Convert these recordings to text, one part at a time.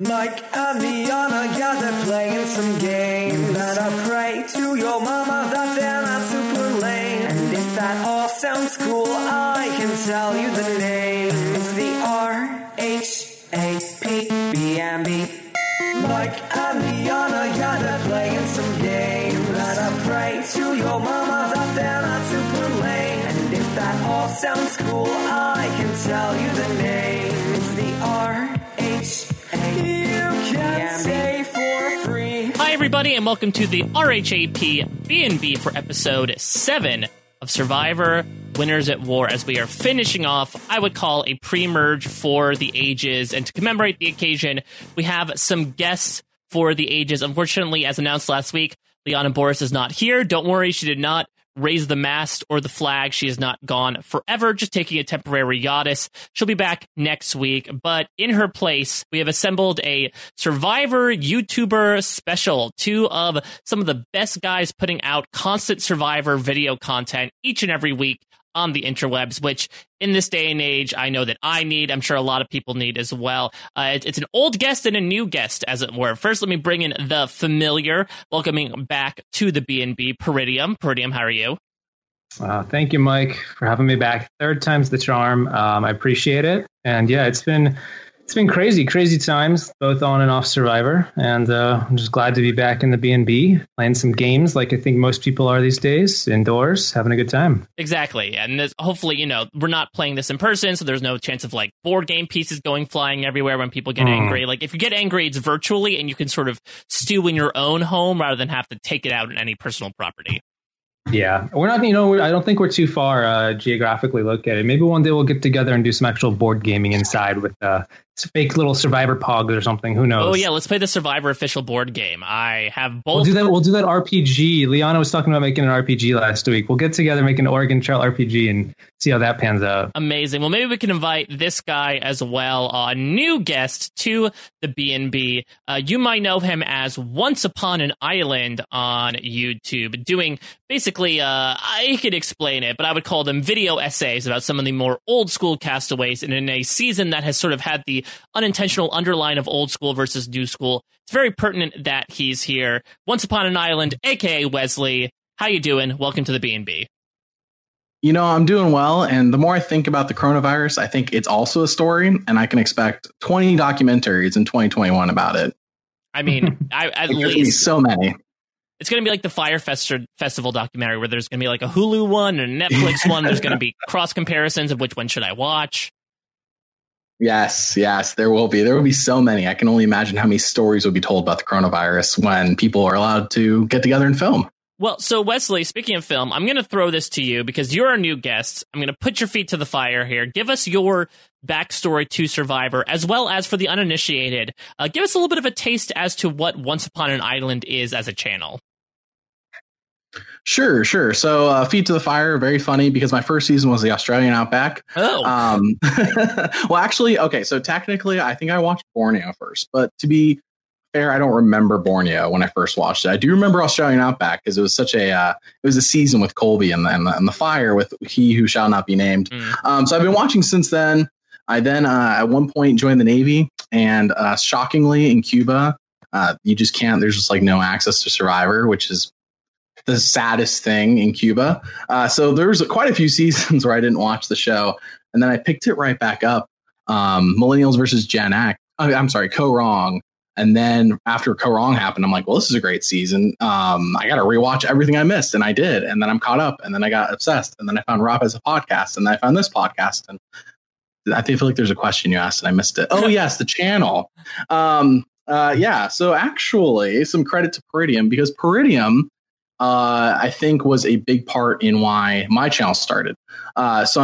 Mike and Liana, yeah, they're playing some games. And I pray to your mama that they're not super lame. And if that all sounds cool, I can tell you the name. It's the RHAPBNB. Mike and Liana, yeah, they're playing some games. And I pray to your mama that they're not super lame. And if that all sounds cool, I can tell you the name. It's the Hi, everybody, and welcome to the RHAP B&B for episode 7 of Survivor Winners at War, as we are finishing off, I would call, a pre-merge for the ages. And to commemorate the occasion, we have some guests for the ages. Unfortunately, as announced last week, Liana Boris is not here. Don't worry, she did not raise the mast or the flag. She is not gone forever, just taking a temporary hiatus. She'll be back next week, but in her place, we have assembled a Survivor YouTuber special. Two of some of the best guys putting out constant Survivor video content each and every week on the interwebs, which in this day and age, I know that I need. I'm sure a lot of people need as well. It's an old guest and a new guest, as it were. First, let me bring in the familiar, welcoming back to the B&B, Peridium. Peridium, how are you? Thank you, Mike, for having me back. Third time's the charm. I appreciate it. And yeah, it's been crazy times, both on and off Survivor. And I'm just glad to be back in the B&B, playing some games like I think most people are these days, indoors, having a good time. Exactly. And hopefully, we're not playing this in person, so there's no chance of like board game pieces going flying everywhere when people get angry. Like if you get angry, it's virtually, and you can sort of stew in your own home rather than have to take it out on any personal property. Yeah, we're not, I don't think we're too far geographically located. Maybe one day we'll get together and do some actual board gaming inside with fake little Survivor Pogs or something. Who knows? Oh, yeah, let's play the Survivor official board game. I have both. We'll do that RPG. Liana was talking about making an RPG last week. We'll get together, make an Oregon Trail RPG, and see how that pans out. Amazing. Well, maybe we can invite this guy as well, a new guest to the B&B. You might know him as Once Upon an Island on YouTube, doing basically, I could explain it, but I would call them video essays about some of the more old school castaways, and in a season that has sort of had the unintentional underline of old school versus new school. It's very pertinent that he's here. Once Upon an Island, aka Wesley. How you doing? Welcome to the B&B. I'm doing well, and the more I think about the coronavirus, I think it's also a story, and I can expect 20 documentaries in 2021 about it. I mean, at least so many. It's going to be like the Fire Festival documentary, where there's going to be like a Hulu one and a Netflix one. There's going to be cross comparisons of which one should I watch. Yes, there will be. There will be so many. I can only imagine how many stories will be told about the coronavirus when people are allowed to get together and film. Well, so Wesley, speaking of film, I'm going to throw this to you because you're our new guest. I'm going to put your feet to the fire here. Give us your backstory to Survivor, as well as for the uninitiated. Give us a little bit of a taste as to what Once Upon an Island is as a channel. Sure. So Feet to the Fire, very funny because my first season was the Australian Outback. Oh. Well, actually, okay, so technically I think I watched Borneo first, but to be fair, I don't remember Borneo when I first watched it. I do remember Australian Outback because it was such it was a season with Colby and the fire with He Who Shall Not Be Named. So I've been watching since then. I then at one point joined the Navy, and shockingly in Cuba, you just can't, there's just like no access to Survivor, which is the saddest thing in Cuba. So there was quite a few seasons where I didn't watch the show, and then I picked it right back up. Millennials versus Gen X. I'm sorry, Co-Wrong. And then after Co-Wrong happened, I'm like, well, this is a great season. I got to rewatch everything I missed, and I did. And then I'm caught up, and then I got obsessed, and then I found Rob as a podcast, and then I found this podcast. And I feel like there's a question you asked, and I missed it. Oh yes, the channel. Yeah. So actually, some credit to Peridium, because Peridium, I think, was a big part in why my channel started. So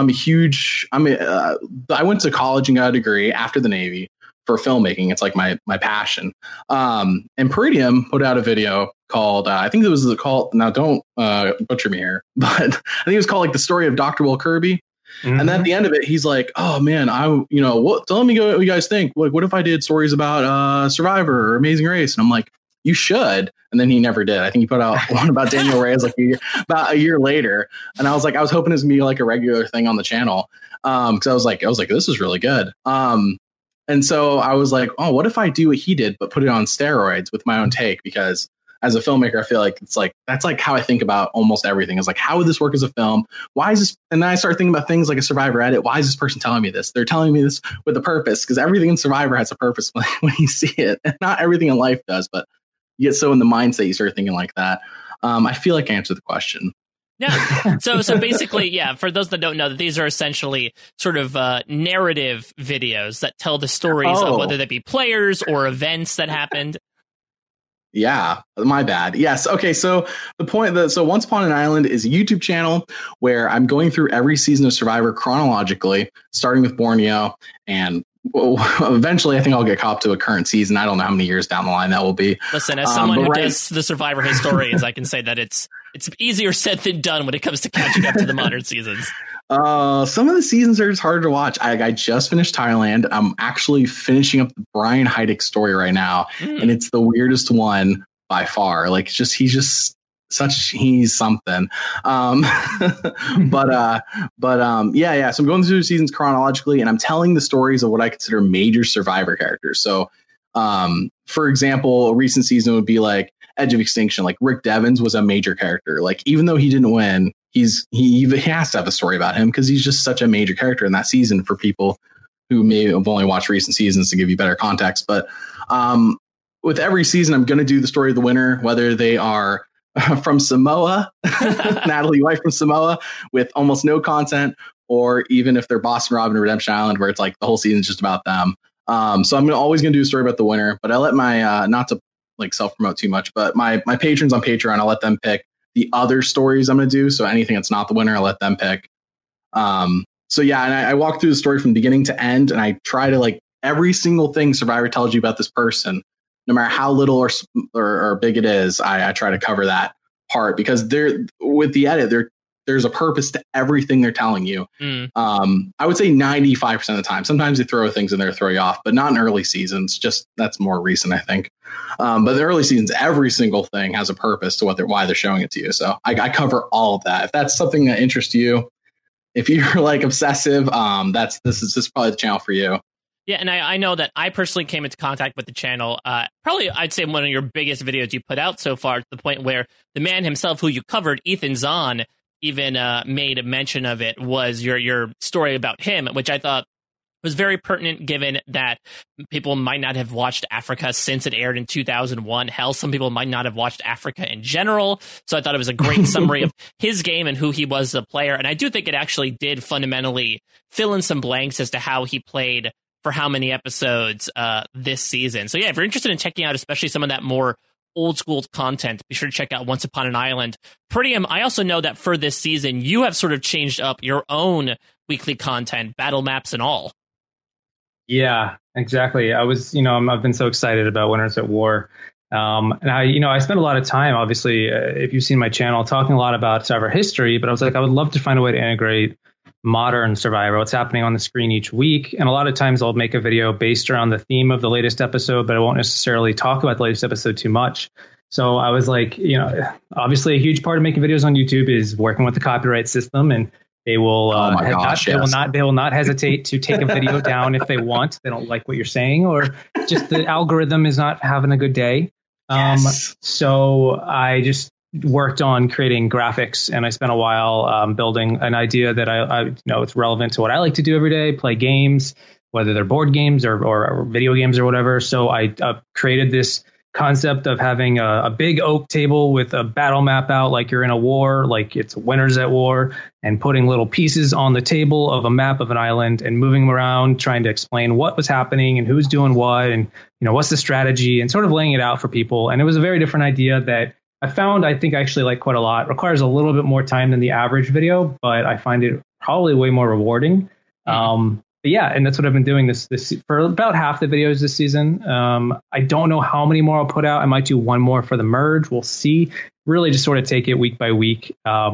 I went to college and got a degree after the Navy for filmmaking. It's like my passion. And Peridium put out a video called, I think it was called, now don't butcher me here, but I think it was called like The Story of Dr. Will Kirby. Mm-hmm. And then at the end of it, he's like, oh man, tell me what you guys think. Like, what if I did stories about Survivor or Amazing Race? And I'm like, you should. And then he never did. I think he put out one about Daniel Reyes like about a year later. And I was hoping it was gonna be like a regular thing on the channel. Cause I was like, this is really good. And so I was like, oh, what if I do what he did, but put it on steroids with my own take? Because as a filmmaker, I feel like that's like how I think about almost everything. Is like, how would this work as a film? Why is this? And then I start thinking about things like a Survivor edit. Why is this person telling me this? They're telling me this with a purpose, because everything in Survivor has a purpose when you see it. And not everything in life does, but you get so in the mindset, you start thinking like that. I feel like I answered the question. Yeah. So basically, yeah, for those that don't know, that these are essentially sort of narrative videos that tell the stories of whether they be players or events that happened. Yeah, my bad. Yes. Okay. So the point so Once Upon an Island is a YouTube channel where I'm going through every season of Survivor chronologically, starting with Borneo, and eventually I think I'll get caught up to a current season. I don't know how many years down the line that will be. Listen, as someone who does the Survivor historians, I can say that it's easier said than done when it comes to catching up to the modern seasons. Some of the seasons are just harder to watch. I just finished Thailand. I'm actually finishing up the Brian Heidik story right now, and it's the weirdest one by far. Like, he's something. Yeah. So I'm going through the seasons chronologically, and I'm telling the stories of what I consider major Survivor characters. So, for example, a recent season would be like Edge of Extinction. Like, Rick Devens was a major character. Like, even though he didn't win, he has to have a story about him, because he's just such a major character in that season for people who may have only watched recent seasons to give you better context. But with every season, I'm going to do the story of the winner, whether they are from Samoa, Natalie White from Samoa, with almost no content, or even if they're Boston Rob and Redemption Island, where it's like the whole season is just about them. So I'm always going to do a story about the winner, but I let my, not to like self-promote too much, but my patrons on Patreon, I'll let them pick the other stories I'm going to do. So anything that's not the winner, I'll let them pick. So yeah, and I walk through the story from beginning to end, and I try to, like, every single thing Survivor tells you about this person, no matter how little or big it is, I try to cover that part, because with the edit, there's a purpose to everything they're telling you. I would say 95% of the time. Sometimes they throw things in there to throw you off, but not in early seasons. Just that's more recent, I think. But the early seasons, every single thing has a purpose to why they're showing it to you. So I cover all of that. If that's something that interests you, if you're like obsessive, this is probably the channel for you. Yeah, and I know that I personally came into contact with the channel. Probably, I'd say one of your biggest videos you put out so far, to the point where the man himself, who you covered, Ethan Zahn, even made a mention of it, was your story about him, which I thought was very pertinent, given that people might not have watched Africa since it aired in 2001. Hell, some people might not have watched Africa in general. So I thought it was a great summary of his game and who he was as a player. And I do think it actually did fundamentally fill in some blanks as to how he played for how many episodes this season. So yeah, if you're interested in checking out especially some of that more old school content, be sure to check out Once Upon an Island. Prettium, I also know that for this season, you have sort of changed up your own weekly content, battle maps and all. Yeah, exactly. I've been so excited about Winners at War. And I spent a lot of time, obviously, if you've seen my channel, talking a lot about Survivor history, but I was like, I would love to find a way to integrate modern Survivor, what's happening on the screen each week. And a lot of times I'll make a video based around the theme of the latest episode, but I won't necessarily talk about the latest episode too much. So I was like, obviously a huge part of making videos on YouTube is working with the copyright system, and they will they will not hesitate to take a video down if they want. They don't like what you're saying, or just the algorithm is not having a good day. So I just worked on creating graphics, and I spent a while building an idea that I it's relevant to what I like to do every day, play games, whether they're board games or video games or whatever. So I created this concept of having a big oak table with a battle map out, like you're in a war, like it's Winners at War, and putting little pieces on the table of a map of an island and moving them around, trying to explain what was happening and who's doing what, and what's the strategy, and sort of laying it out for people. And it was a very different idea that I think I actually like quite a lot. It requires a little bit more time than the average video, but I find it probably way more rewarding. But yeah, and that's what I've been doing this for about half the videos this season. I don't know how many more I'll put out. I might do one more for the merge. We'll see. Really just sort of take it week by week.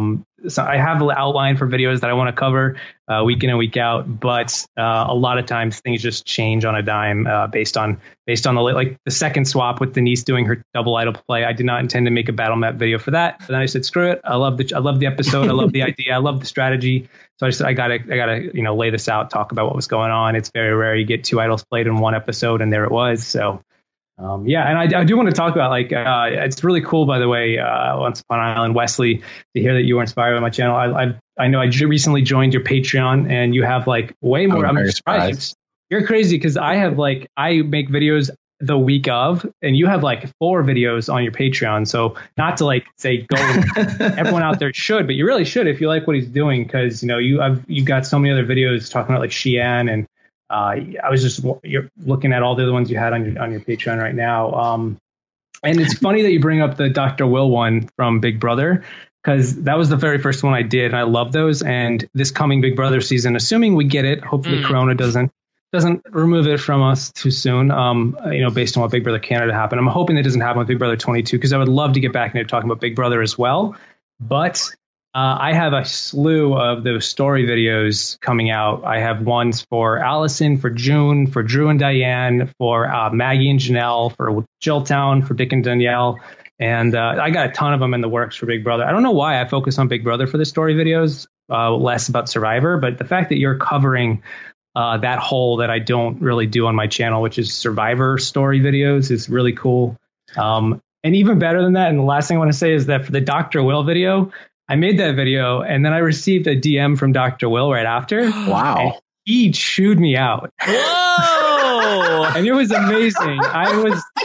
I have an outline for videos that I want to cover week in and week out, but a lot of times things just change on a dime based on the second swap with Denise doing her double idol play. I did not intend to make a battle map video for that, but then I said screw it. I love the episode. I love the idea. I love the strategy. So I said I gotta lay this out, talk about what was going on. It's very rare you get two idols played in one episode, and there it was. So. And I do want to talk about it's really cool, by the way, Once Upon an Island, Wesley, to hear that you were inspired by my channel. I know I recently joined your Patreon, and you have way more. I'm surprised. You're crazy because I make videos the week of, and you have 4 videos on your Patreon. So not to say go, everyone out there should, but you really should if you like what he's doing, because you've got so many other videos talking about Xi'an and. I was just looking at all the other ones you had on your Patreon right now. And it's funny that you bring up the Dr. Will one from Big Brother, because that was the very first one I did. And I love those. And this coming Big Brother season, assuming we get it, hopefully Corona doesn't remove it from us too soon, based on what Big Brother Canada happened. I'm hoping that doesn't happen with Big Brother 22, because I would love to get back into talking about Big Brother as well. But I have a slew of those story videos coming out. I have ones for Allison, for June, for Drew and Diane, for Maggie and Janelle, for Jilltown, for Dick and Danielle. And I got a ton of them in the works for Big Brother. I don't know why I focus on Big Brother for the story videos, less about Survivor. But the fact that you're covering that hole that I don't really do on my channel, which is Survivor story videos, is really cool. And even better than that, and the last thing I want to say is that for the Dr. Will video, I made that video, and then I received a DM from Dr. Will right after. Wow. He chewed me out. Whoa! And it was amazing. I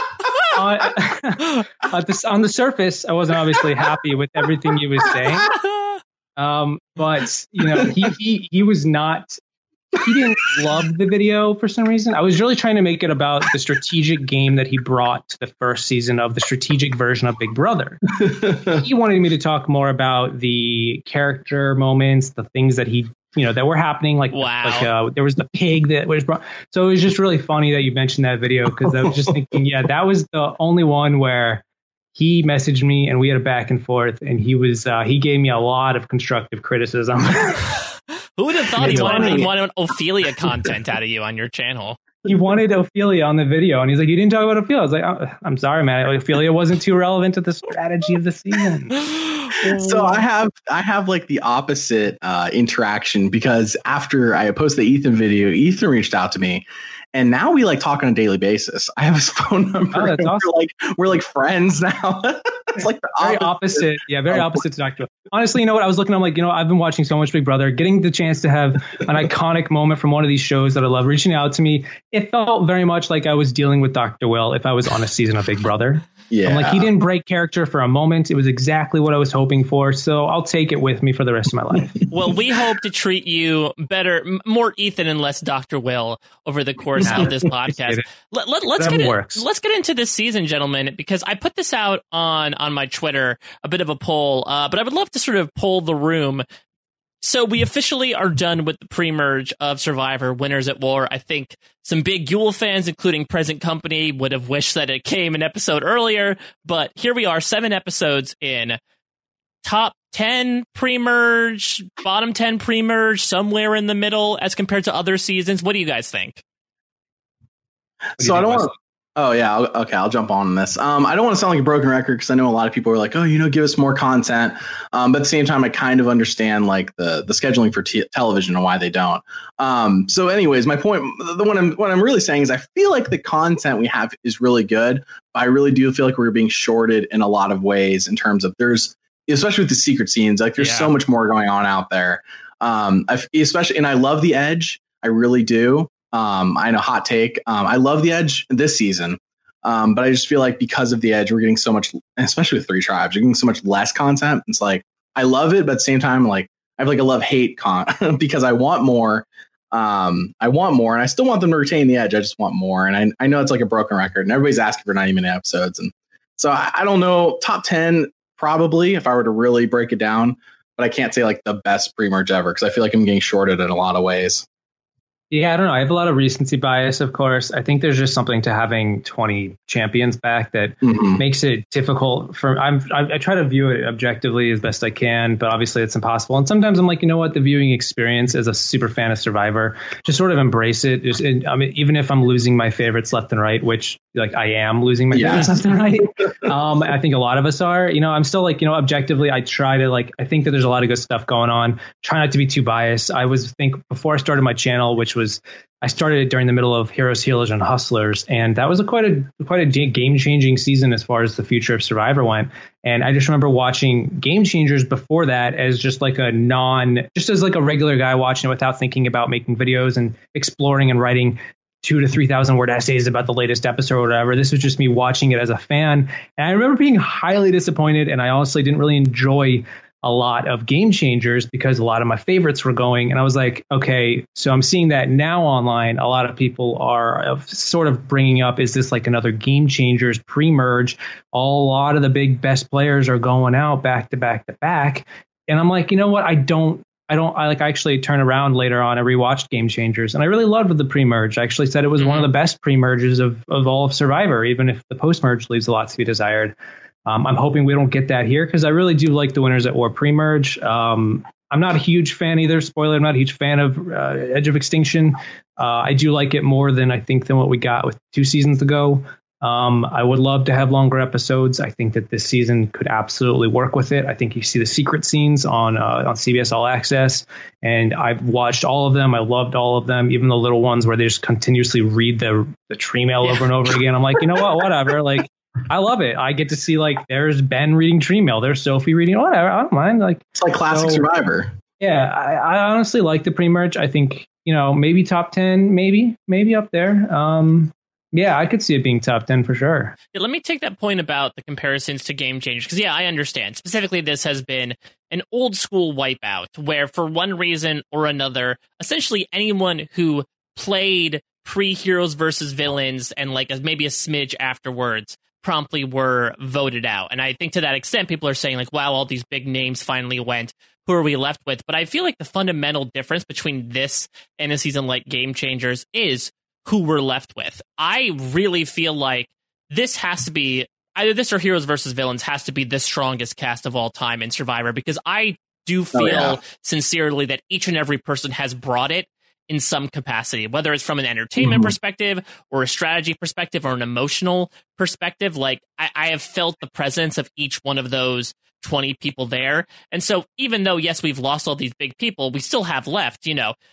was on the surface, I wasn't obviously happy with everything he was saying. But he was not. He didn't love the video for some reason. I was really trying to make it about the strategic game that he brought to the first season of the strategic version of Big Brother. He wanted me to talk more about the character moments, the things that that were happening. There was the pig that was brought. So it was just really funny that you mentioned that video, because I was just thinking, that was the only one where he messaged me and we had a back and forth, and he gave me a lot of constructive criticism. Who would have thought he wanted Ophelia content out of you on your channel? He wanted Ophelia on the video, and he's like, "You didn't talk about Ophelia." I was like, "I'm sorry, man. Ophelia wasn't too relevant to the strategy of the season." So I have the opposite interaction, because after I posted the Ethan video, Ethan reached out to me, and now we talk on a daily basis. I have his phone number. Oh, that's awesome. We're friends now. It's the very opposite. Yeah, very opposite to Dr. Honestly, you know what? I was looking, I'm I've been watching so much Big Brother, getting the chance to have an iconic moment from one of these shows that I love reaching out to me. It felt very much like I was dealing with Dr. Will if I was on a season of Big Brother. Yeah. I'm he didn't break character for a moment. It was exactly what I was hoping for. So I'll take it with me for the rest of my life. Well, we hope to treat you better, more Ethan and less Dr. Will over the course of this podcast. Let's get into this season, gentlemen, because I put this out on my Twitter, a bit of a poll, but I would love to sort of poll the room. So we officially are done with the pre-merge of Survivor Winners at War. I think some big Yule fans, including Present Company, would have wished that it came an episode earlier. But here we are, 7 episodes in. Top 10 pre-merge, bottom 10 pre-merge, somewhere in the middle as compared to other seasons. What do you guys think? So I don't want to... Oh, yeah. Okay, I'll jump on this. I don't want to sound like a broken record, because I know a lot of people are like, oh, give us more content. But at the same time, I kind of understand the scheduling for television and why they don't. So anyways, my point, what I'm really saying is I feel like the content we have is really good. But I really do feel like we're being shorted in a lot of ways, in terms of especially with the secret scenes, there's so much more going on out there. Especially, and I love The Edge. I really do. I know, hot take. I love The Edge this season, but I just feel like because of The Edge, we're getting so much, especially with 3 Tribes, you're getting so much less content. It's I love it, but at the same time, I have a love-hate because I want more. And I still want them to retain The Edge. I just want more, and I know it's a broken record, and everybody's asking for 90-minute episodes, and so I don't know. Top 10 probably, if I were to really break it down, but I can't say the best pre-merge ever, because I feel like I'm getting shorted in a lot of ways. Yeah, I don't know. I have a lot of recency bias, of course. I think there's just something to having 20 champions back that makes it difficult for. I try to view it objectively as best I can, but obviously it's impossible. And sometimes I'm like, you know what, the viewing experience as a super fan of Survivor, just sort of embrace it. I mean, even if I'm losing my favorites left and right, which like I am losing my favorites left and right. I think a lot of us are. I'm still like, objectively, I try to like. I think that there's a lot of good stuff going on. Try not to be too biased. I think before I started my channel, which I started it during the middle of Heroes, Healers, and Hustlers, and that was quite a game changing season as far as the future of Survivor went. And I just remember watching Game Changers before that as just like as like a regular guy watching it without thinking about making videos and exploring and writing 2,000 to 3,000 word essays about the latest episode or whatever. This was just me watching it as a fan, and I remember being highly disappointed. And I honestly didn't really enjoy a lot of Game Changers because a lot of my favorites were going. And I was like, okay, so I'm seeing that now online. A lot of people are sort of bringing up, is this like another Game Changers pre-merge? A lot of the big best players are going out back to back to back. And I'm like, you know what? I actually turned around later on and rewatched Game Changers, and I really loved the pre-merge. I actually said it was one of the best pre-merges of all of Survivor, even if the post-merge leaves a lot to be desired. I'm hoping we don't get that here because I really do like the Winners at War pre-merge. I'm not a huge fan either. Spoiler, I'm not a huge fan of Edge of Extinction. I do like it more than what we got with 2 seasons ago. I would love to have longer episodes. I think that this season could absolutely work with it. I think you see the secret scenes on CBS All Access, and I've watched all of them. I loved all of them, even the little ones where they just continuously read the tree mail over and over again. I'm like, you know what, whatever. Like, I love it. I get to see like there's Ben reading tree mail, there's Sophie reading, whatever. I don't mind. Like, it's like classic Survivor. Yeah, I honestly like the pre-merge. I think maybe top 10, maybe up there. Yeah, I could see it being top 10 for sure. Yeah, let me take that point about the comparisons to Game Changers, because I understand. Specifically, this has been an old school wipeout where for one reason or another, essentially anyone who played pre-Heroes versus Villains and like maybe a smidge afterwards promptly were voted out. And I think to that extent, people are saying like, wow, all these big names finally went. Who are we left with? But I feel like the fundamental difference between this and a season like Game Changers is who we're left with. I really feel like this has to be either this or Heroes versus Villains has to be the strongest cast of all time in Survivor, because I do feel sincerely that each and every person has brought it in some capacity, whether it's from an entertainment perspective or a strategy perspective or an emotional perspective. Like I have felt the presence of each one of those 20 people there. And so even though, yes, we've lost all these big people, we still have left,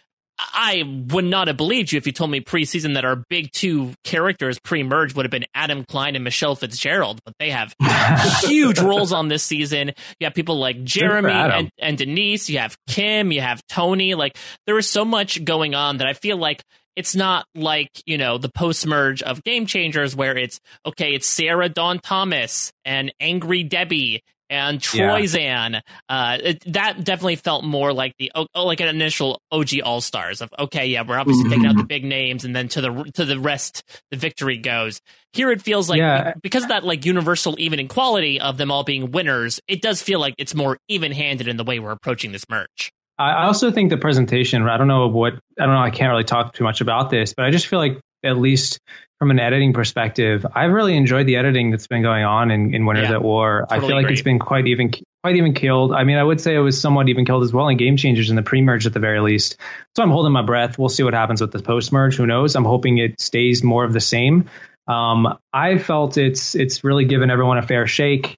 I would not have believed you if you told me preseason that our big 2 characters pre-merge would have been Adam Klein and Michelle Fitzgerald, but they have huge roles on this season. You have people like Jeremy and Denise, you have Kim, you have Tony. Like there is so much going on that I feel like it's not like, the post-merge of Game Changers where it's Sarah Dawn Thomas and Angry Debbie and Troyzan. That definitely felt more like like an initial OG All-Stars of, we're obviously taking out the big names, and then to the rest, the victory goes. Here it feels like, because of that like universal even equality of them all being winners, it does feel like it's more even-handed in the way we're approaching this merge. I also think the presentation, I don't know, I can't really talk too much about this, but I just feel like, at least from an editing perspective, I've really enjoyed the editing that's been going on in Winners at War. Totally I feel like it's been quite even killed. I mean, I would say it was somewhat even killed as well in Game Changers in the pre-merge at the very least. So I'm holding my breath. We'll see what happens with the post-merge. Who knows? I'm hoping it stays more of the same. I felt it's really given everyone a fair shake.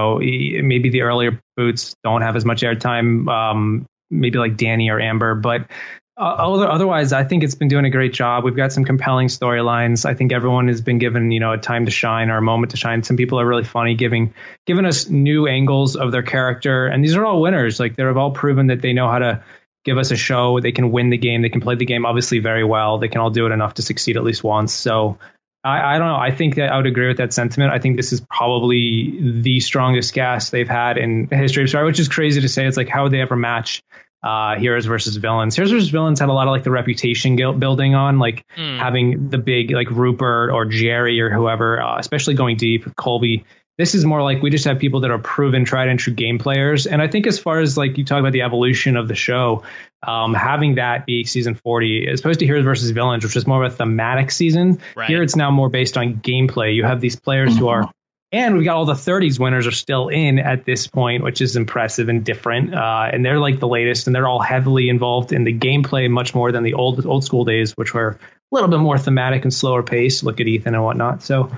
Maybe the earlier boots don't have as much airtime, maybe like Danny or Amber, but otherwise, I think it's been doing a great job. We've got some compelling storylines. I think everyone has been given, a time to shine or a moment to shine. Some people are really funny, giving us new angles of their character. And these are all winners. Like they've all proven that they know how to give us a show. They can win the game. They can play the game obviously very well. They can all do it enough to succeed at least once. So I don't know. I think that I would agree with that sentiment. I think this is probably the strongest cast they've had in the history of Survivor, which is crazy to say. It's like, how would they ever match Heroes versus Villains? Heroes versus Villains had a lot of like the reputation building on like having the big like Rupert or Jerry or whoever, especially going deep with Colby This is more like we just have people that are proven, tried and true game players. And I think as far as like you talk about the evolution of the show, having that be season 40, as opposed to Heroes versus Villains, which is more of a thematic season. Right. Here it's now more based on gameplay. You have these players who are, and we've got all the 30s winners are still in at this point, which is impressive and different. And they're like the latest, and they're all heavily involved in the gameplay much more than the old school days, which were a little bit more thematic and slower paced. Look at Ethan and whatnot. So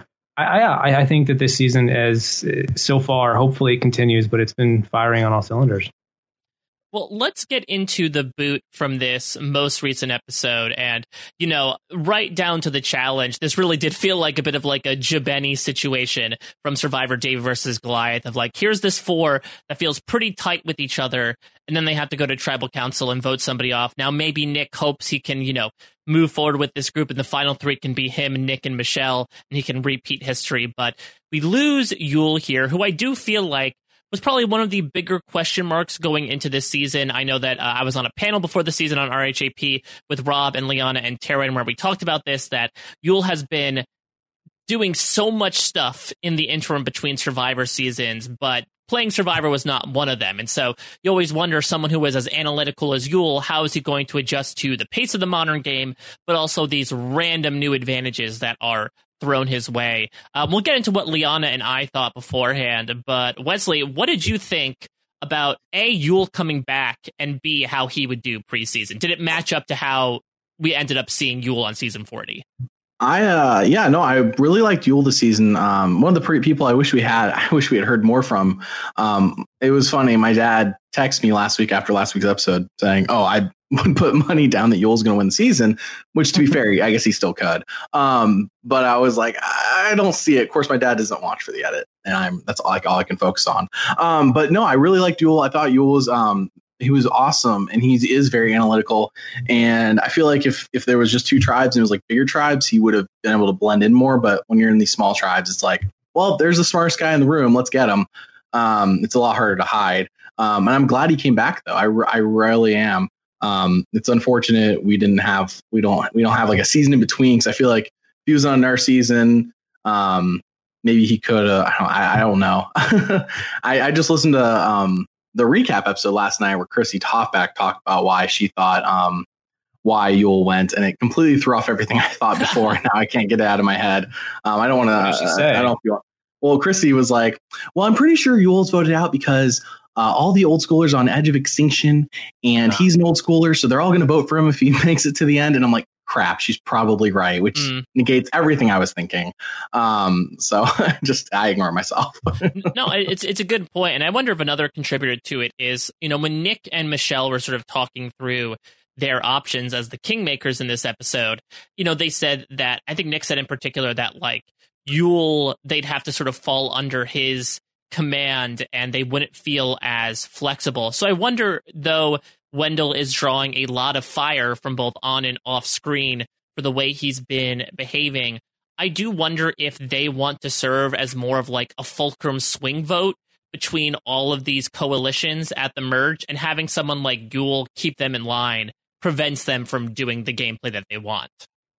I think that this season is so far, hopefully it continues, but it's been firing on all cylinders. Well, let's get into the boot from this most recent episode. And, you know, right down to the challenge, this really did feel like a bit of like a Jabeni situation from Survivor David versus Goliath of like, here's this 4 that feels pretty tight with each other. And then they have to go to tribal council and vote somebody off. Now, maybe Nick hopes he can, you know, move forward with this group, and the final 3 can be him, Nick, and Michelle, and he can repeat history. But we lose Yul here, who I do feel like was probably one of the bigger question marks going into this season. I know that I was on a panel before the season on RHAP with Rob and Liana and Taryn, where we talked about this, that Yul has been doing so much stuff in the interim between Survivor seasons, but playing Survivor was not one of them. And so you always wonder, someone who is as analytical as Yul, how is he going to adjust to the pace of the modern game, but also these random new advantages that are thrown his way. We'll get into what Liana and I thought beforehand, but Wesley, what did you think about A, Yul coming back, and B, how he would do preseason? Did it match up to how we ended up seeing Yul on season 40? I really liked Yul this season. One of the people I wish we had heard more from. It was funny. My dad texted me last week after last week's episode saying, "Oh, I would put money down that Yul's going to win the season," which, to be fair, I guess he still could. But I was like, I don't see it. Of course, my dad doesn't watch for the edit, and that's all I can focus on. But no, I really liked Yul. I thought Yul was he was awesome, and he is very analytical. And I feel like if there was just 2 tribes and it was like bigger tribes, he would have been able to blend in more. But when you're in these small tribes, it's like, well, there's the smartest guy in the room. Let's get him. It's a lot harder to hide. And I'm glad he came back, though. I really am. It's unfortunate we don't have like a season in between, because I feel like if he was on our season, maybe he could. I don't know. I just listened to the recap episode last night where Chrissy Toffback talked about why she thought why Yul went, and it completely threw off everything I thought before. Now I can't get it out of my head. I don't want to. I don't feel. Well, Chrissy was like, "Well, I'm pretty sure Yul's voted out because all the old schoolers are on edge of extinction, and he's an old schooler, so they're all going to vote for him if he makes it to the end." And I'm like, crap, she's probably right, which negates everything I was thinking. So I ignore myself. No, it's a good point. And I wonder if another contributor to it is, you know, when Nick and Michelle were sort of talking through their options as the kingmakers in this episode, you know, they said that, I think Nick said in particular that like Yul, they'd have to sort of fall under his command and they wouldn't feel as flexible. So I wonder, though, Wendell is drawing a lot of fire from both on and off screen for the way he's been behaving. I do wonder if they want to serve as more of like a fulcrum swing vote between all of these coalitions at the merge, and having someone like Yul keep them in line prevents them from doing the gameplay that they want.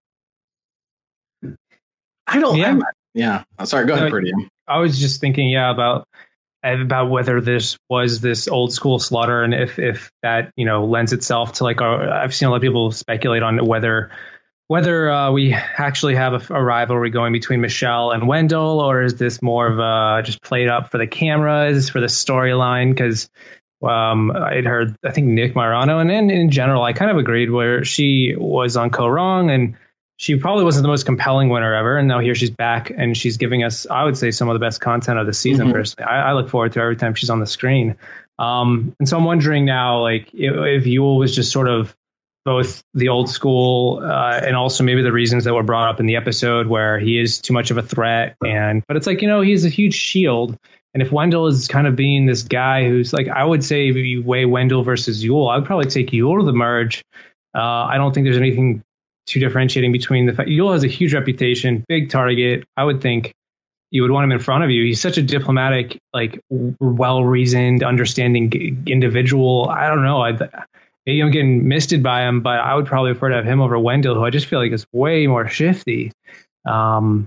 Sorry, go ahead, Pretty. I was just thinking, about whether this was this old school slaughter, and if that, you know, lends itself to like I've seen a lot of people speculate on whether we actually have a rivalry going between Michelle and Wendell, or is this more of a just played up for the cameras, for the storyline? Because I'd heard, I think Nick Marano, and in general, I kind of agreed where she was on co-wrong, and she probably wasn't the most compelling winner ever. And now here she's back, and she's giving us, I would say, some of the best content of the season. Personally, I look forward to every time she's on the screen. And so I'm wondering now, like, if Yul was just sort of both the old school and also maybe the reasons that were brought up in the episode where he is too much of a threat. But it's like, you know, he's a huge shield. And if Wendell is kind of being this guy who's like, I would say if you weigh Wendell versus Yul, I would probably take Yul to the merge. I don't think there's anything too differentiating between the fact Yul has a huge reputation, big target. I would think you would want him in front of you. He's such a diplomatic, like well-reasoned, understanding individual. I don't know. Maybe I'm getting misted by him, but I would probably prefer to have him over Wendell, who I just feel like is way more shifty.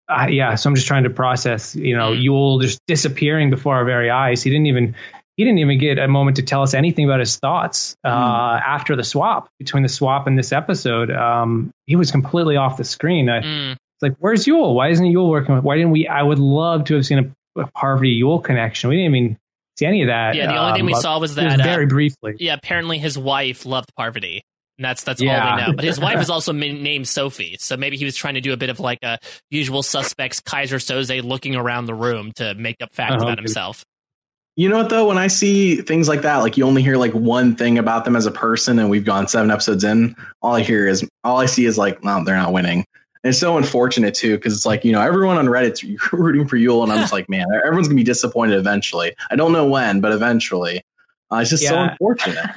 So I'm just trying to process, Yul just disappearing before our very eyes. He didn't even get a moment to tell us anything about his thoughts after the swap, between the swap and this episode. He was completely off the screen. It's like, where's Yul? Why isn't Yul working with? Why didn't we? I would love to have seen a Parvati Yul connection. We didn't even see any of that. Yeah, the only thing we saw was that very briefly. Yeah, apparently his wife loved Parvati. And that's all we know. But his wife is also named Sophie, so maybe he was trying to do a bit of like a Usual Suspects Kaiser Soze looking around the room to make up facts about himself. You know what, though? When I see things like that, like you only hear like one thing about them as a person, and we've gone 7 episodes in, all I see is like, no, they're not winning. And it's so unfortunate, too, because it's like, everyone on Reddit's rooting for Yul, and I'm just like, man, everyone's going to be disappointed eventually. I don't know when, but eventually. It's just so unfortunate.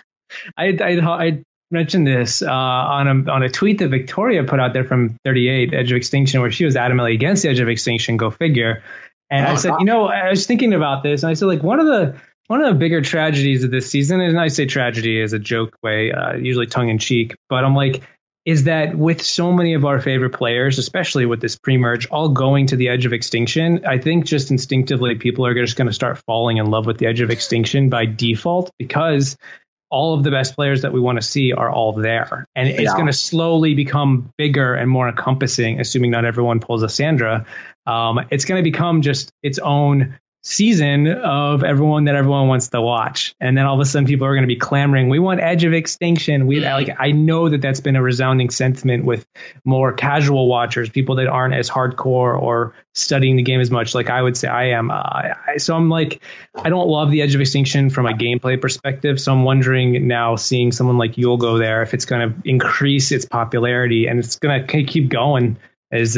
I mentioned this on a tweet that Victoria put out there from 38 Edge of Extinction, where she was adamantly against the Edge of Extinction. Go figure. And I said, I was thinking about this, and I said, like, one of the bigger tragedies of this season, and I say tragedy as a joke way, usually tongue in cheek, but I'm like, is that with so many of our favorite players, especially with this pre-merge, all going to the Edge of Extinction, I think just instinctively people are just going to start falling in love with the Edge of Extinction by default, because all of the best players that we want to see are all there. And it's going to slowly become bigger and more encompassing, assuming not everyone pulls a Sandra. It's going to become just its own season of everyone that everyone wants to watch. And then all of a sudden people are going to be clamoring, we want Edge of Extinction. I know that that's been a resounding sentiment with more casual watchers, people that aren't as hardcore or studying the game as much, like I would say I am. So I'm like, I don't love the Edge of Extinction from a gameplay perspective. So I'm wondering now, seeing someone like Yul go there, if it's going to increase its popularity, and it's going to keep going as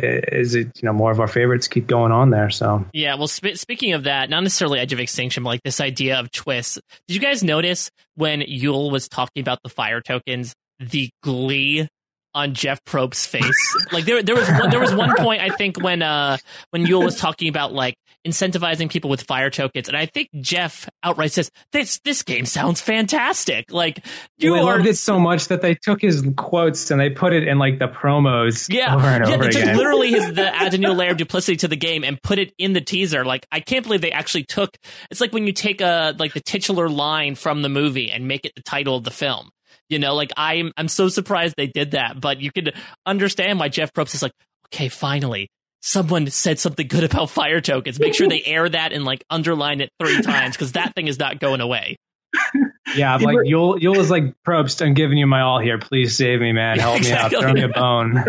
more of our favorites keep going on there. So yeah, well, speaking of that, not necessarily Edge of Extinction, but like this idea of twists. Did you guys notice when Yul was talking about the fire tokens, the glee on Jeff Probst's face? Like there was one point, I think, when Yul was talking about like incentivizing people with fire tokens, and I think Jeff outright says, "This game sounds fantastic." Like I loved it so much that they took his quotes and they put it in like the promos over and over they again. took literally add a new layer of duplicity to the game and put it in the teaser. Like, I can't believe they actually took. It's like when you take the titular line from the movie and make it the title of the film. Like I'm so surprised they did that, but you could understand why Jeff Probst is like, okay, finally, someone said something good about fire tokens. Make sure they air that and like underline it 3 times, because that thing is not going away. Yeah, I'm like, Yul is like, Probst, I'm giving you my all here. Please save me, man. Help me out. Throw me a bone.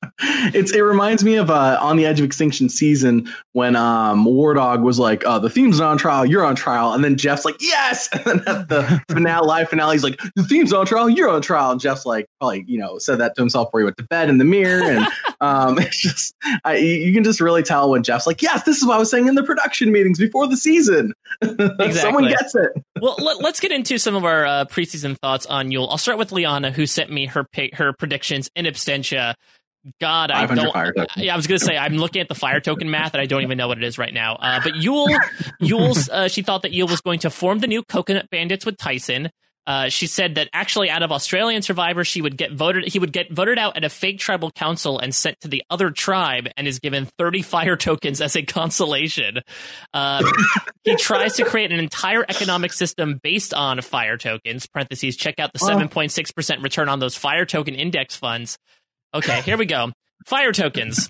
It reminds me of on the Edge of Extinction season when War Dog was like, the theme's not on trial, you're on trial. And then Jeff's like, yes! And then at the live finale, he's like, the theme's not on trial, you're on trial. And Jeff's like, probably, said that to himself before he went to bed in the mirror. And it's just, you can just really tell when Jeff's like, yes, this is what I was saying in the production meetings before the season. Exactly. Someone gets it. Well, let's get into some of our preseason thoughts on Yul. I'll start with Liana, who sent me her predictions in absentia. God, I don't. Yeah, I was gonna say, I'm looking at the fire token math and I don't even know what it is right now. But Yul, she thought that Yul was going to form the new Coconut Bandits with Tyson. She said that actually, out of Australian Survivor, he would get voted out at a fake tribal council and sent to the other tribe, and is given 30 fire tokens as a consolation. He tries to create an entire economic system based on fire tokens. Parentheses, check out the 7.6% return on those fire token index funds. Okay, here we go. Fire tokens.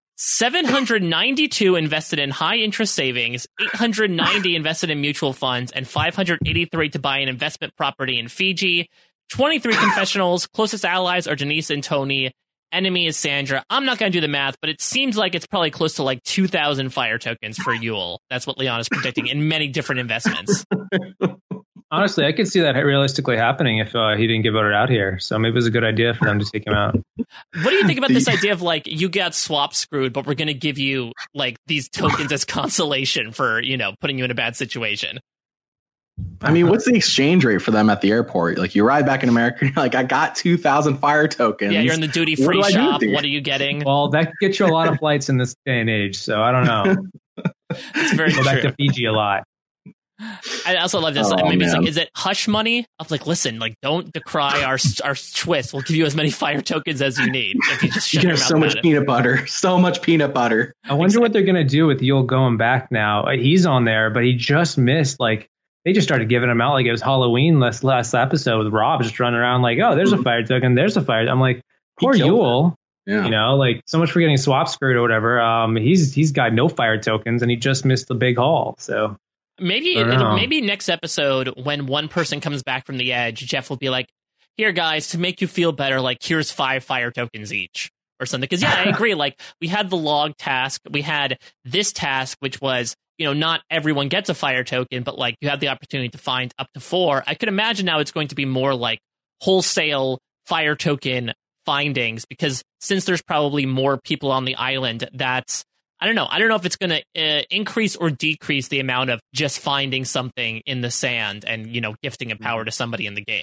792 invested in high interest savings, 890 invested in mutual funds, and 583 to buy an investment property in Fiji. 23 confessionals. Closest allies are Denise and Tony. Enemy is Sandra. I'm not going to do the math, but it seems like it's probably close to like 2,000 fire tokens for Yul. That's what Liana's predicting in many different investments. Honestly, I could see that realistically happening if he didn't get voted out here. So maybe it was a good idea for them to take him out. What do you think about this idea of like, you got swap screwed, but we're going to give you like these tokens as consolation for, putting you in a bad situation? I mean, what's the exchange rate for them at the airport? Like, you ride back in America, and you're like, I got 2,000 fire tokens. Yeah, you're in the duty-free shop. What are you getting? Well, that could get you a lot of flights in this day and age, so I don't know. It's very true. Go back to Fiji a lot. I also love this. Maybe it's like, is it hush money? I was like, listen, like, don't decry our twist. We'll give you as many fire tokens as you need. If you just shut your mouth so much peanut butter. So much peanut butter. I wonder what they're going to do with Yule going back now. He's on there, but he just missed, like, they just started giving him out like it was Halloween last episode with Rob just running around like, oh, there's a fire token. There's a fire. I'm like, poor Yule. Yeah. You know, like, so much for getting swap screwed or whatever. He's got no fire tokens and he just missed the big haul. So maybe next episode, when one person comes back from the edge, Jeff will be like, here, guys, to make you feel better, like, here's 5 fire tokens each or something. Because, yeah, I agree. Like, we had the log task. We had this task, which was, you know, not everyone gets a fire token, but, like, you have the opportunity to find up to 4. I could imagine now it's going to be more like wholesale fire token findings, because since there's probably more people on the island, that's, I don't know if it's going to increase or decrease the amount of just finding something in the sand and, you know, gifting a power to somebody in the game.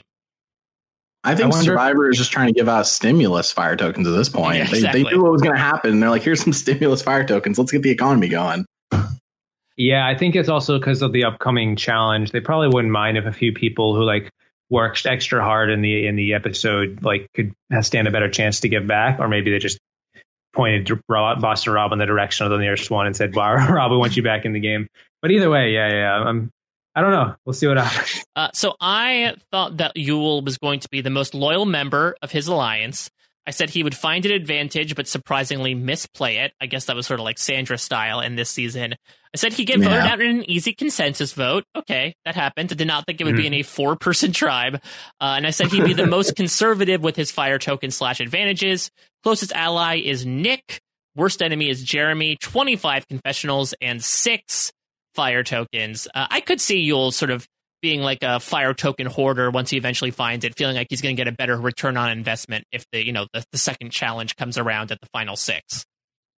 I think Survivor is just trying to give out stimulus fire tokens at this point. Yeah, exactly. They knew what was going to happen. They're like, here's some stimulus fire tokens. Let's get the economy going. Yeah, I think it's also because of the upcoming challenge. They probably wouldn't mind if a few people who, like, worked extra hard in the episode, like, could stand a better chance to give back, or maybe they just pointed to Boston Rob in the direction of the nearest one and said, "Wow, Rob, we want you back in the game." But either way, yeah, I don't know. We'll see what happens. So I thought that Yule was going to be the most loyal member of his alliance. I said he would find an advantage, but surprisingly misplay it. I guess that was sort of like Sandra style in this season. I said he'd get voted out in an easy consensus vote. Okay, that happened. I did not think it would be in a 4-person tribe. And I said he'd be the most conservative with his fire token / advantages. Closest ally is Nick. Worst enemy is Jeremy. 25 confessionals and 6 fire tokens. I could see Yule sort of being like a fire token hoarder once he eventually finds it, feeling like he's going to get a better return on investment if the second challenge comes around at the final 6.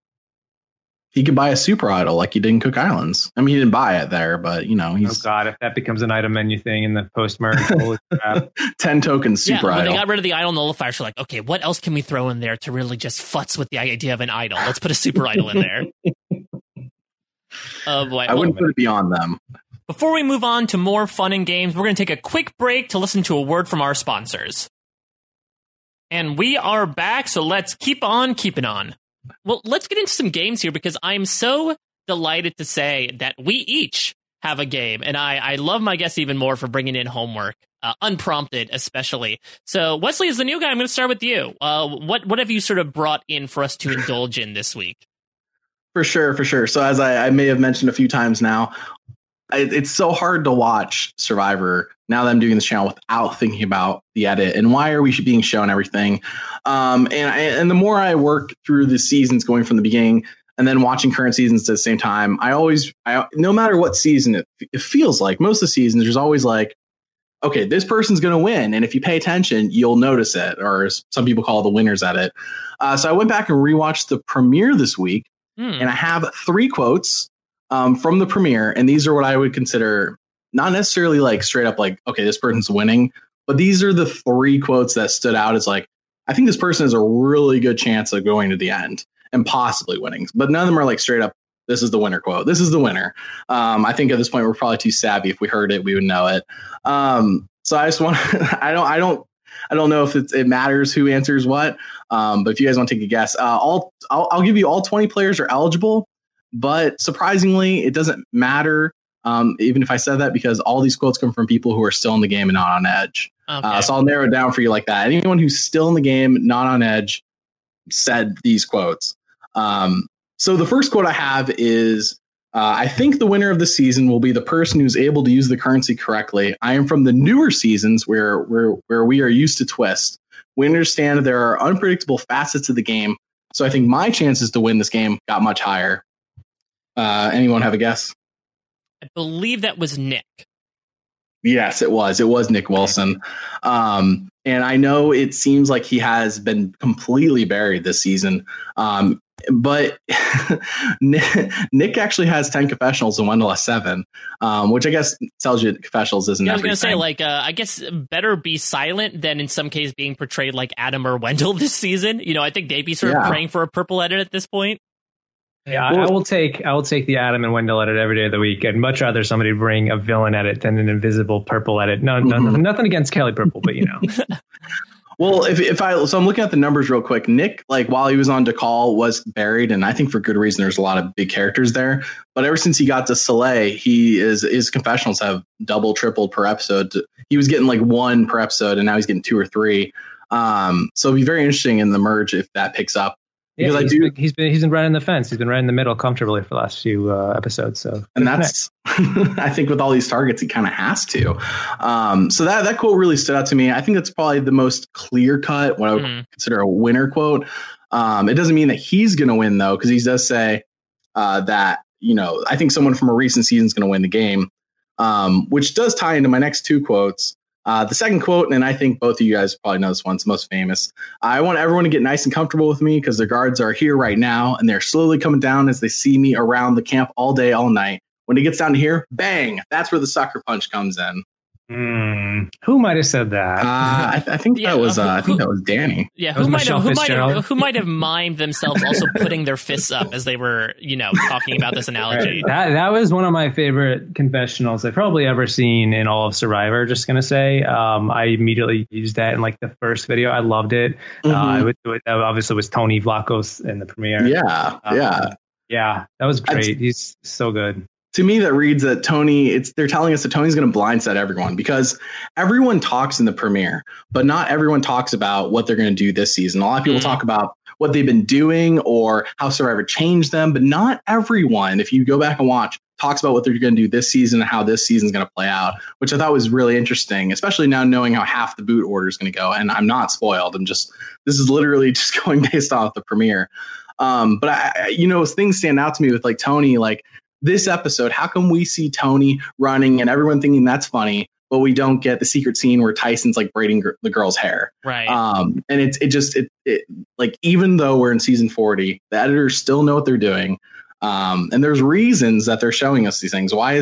He could buy a super idol like he did in Cook Islands. I mean, he didn't buy it there, but he's. Oh God, if that becomes an item menu thing in the post merge, holy crap. 10 tokens super idol. When they got rid of the idol nullifiers, they're like, okay, what else can we throw in there to really just futz with the idea of an idol? Let's put a super idol in there. Oh boy, I wouldn't put it beyond them. Before we move on to more fun and games, we're going to take a quick break to listen to a word from our sponsors. And we are back, so let's keep on keeping on. Well, let's get into some games here, because I'm so delighted to say that we each have a game, and I love my guests even more for bringing in homework, unprompted especially. So, Wesley, as the new guy, I'm going to start with you. What have you sort of brought in for us to indulge in this week? For sure. So as I may have mentioned a few times now, it's so hard to watch Survivor now that I'm doing this channel without thinking about the edit and why are we being shown everything. And the more I work through the seasons going from the beginning and then watching current seasons at the same time, I no matter what season it feels like, most of the seasons, there's always like, okay, this person's going to win. And if you pay attention, you'll notice it, or as some people call it, the winner's edit. So I went back and rewatched the premiere this week, and I have 3 quotes from the premiere, and these are what I would consider not necessarily like straight up like, okay, this person's winning, but these are the 3 quotes that stood out as like, I think this person has a really good chance of going to the end and possibly winning, but none of them are like straight up, this is the winner quote. This is the winner. I think at this point we're probably too savvy. If we heard it, we would know it. So I just want, I don't know if it matters who answers what, but if you guys want to take a guess, I'll give you all 20 players are eligible. But surprisingly, it doesn't matter, even if I said that, because all these quotes come from people who are still in the game and not on edge. Okay. So I'll narrow it down for you like that. Anyone who's still in the game, not on edge, said these quotes. So the first quote I have is, I think the winner of the season will be the person who's able to use the currency correctly. I am from the newer seasons where we are used to twist. We understand there are unpredictable facets of the game. So I think my chances to win this game got much higher. Anyone have a guess? I believe that was Nick. Yes, it was. It was Nick Wilson. And I know it seems like he has been completely buried this season. But Nick actually has 10 confessionals and Wendell has 7, which I guess tells you confessionals isn't everything. I was going to say, I guess better be silent than in some case being portrayed like Adam or Wendell this season. I think they'd be sort of praying for a purple edit at this point. Yeah, I will take the Adam and Wendell edit every day of the week. I'd much rather somebody bring a villain edit than an invisible purple edit. No, nothing against Kelly Purple, but Well, so I'm looking at the numbers real quick. Nick, like while he was on DeCall, was buried, and I think for good reason. There's a lot of big characters there, but ever since he got to Soleil, his confessionals have double, tripled per episode. He was getting like 1 per episode, and now he's getting 2 or 3. So it'll be very interesting in the merge if that picks up. Because he's been running the fence. He's been right in the middle comfortably for the last few episodes. So, and that's I think with all these targets, he kind of has to. So that quote really stood out to me. I think that's probably the most clear cut, what I would consider a winner quote. It doesn't mean that he's going to win though, because he does say that I think someone from a recent season is going to win the game, which does tie into my next 2 quotes. The second quote, and I think both of you guys probably know this one, it's the most famous. I want everyone to get nice and comfortable with me because the guards are here right now, and they're slowly coming down as they see me around the camp all day, all night. When it gets down to here, bang, that's where the sucker punch comes in. Who might have said that? I think that was Danny. Yeah, who might have mimed themselves also putting their fists up as they were, talking about this analogy. That was one of my favorite confessionals I've probably ever seen in all of Survivor. Just gonna say, I immediately used that in like the first video. I loved it. It obviously was Tony Vlachos in the premiere. Yeah, that was great. He's so good. To me, that reads that they're telling us that Tony's going to blindside everyone because everyone talks in the premiere, but not everyone talks about what they're going to do this season. A lot of people talk about what they've been doing or how Survivor changed them, but not everyone, if you go back and watch, talks about what they're going to do this season and how this season's going to play out, which I thought was really interesting, especially now knowing how half the boot order is going to go. And I'm not spoiled. This is literally just going based off the premiere. But things stand out to me with like Tony, like, this episode, how come we see Tony running and everyone thinking that's funny, but we don't get the secret scene where Tyson's like braiding the girl's hair? Right. And it like, even though we're in season 40, the editors still know what they're doing. And there's reasons that they're showing us these things. Why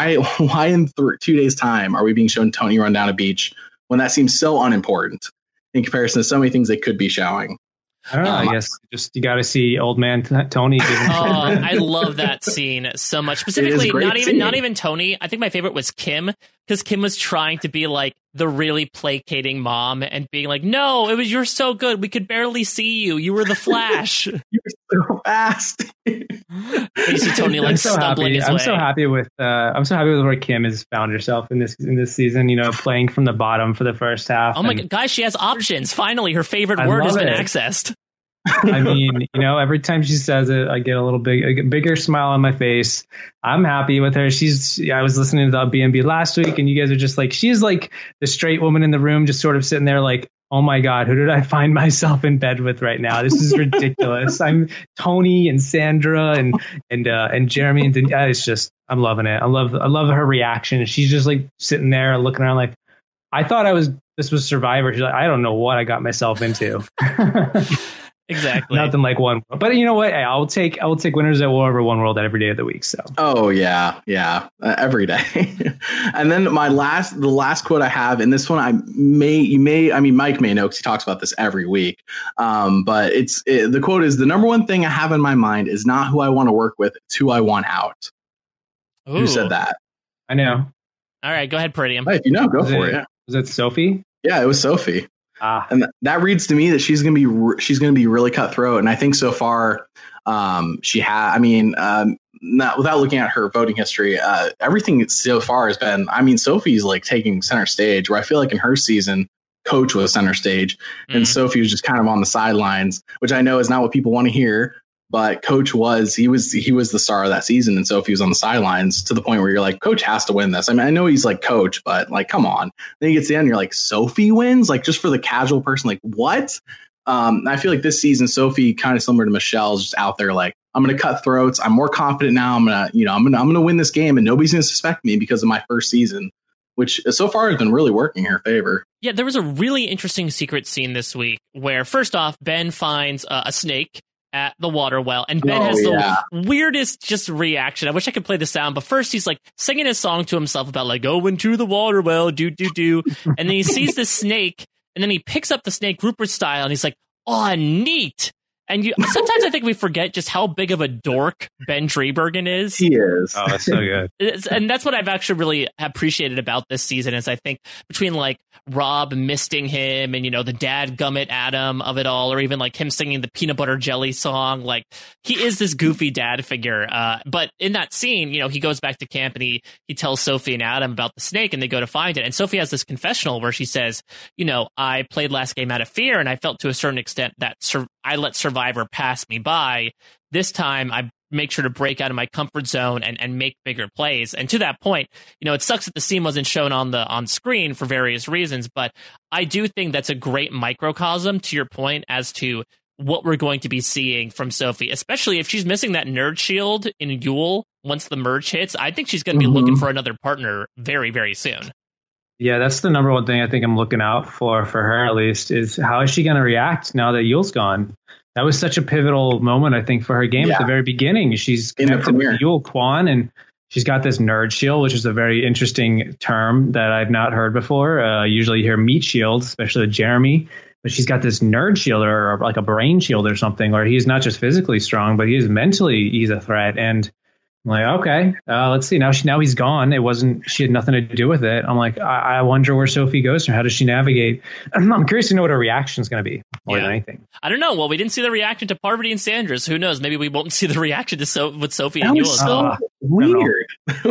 in 2 days time are we being shown Tony run down a beach when that seems so unimportant in comparison to so many things they could be showing? I don't know. I guess just you got to see old man Tony. I love that scene so much. Specifically, not even Tony. I think my favorite was Kim, because Kim was trying to be like the really placating mom and being like, "No, you're so good. We could barely see you. You were the Flash. You're so fast." You see Tony like stumbling his way. I'm so happy with where Kim has found herself in this season. Playing from the bottom for the first half. Oh my god, guys, she has options. Finally, her favorite word has been accessed. I mean, every time she says it, I get a bigger smile on my face. I'm happy with her. I was listening to the B&B last week, and you guys are just like, she's like the straight woman in the room, just sort of sitting there like, oh my God, who did I find myself in bed with right now? This is ridiculous. I'm Tony and Sandra and Jeremy, and it's just, I'm loving it. I love her reaction. She's just like sitting there looking around like, I thought this was Survivor. She's like, I don't know what I got myself into. Exactly. Nothing like one world. But you know what? Hey, I'll take Winners at War over One World every day of the week. So. Oh yeah, every day. And then the last quote I have, and this one Mike may know because he talks about this every week. But the quote is, "The number one thing I have in my mind is not who I want to work with, it's who I want out." Ooh. Who said that? I know. All right, go ahead, Peridium. If you know, go for it. Was it Sophie? Yeah, it was Sophie. And that reads to me that she's going to be really cutthroat. And I think so far she has, not without looking at her voting history, everything so far has been, Sophie's like taking center stage, where I feel like in her season, Coach was center stage and Sophie was just kind of on the sidelines, which I know is not what people want to hear. But Coach was the star of that season, and Sophie was on the sidelines, to the point where you're like, Coach has to win this. I know he's like Coach, but like, come on. Then he gets to the end, and you're like, Sophie wins? Like, just for the casual person, like, what? I feel like this season, Sophie, kind of similar to Michelle, is just out there like, I'm going to cut throats. I'm more confident now. I'm going to win this game, and nobody's going to suspect me because of my first season, which so far has been really working in her favor. Yeah, there was a really interesting secret scene this week where, first off, Ben finds a snake at the water well, and Ben has the weirdest just reaction. I wish I could play the sound, but first he's like singing a song to himself about like, go into the water well, do and then he sees the snake, and then he picks up the snake Rupert style, and he's like, oh, neat. And sometimes I think we forget just how big of a dork Ben Driebergen is. He is. Oh, that's so good. And that's what I've actually really appreciated about this season is I think between like Rob misting him and, the dad gummit Adam of it all, or even like him singing the peanut butter jelly song, like he is this goofy dad figure. But in that scene, he goes back to camp and he tells Sophie and Adam about the snake and they go to find it. And Sophie has this confessional where she says, I played last game out of fear and I felt to a certain extent that I let Survivor pass me by. This time I make sure to break out of my comfort zone and make bigger plays. And to that point, it sucks that the scene wasn't shown on screen for various reasons, but I do think that's a great microcosm to your point as to what we're going to be seeing from Sophie, especially if she's missing that nerd shield in Yule once the merge hits. I think she's going to be looking for another partner very, very soon. Yeah, that's the number one thing I think I'm looking out for her at least, is how is she going to react now that Yule's gone? That was such a pivotal moment, I think, for her game at the very beginning. She's connected with Yule Kwan, and she's got this nerd shield, which is a very interesting term that I've not heard before. Usually you hear meat shield, especially with Jeremy, but she's got this nerd shield or like a brain shield or something, or he's not just physically strong, but he's a threat. And I'm like, okay, let's see. Now he's gone. She had nothing to do with it. I'm like, I wonder where Sophie goes, or how does she navigate? I'm curious to know what her reaction is going to be more than anything. I don't know. Well, we didn't see the reaction to Parvati and Sanders. Who knows? Maybe we won't see the reaction to with Sophie and Yule as well. Weird.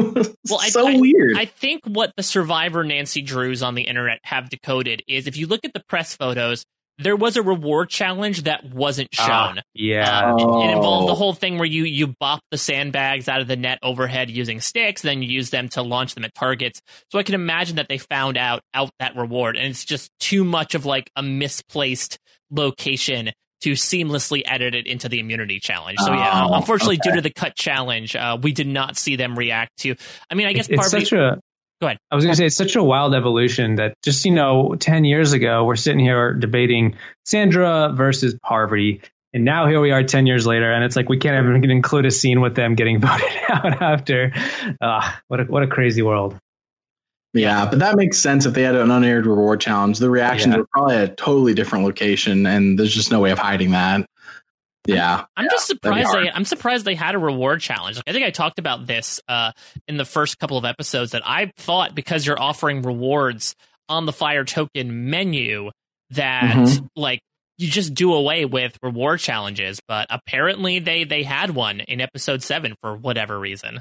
Weird. I think what the Survivor Nancy Drews on the internet have decoded is if you look at the press photos, there was a reward challenge that wasn't shown. It involved the whole thing where you bop the sandbags out of the net overhead using sticks, then you use them to launch them at targets. So I can imagine that they found out that reward, and it's just too much of like a misplaced location to seamlessly edit it into the immunity challenge. So unfortunately, due to the cut challenge, we did not see them react to. I mean, I guess Go ahead. I was going to say it's such a wild evolution that just, 10 years ago, we're sitting here debating Sandra versus Parvati. And now here we are 10 years later, and it's like we can't even include a scene with them getting voted out after. What a crazy world. Yeah, but that makes sense if they had an unaired reward challenge. The reactions were probably at a totally different location, and there's just no way of hiding that. Yeah, I'm just surprised. I'm surprised they had a reward challenge. I think I talked about this in the first couple of episodes that I thought because you're offering rewards on the Fire Token menu that like you just do away with reward challenges. But apparently they had one in episode 7 for whatever reason.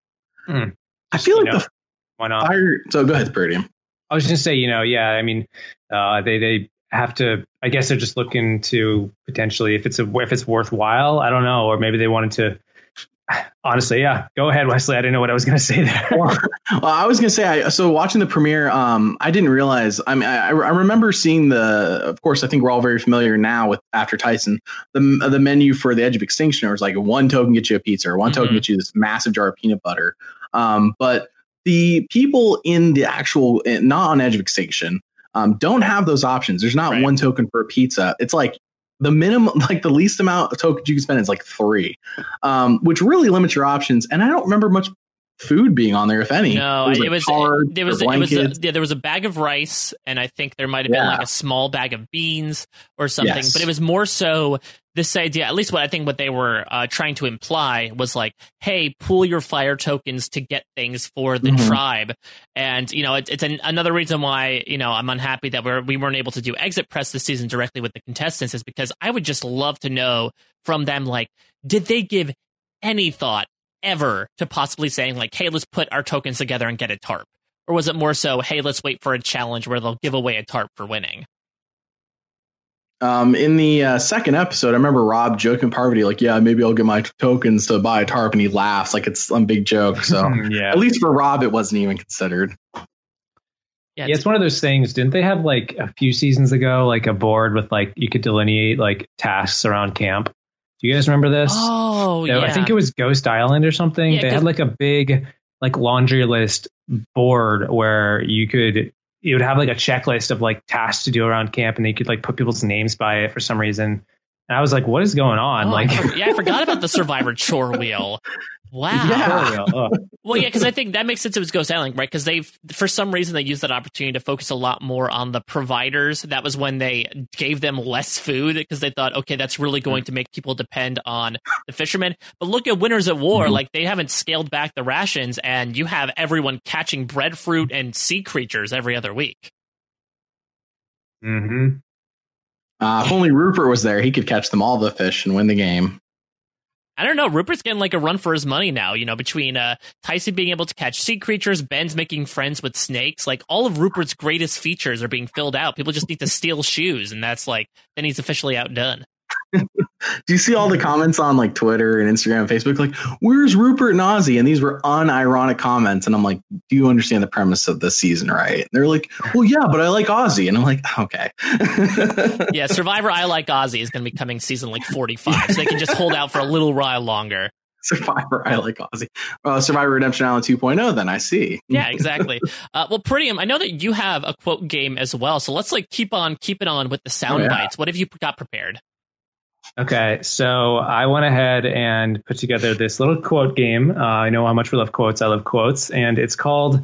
I feel like why not? So go ahead, Purdium. I was just going to say, I mean, they have to, I guess they're just looking to potentially, if it's worthwhile, I don't know, or maybe they wanted to, honestly, go ahead, Wesley. I didn't know what I was going to say there. Well, I was going to say, so watching the premiere, I didn't realize, I mean, I remember seeing of course, I think we're all very familiar now with After Tyson, the menu for the Edge of Extinction, it was like 1 token gets you a pizza, or 1 token gets you this massive jar of peanut butter. But the people in the actual, not on Edge of Extinction, don't have those options. There's not 1 token for a pizza. It's like the minimum, like the least amount of tokens you can spend is like 3, which really limits your options. And I don't remember much food being on there, if any. No, there was a bag of rice, and I think there might have been like a small bag of beans or something. Yes. But it was more so this idea, at least what they were trying to imply was like, hey, pool your fire tokens to get things for the tribe. And, it's another reason why, I'm unhappy that we weren't able to do exit press this season directly with the contestants, is because I would just love to know from them, like, did they give any thought ever to possibly saying like, hey, let's put our tokens together and get a tarp? Or was it more so, hey, let's wait for a challenge where they'll give away a tarp for winning? In the second episode, I remember Rob joking Parvati, like, yeah, maybe I'll get my tokens to buy a tarp, and he laughs like it's some big joke. So at least for Rob, it wasn't even considered. Yeah, it's one of those things. Didn't they have like a few seasons ago, like a board with like you could delineate like tasks around camp? Do you guys remember this? Oh, yeah. I think it was Ghost Island or something. They had like a big like laundry list board where you would have like a checklist of like tasks to do around camp, and they could like put people's names by it for some reason. And I was like, what is going on? Oh, like, I forgot about the Survivor chore wheel. Wow. Yeah. Well, yeah, because I think that makes sense. It was Ghost Island, right? Because for some reason, they used that opportunity to focus a lot more on the providers. That was when they gave them less food because they thought, okay, that's really going to make people depend on the fishermen. But look at Winners at War. Like, they haven't scaled back the rations, and you have everyone catching breadfruit and sea creatures every other week. Mm-hmm. If only Rupert was there, he could catch them all the fish and win the game. I don't know. Rupert's getting like a run for his money now, between Tyson being able to catch sea creatures, Ben's making friends with snakes. Like, all of Rupert's greatest features are being filled out. People just need to steal shoes, and that's like, then he's officially outdone. Do you see all the comments on like Twitter and Instagram and Facebook? Like, where's Rupert and Ozzy? And these were unironic comments. And I'm like, do you understand the premise of this season, right? And they're like, well, yeah, but I like Ozzy. And I'm like, okay. Yeah, Survivor I Like Ozzy is going to be coming season like 45. So they can just hold out for a little while longer. Survivor I Like Ozzy. Survivor Redemption Island 2.0, then I see. Yeah, exactly. Well, Prettium, I know that you have a quote game as well. So let's like keep it on with the sound bites. What have you got prepared? Okay, so I went ahead and put together this little quote game. I know how much we love quotes. I love quotes. And it's called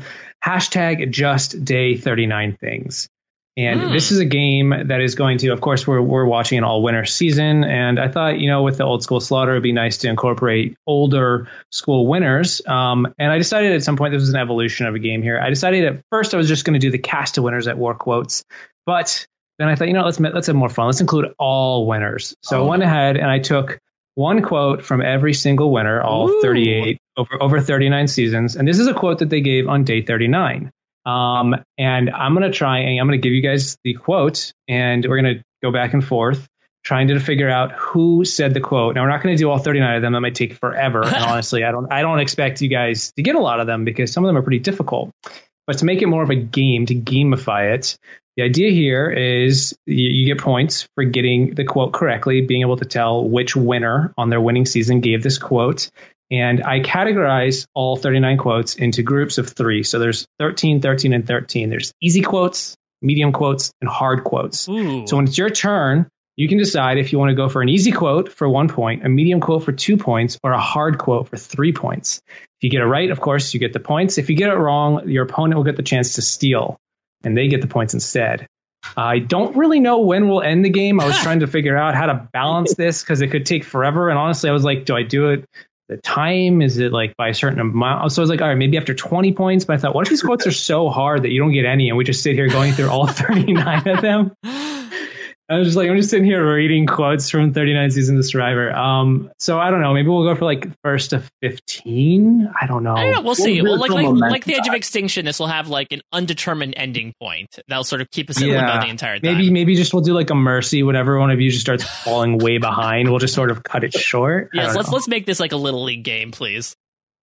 #JustDay39Things. And this is a game that is going to, of course, we're watching an all-winter season. And I thought, with the old school slaughter, it'd be nice to incorporate older school winners. And I decided at some point, this was an evolution of a game here. I decided at first I was just going to do the cast of Winners at War quotes. But then I thought, let's have more fun. Let's include all winners. So I went ahead and I took one quote from every single winner, all 38 over 39 seasons. And this is a quote that they gave on day 39. And I'm going to give you guys the quote, and we're going to go back and forth trying to figure out who said the quote. Now, we're not going to do all 39 of them. That might take forever. And honestly, I don't expect you guys to get a lot of them because some of them are pretty difficult. But to make it more of a game, to gamify it, the idea here is you get points for getting the quote correctly, being able to tell which winner on their winning season gave this quote. And I categorize all 39 quotes into groups of 3. So there's 13, 13, and 13. There's easy quotes, medium quotes, and hard quotes. Ooh. So when it's your turn, you can decide if you want to go for an easy quote for 1 point, a medium quote for 2 points, or a hard quote for 3 points. If you get it right, of course, you get the points. If you get it wrong, your opponent will get the chance to steal, and they get the points instead. I don't really know when we'll end the game. I was trying to figure out how to balance this because it could take forever. And honestly, I was like, do I do it? The time, is it like by a certain amount? So I was like, all right, maybe after 20 points. But I thought, what if these quotes are so hard that you don't get any and we just sit here going through all 39 of them? I was just like, I'm just sitting here reading quotes from 39 seasons of Survivor. So I don't know. Maybe we'll go for like first to 15. I don't know. We'll see. Well, like the Edge of Extinction, this will have like an undetermined ending point. That'll sort of keep us in limbo the entire time. Maybe just we'll do like a mercy. Whatever one of you just starts falling way behind, we'll just sort of cut it short. Yes, let's make this like a little league game, please.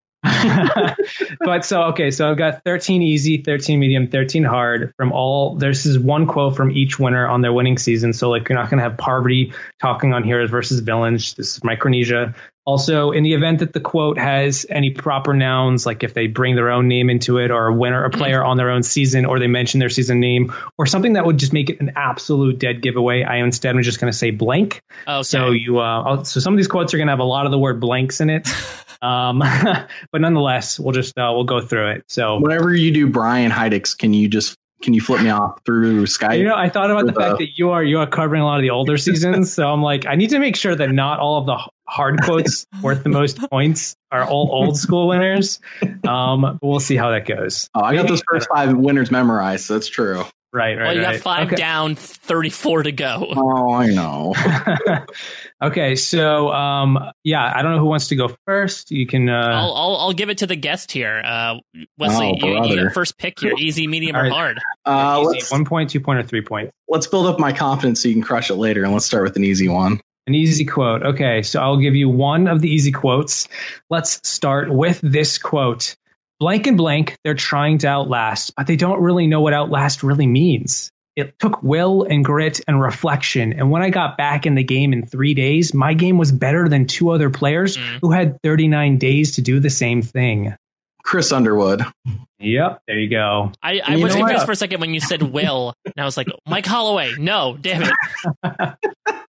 But so I've got 13 easy, 13 medium, 13 hard from all. This is one quote from each winner on their winning season. So like, you're not going to have Parvati talking on heroes versus villains. This is Micronesia. Also, in the event that the quote has any proper nouns, like if they bring their own name into it, or a winner, a player on their own season, or they mention their season name, or something that would just make it an absolute dead giveaway, I instead am just going to say blank. Okay. So so some of these quotes are going to have a lot of the word blanks in it. But nonetheless, we'll go through it. So whenever you do Brian Heidick's, can you flip me off through Skype? I thought about the fact that you are covering a lot of the older seasons. So I'm like, I need to make sure that not all of the hard quotes worth the most points are all old school winners. But we'll see how that goes. Oh, I got those first 5 winners memorized. So that's true. Right. Well, you got 5 down, 34 to go. Oh, I know. Okay, so I don't know who wants to go first. You can. I'll give it to the guest here, Wesley. You get first pick here: easy, medium, or hard. Easy, 1 point, 2 point, or 3 point. Let's build up my confidence so you can crush it later, and let's start with an easy one. An easy quote. Okay, so I'll give you one of the easy quotes. Let's start with this quote. Blank and blank, they're trying to outlast, but they don't really know what outlast really means. It took will and grit and reflection. And when I got back in the game in 3 days, my game was better than 2 other players who had 39 days to do the same thing. Chris Underwood. Yep, there you go. I was confused for a second when you said will, and I was like, Mike Holloway. No, damn it.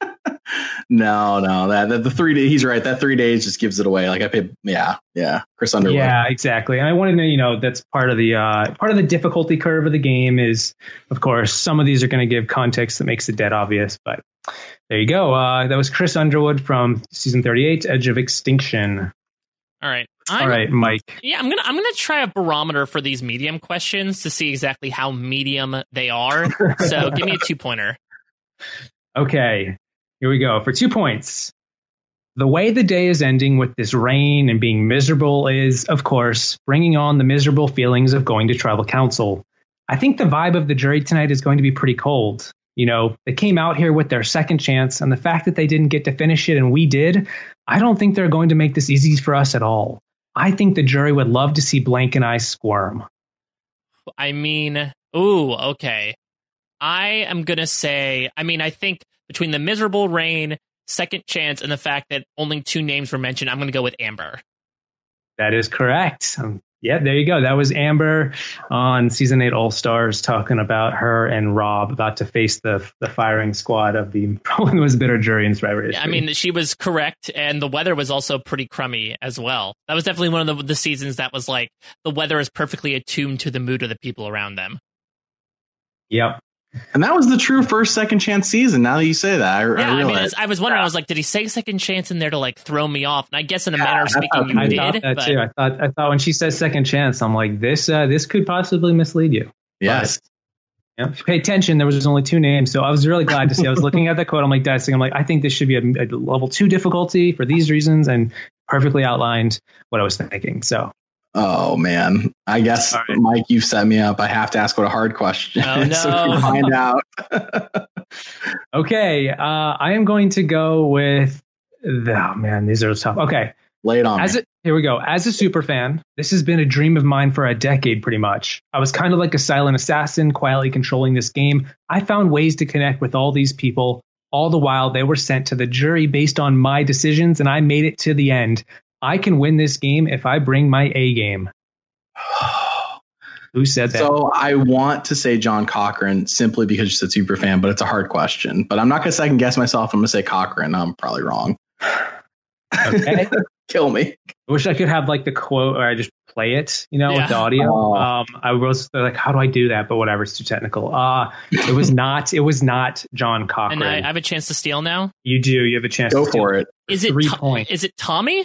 No, that the 3 days. He's right. That 3 days just gives it away. Like I paid. Yeah. Chris Underwood. Yeah, exactly. And I wanted to, that's part of the difficulty curve of the game is, of course, some of these are going to give context that makes it dead obvious. But there you go. That was Chris Underwood from season 38, Edge of Extinction. All right. All right, Mike. Yeah, I'm gonna try a barometer for these medium questions to see exactly how medium they are. So give me a 2-pointer. Okay, here we go. For 2 points. The way the day is ending with this rain and being miserable is, of course, bringing on the miserable feelings of going to tribal council. I think the vibe of the jury tonight is going to be pretty cold. They came out here with their second chance, and the fact that they didn't get to finish it and we did, I don't think they're going to make this easy for us at all. I think the jury would love to see Blank and I squirm. I mean, okay. I am going to say, I think between the miserable rain, second chance, and the fact that only 2 names were mentioned, I'm going to go with Amber. That is correct. Yeah, there you go. That was Amber on season 8 All Stars talking about her and Rob about to face the firing squad of the probably most bitter jury in Survivor history. Yeah, she was correct, and the weather was also pretty crummy as well. That was definitely one of the seasons that was like the weather is perfectly attuned to the mood of the people around them. Yep. And that was the true first second chance season. Now that you say that, I realize. I was wondering. I was like, did he say second chance in there to like throw me off? And I guess in a manner of speaking, you did. I thought that too. I thought when she says second chance, I'm like, this could possibly mislead you. Yes. But, pay attention. There was only 2 names, so I was really glad to see. I was looking at the quote. I'm like, dicing. I'm like, I think this should be a level 2 difficulty for these reasons, and perfectly outlined what I was thinking. So. Oh man, I guess right. Mike, you've set me up. I have to ask what a hard question. Oh no! So we find out. Okay, I am going to go with. Oh man, these are tough. Okay, lay it on. Here we go. As a super fan, this has been a dream of mine for a decade, pretty much. I was kind of like a silent assassin, quietly controlling this game. I found ways to connect with all these people. All the while, they were sent to the jury based on my decisions, and I made it to the end. I can win this game if I bring my A game. Who said that? So I want to say John Cochran simply because you're a super fan, but it's a hard question. But I'm not going to second guess myself. I'm going to say Cochran. I'm probably wrong. Okay. Kill me. I wish I could have like the quote or I just play it, with the audio. Oh. I was like, how do I do that? But whatever, it's too technical. It was not John Cochran. And I have a chance to steal now? You do. You have a chance to steal. Go for it. Is it 3 points. Is it Tommy?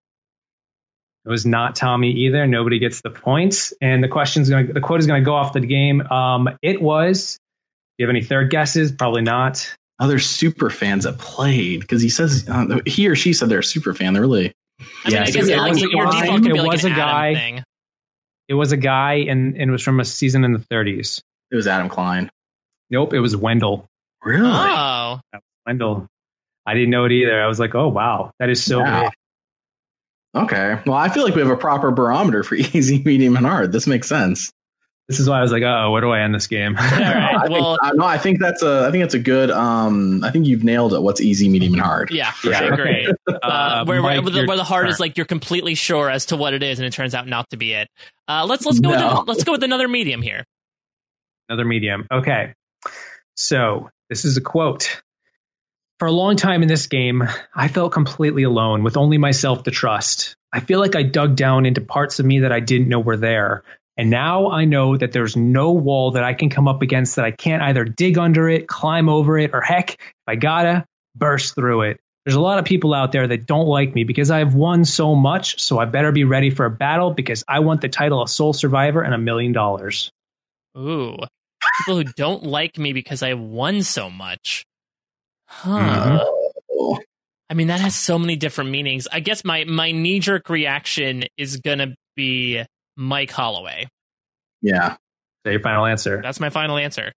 It was not Tommy either. Nobody gets the points. And the quote is going to go off the game. It was. Do you have any third guesses? Probably not. Other super fans that played because he says he or she said they're a super fan. They're really. I guess your default could be like an Adam thing. It was a guy, and it was from a season in the 30s. It was Adam Klein. Nope, it was Wendell. Really? Oh, Wendell. I didn't know it either. I was like, oh wow, that is so big. Okay. Well, I feel like we have a proper barometer for easy, medium, and hard. This makes sense. This is why I was like, oh, where do I end this game? All right, I think that's a good. I think you've nailed it. What's easy, medium, and hard? Yeah, sure. Great. Where the hard is like you're completely sure as to what it is, and it turns out not to be it. Let's go with another medium here. Another medium. Okay. So this is a quote. For a long time in this game, I felt completely alone with only myself to trust. I feel like I dug down into parts of me that I didn't know were there. And now I know that there's no wall that I can come up against that I can't either dig under it, climb over it, or heck, if I gotta, burst through it. There's a lot of people out there that don't like me because I have won so much, so I better be ready for a battle because I want the title of Sole Survivor and $1 million. Ooh. People who don't like me because I won so much. Huh. Mm-hmm. I mean, that has so many different meanings. I guess my knee-jerk reaction is gonna be Mike Holloway. Yeah. Is that your final answer? That's my final answer.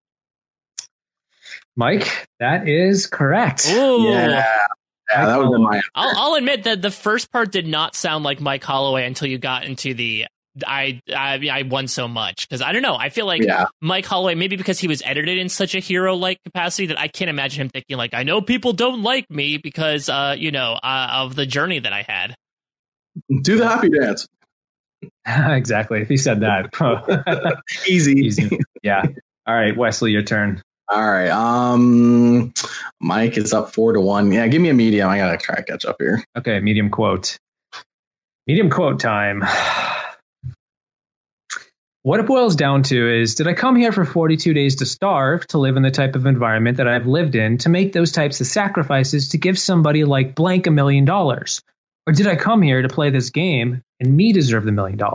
Mike, that is correct. Ooh. Yeah, that was my answer. I'll admit that the first part did not sound like Mike Holloway until you got into the I won so much, because I don't know. I feel like Mike Holloway, maybe because he was edited in such a hero-like capacity that I can't imagine him thinking like, I know people don't like me because of the journey that I had. Do the happy dance. Exactly. If he said that. Easy. Yeah. All right, Wesley, your turn. All right. Mike is up 4-1. Yeah, give me a medium. I gotta try to catch up here. Okay, medium quote. Medium quote time. What it boils down to is, did I come here for 42 days to starve, to live in the type of environment that I've lived in, to make those types of sacrifices to give somebody like blank $1 million? Or did I come here to play this game and me deserve the $1 million?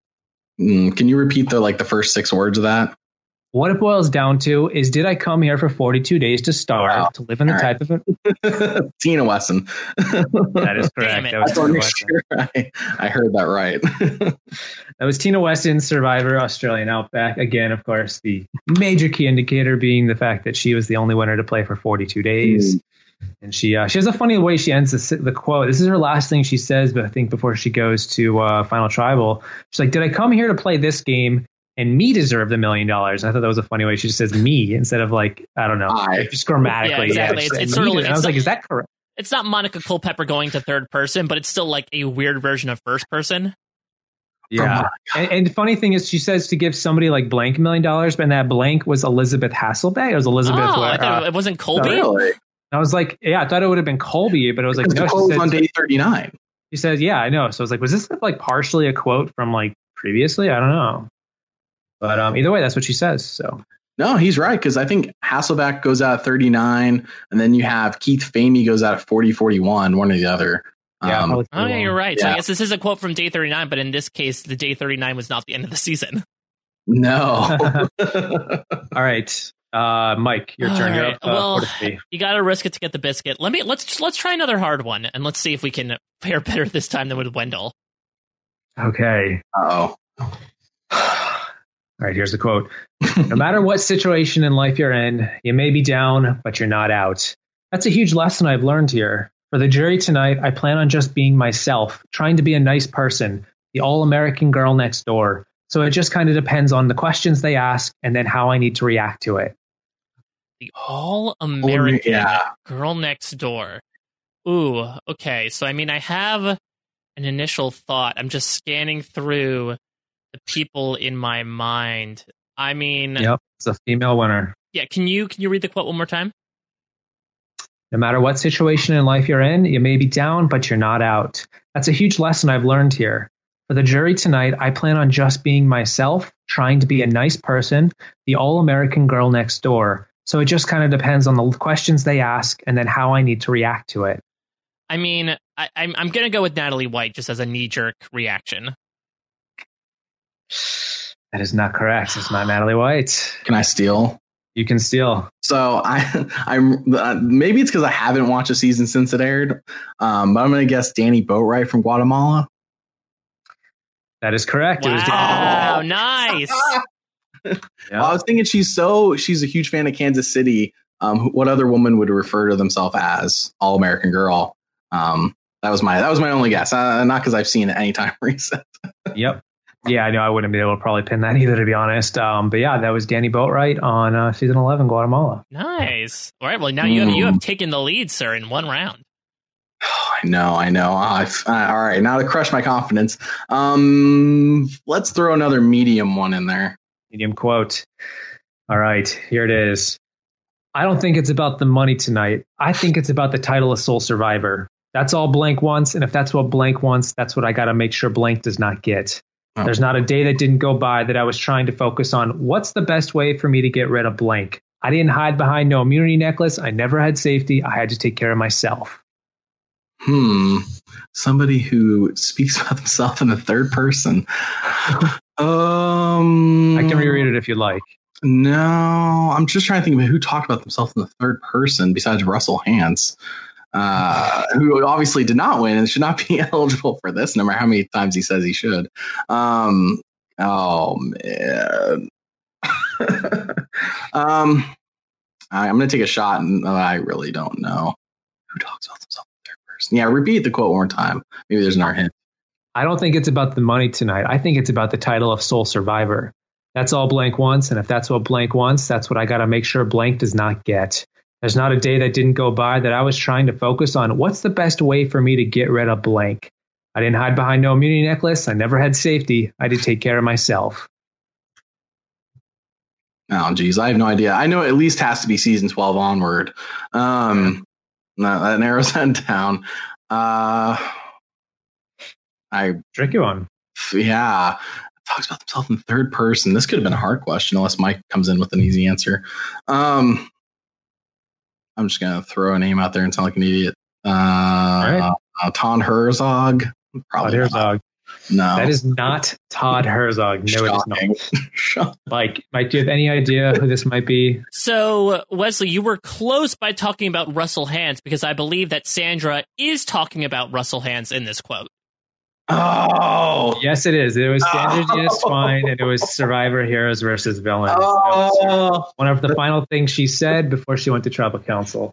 Can you repeat the first 6 words of that? What it boils down to is, did I come here for 42 days to starve, to live in the type of... Tina Wesson. That is correct. That was Tina Wesson. Sure I heard that right. That was Tina Weston, Survivor Australian Outback. Again, of course, the major key indicator being the fact that she was the only winner to play for 42 days. And she has a funny way she ends the quote. This is her last thing she says, but I think before she goes to Final Tribal, she's like, did I come here to play this game and me deserve the $1 million? And I thought that was a funny way. She just says me instead of I don't know, just grammatically. Yeah, exactly. It's sort of like, and I was like, is that correct? It's not Monica Culpepper going to third person, but it's still like a weird version of first person. Yeah. And the funny thing is, she says to give somebody like blank $1 million, but that blank was Elizabeth Hasselbeck. It was Elizabeth. I thought it wasn't Colby. Really? I was like, yeah, I thought it would have been Colby, but it was like, no, she said, on day 39. She said, yeah, I know. So I was like, was this partially a quote from previously? I don't know. But either way, that's what she says. So no, he's right, because I think Hasselbeck goes out at 39, and then you have Keith Famey goes out at 40-41, one or the other. Yeah, yeah, you're right. So I guess this is a quote from day 39, but in this case, the day 39 was not the end of the season. No. All right. Mike, your turn. You're up, well, you got to risk it to get the biscuit. Let's try another hard one, and let's see if we can fare better this time than with Wendell. Okay. Uh-oh. All right, here's the quote. No matter what situation in life you're in, you may be down, but you're not out. That's a huge lesson I've learned here. For the jury tonight, I plan on just being myself, trying to be a nice person, the all-American girl next door. So it just kind of depends on the questions they ask and then how I need to react to it. The all-American girl next door. Ooh, okay. So, I mean, I have an initial thought. I'm just scanning through the people in my mind. I mean... Yep, it's a female winner. Yeah, can you read the quote one more time? No matter what situation in life you're in, you may be down, but you're not out. That's a huge lesson I've learned here. For the jury tonight, I plan on just being myself, trying to be a nice person, the all-American girl next door. So it just kind of depends on the questions they ask and then how I need to react to it. I mean, I'm going to go with Natalie White just as a knee-jerk reaction. That is not correct. It's not Natalie White. Can I steal? You can steal. So I'm maybe it's because I haven't watched a season since it aired, but I'm going to guess Danny Boatwright from Guatemala. That is correct. Wow, it was nice. Yeah. I was thinking she's a huge fan of Kansas City. What other woman would refer to themselves as All-American Girl? That was my only guess. Not because I've seen it anytime recent. Yep. Yeah, I know I wouldn't be able to probably pin that either, to be honest. But yeah, that was Danny Boatwright on season 11, Guatemala. Nice. All right. Well, now you have taken the lead, sir, in one round. Oh, I know. All right. Now to crush my confidence. Let's throw another medium one in there. Medium quote. All right, here it is. I don't think it's about the money tonight. I think it's about the title of Sole Survivor. That's all Blank wants. And if that's what Blank wants, that's what I got to make sure Blank does not get. There's not a day that didn't go by that I was trying to focus on what's the best way for me to get rid of Blank. I didn't hide behind no immunity necklace. I never had safety. I had to take care of myself. Somebody who speaks about themselves in the third person. I can reread it if you like. No, I'm just trying to think of who talked about themselves in the third person besides Russell Hantz. Who obviously did not win and should not be eligible for this, no matter how many times he says he should. Oh man. I'm going to take a shot, and I really don't know who talks about themselves in third person. Yeah, repeat the quote one more time. Maybe there's another hint. I don't think it's about the money tonight. I think it's about the title of Sole Survivor. That's all Blank wants, and if that's what Blank wants, that's what I got to make sure Blank does not get. There's not a day that didn't go by that I was trying to focus on what's the best way for me to get rid of Blank. I didn't hide behind no immunity necklace. I never had safety. I did take care of myself. Oh, geez, I have no idea. I know it at least has to be season 12 onward. That narrows that down. Tricky one. Yeah. Talks about himself in third person. This could have been a hard question unless Mike comes in with an easy answer. I'm just going to throw a name out there and sound like an idiot. Todd Herzog. Probably Todd Herzog. No. That is not Todd Herzog. No, it is not. Mike, do you have any idea who this might be? So, Wesley, you were close by talking about Russell Hantz, because I believe that Sandra is talking about Russell Hantz in this quote. Oh, yes, it is. It was Sandra Diaz Swine, and it was Survivor Heroes versus Villains. One of the final things she said before she went to Tribal Council.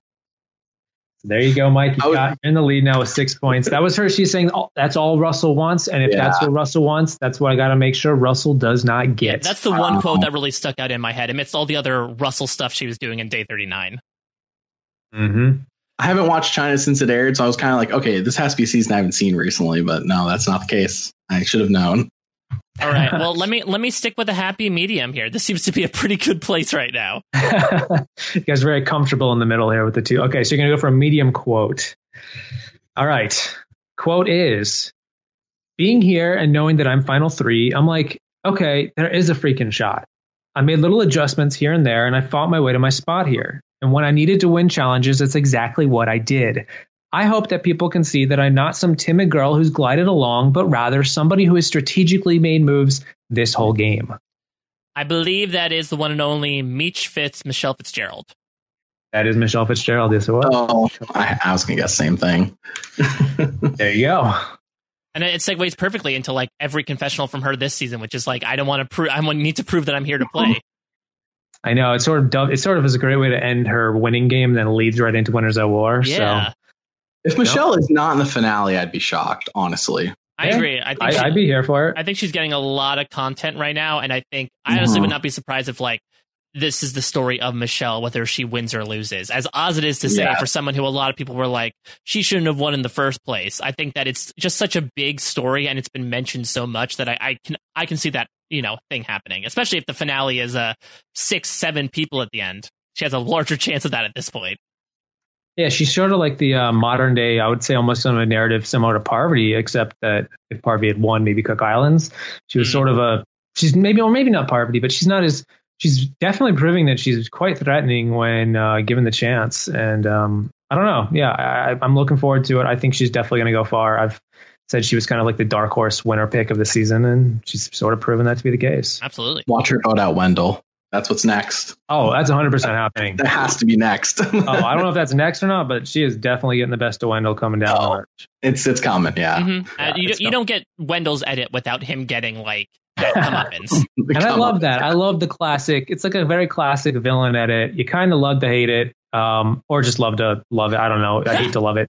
So there you go, Mike. You're in the lead now with 6 points. That was her. She's saying, that's all Russell wants, and if that's what Russell wants, that's what I got to make sure Russell does not get. Yeah, that's the one quote that really stuck out in my head amidst all the other Russell stuff she was doing in Day 39. Mm-hmm. I haven't watched China since it aired, so I was kind of like, okay, this has to be a season I haven't seen recently, but no, that's not the case. I should have known. All right, well, let me stick with a happy medium here. This seems to be a pretty good place right now. You guys are very comfortable in the middle here with the two. Okay, so you're going to go for a medium quote. All right. Quote is, being here and knowing that I'm final three, I'm like, okay, there is a freaking shot. I made little adjustments here and there, and I fought my way to my spot here. And when I needed to win challenges, that's exactly what I did. I hope that people can see that I'm not some timid girl who's glided along, but rather somebody who has strategically made moves this whole game. I believe that is the one and only Michelle Fitzgerald. That is Michelle Fitzgerald, yes it was. Oh, I was going to guess the same thing. There you go. And it segues perfectly into like every confessional from her this season, which is like, I need to prove that I'm here to play. I know, it sort of is a great way to end her winning game, then leads right into Winners at War. Yeah. So. If Michelle is not in the finale, I'd be shocked, honestly. I agree. I'd be here for it. I think she's getting a lot of content right now, and I honestly would not be surprised if like this is the story of Michelle, whether she wins or loses. As odd it is to say, for someone who a lot of people were like, she shouldn't have won in the first place. I think that it's just such a big story, and it's been mentioned so much that I can see that thing happening, especially if the finale is 6-7 people at the end. She has a larger chance of that at this point. Yeah, she's sort of like the modern day, I would say almost on a narrative similar to Parvati, except that if Parvati had won maybe Cook Islands, she was sort of she's maybe not Parvati, but she's definitely proving that she's quite threatening when given the chance. And I don't know. Yeah, I'm looking forward to it. I think she's definitely going to go far. I've said she was kind of like the dark horse winner pick of the season, and she's sort of proven that to be the case. Absolutely. Watch her vote out Wendell. That's what's next. Oh, that's 100% happening. That has to be next. I don't know if that's next or not, but she is definitely getting the best of Wendell coming down the march. It's coming, yeah. Mm-hmm. You don't get Wendell's edit without him getting like that comeuppance. And I love that. I love the classic. It's like a very classic villain edit. You kind of love to hate it, or just love to love it. I don't know. I hate to love it.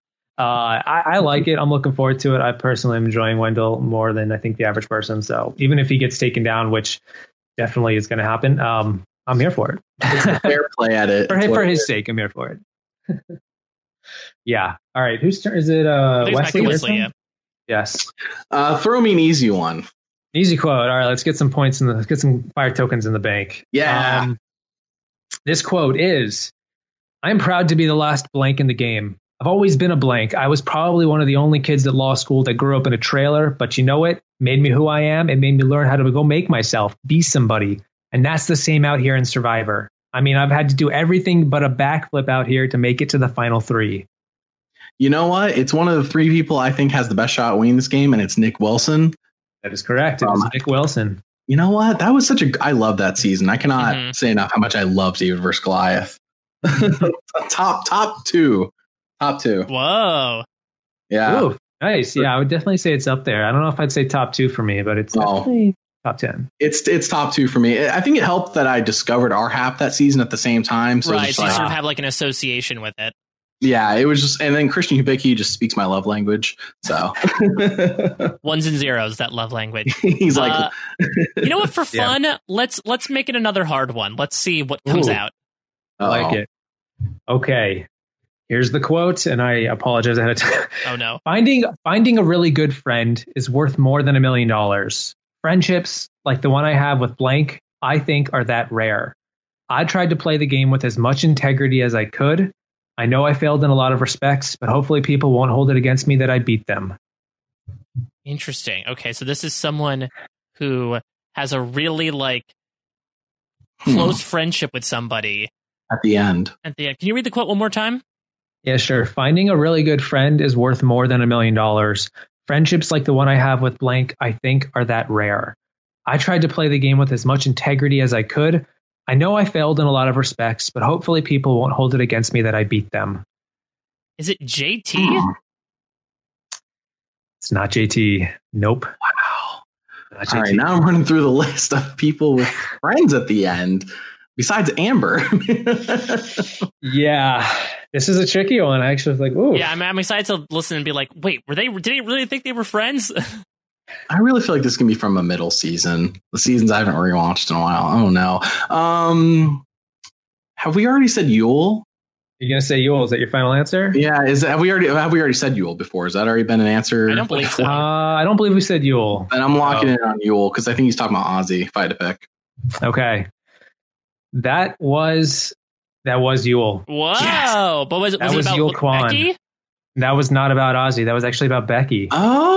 I like it. I'm looking forward to it. I personally am enjoying Wendell more than I think the average person. So even if he gets taken down, which definitely is going to happen, I'm here for it. It's a fair play at it. For his sake, I'm here for it. Yeah. All right. Whose turn is it? Wesley, yeah. Yes. Throw me an easy one. Easy quote. All right. Let's get some points let's get some fire tokens in the bank. Yeah. This quote is, "I'm proud to be the last blank in the game. I've always been a blank. I was probably one of the only kids at law school that grew up in a trailer, but you know what? Made me who I am. It made me learn how to go make myself, be somebody. And that's the same out here in Survivor. I mean, I've had to do everything but a backflip out here to make it to the final three." You know what? It's one of the three people I think has the best shot at winning this game, and it's Nick Wilson. That is correct. It was Nick Wilson. You know what? That was I love that season. I cannot say enough how much I love David versus Goliath. top two. Whoa. Yeah. Ooh, nice. Yeah, I would definitely say it's up there. I don't know if I'd say top 2 for me, but it's definitely top 10. It's top 2 for me. I think it helped that I discovered RHAP that season at the same time. So right, so you sort of have like an association with it. Yeah, it was just, and then Christian Hubicki just speaks my love language. So ones and zeros, that love language. He's like, you know what? For fun, let's make it another hard one. Let's see what comes out. I like it. Okay. Here's the quote, and I apologize ahead of time. Oh no! Finding a really good friend is worth more than $1 million. Friendships like the one I have with blank, I think, are that rare. I tried to play the game with as much integrity as I could. I know I failed in a lot of respects, but hopefully people won't hold it against me that I beat them. Interesting. Okay, so this is someone who has a really close friendship with somebody. At the end. Can you read the quote one more time? Yeah, sure. Finding a really good friend is worth more than $1 million. Friendships like the one I have with blank, I think, are that rare. I tried to play the game with as much integrity as I could. I know I failed in a lot of respects, but hopefully people won't hold it against me that I beat them. Is it JT? It's not JT. Nope. Wow. Not JT. All right, now I'm running through the list of people with friends at the end, besides Amber. Yeah, this is a tricky one. I actually was like, ooh. Yeah, I'm excited to listen and be like, wait, did they really think they were friends? I really feel like this can be from a middle season. The seasons I haven't rewatched in a while. Oh no. Have we already said Yule? You're gonna say Yule? Is that your final answer? Yeah. Have we already said Yule before? Has that already been an answer? I don't believe so. I don't believe we said Yule. And I'm locking in on Yule because I think he's talking about Ozzy. If I had to pick. Okay. That was Yule. Wow. Yes. But was it was about Yule Kwan. Becky? That was not about Ozzy. That was actually about Becky.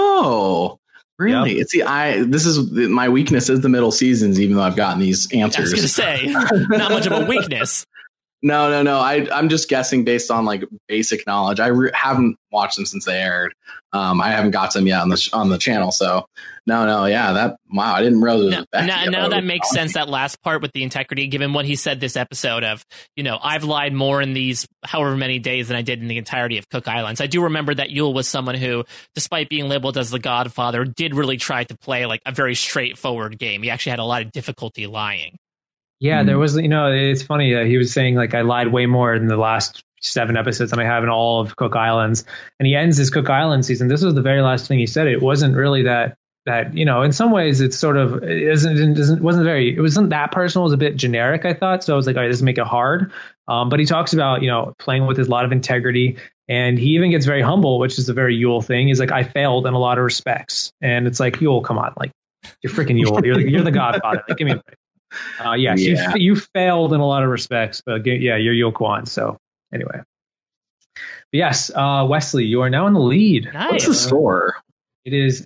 Oh, really? Yep. See, this is my weakness is the middle seasons, even though I've gotten these I answers. was going to say, not much of a weakness. No. I'm just guessing based on basic knowledge. I haven't watched them since they aired. I haven't got them yet on the channel. So no. Yeah, wow. I didn't realize it was Becky. Now that makes sense. That last part with the integrity, given what he said this episode of, I've lied more in these however many days than I did in the entirety of Cook Islands. I do remember that Yule was someone who, despite being labeled as the Godfather, did really try to play a very straightforward game. He actually had a lot of difficulty lying. Yeah, there was, it's funny. He was saying I lied way more in the last 7 episodes than I have in all of Cook Islands. And he ends his Cook Island season. This was the very last thing he said. It wasn't really that in some ways it's sort of, it wasn't that personal. It was a bit generic, I thought. So I was like, all right, this make it hard. But he talks about, playing with a lot of integrity. And he even gets very humble, which is a very Yule thing. He's like, I failed in a lot of respects. And it's like, Yule, come on. You're freaking Yule. You're the Godfather. Give me a break. Yes, you failed in a lot of respects, but you're Yule Kwan. So anyway, but yes, Wesley, you are now in the lead. Nice. What's the score? It is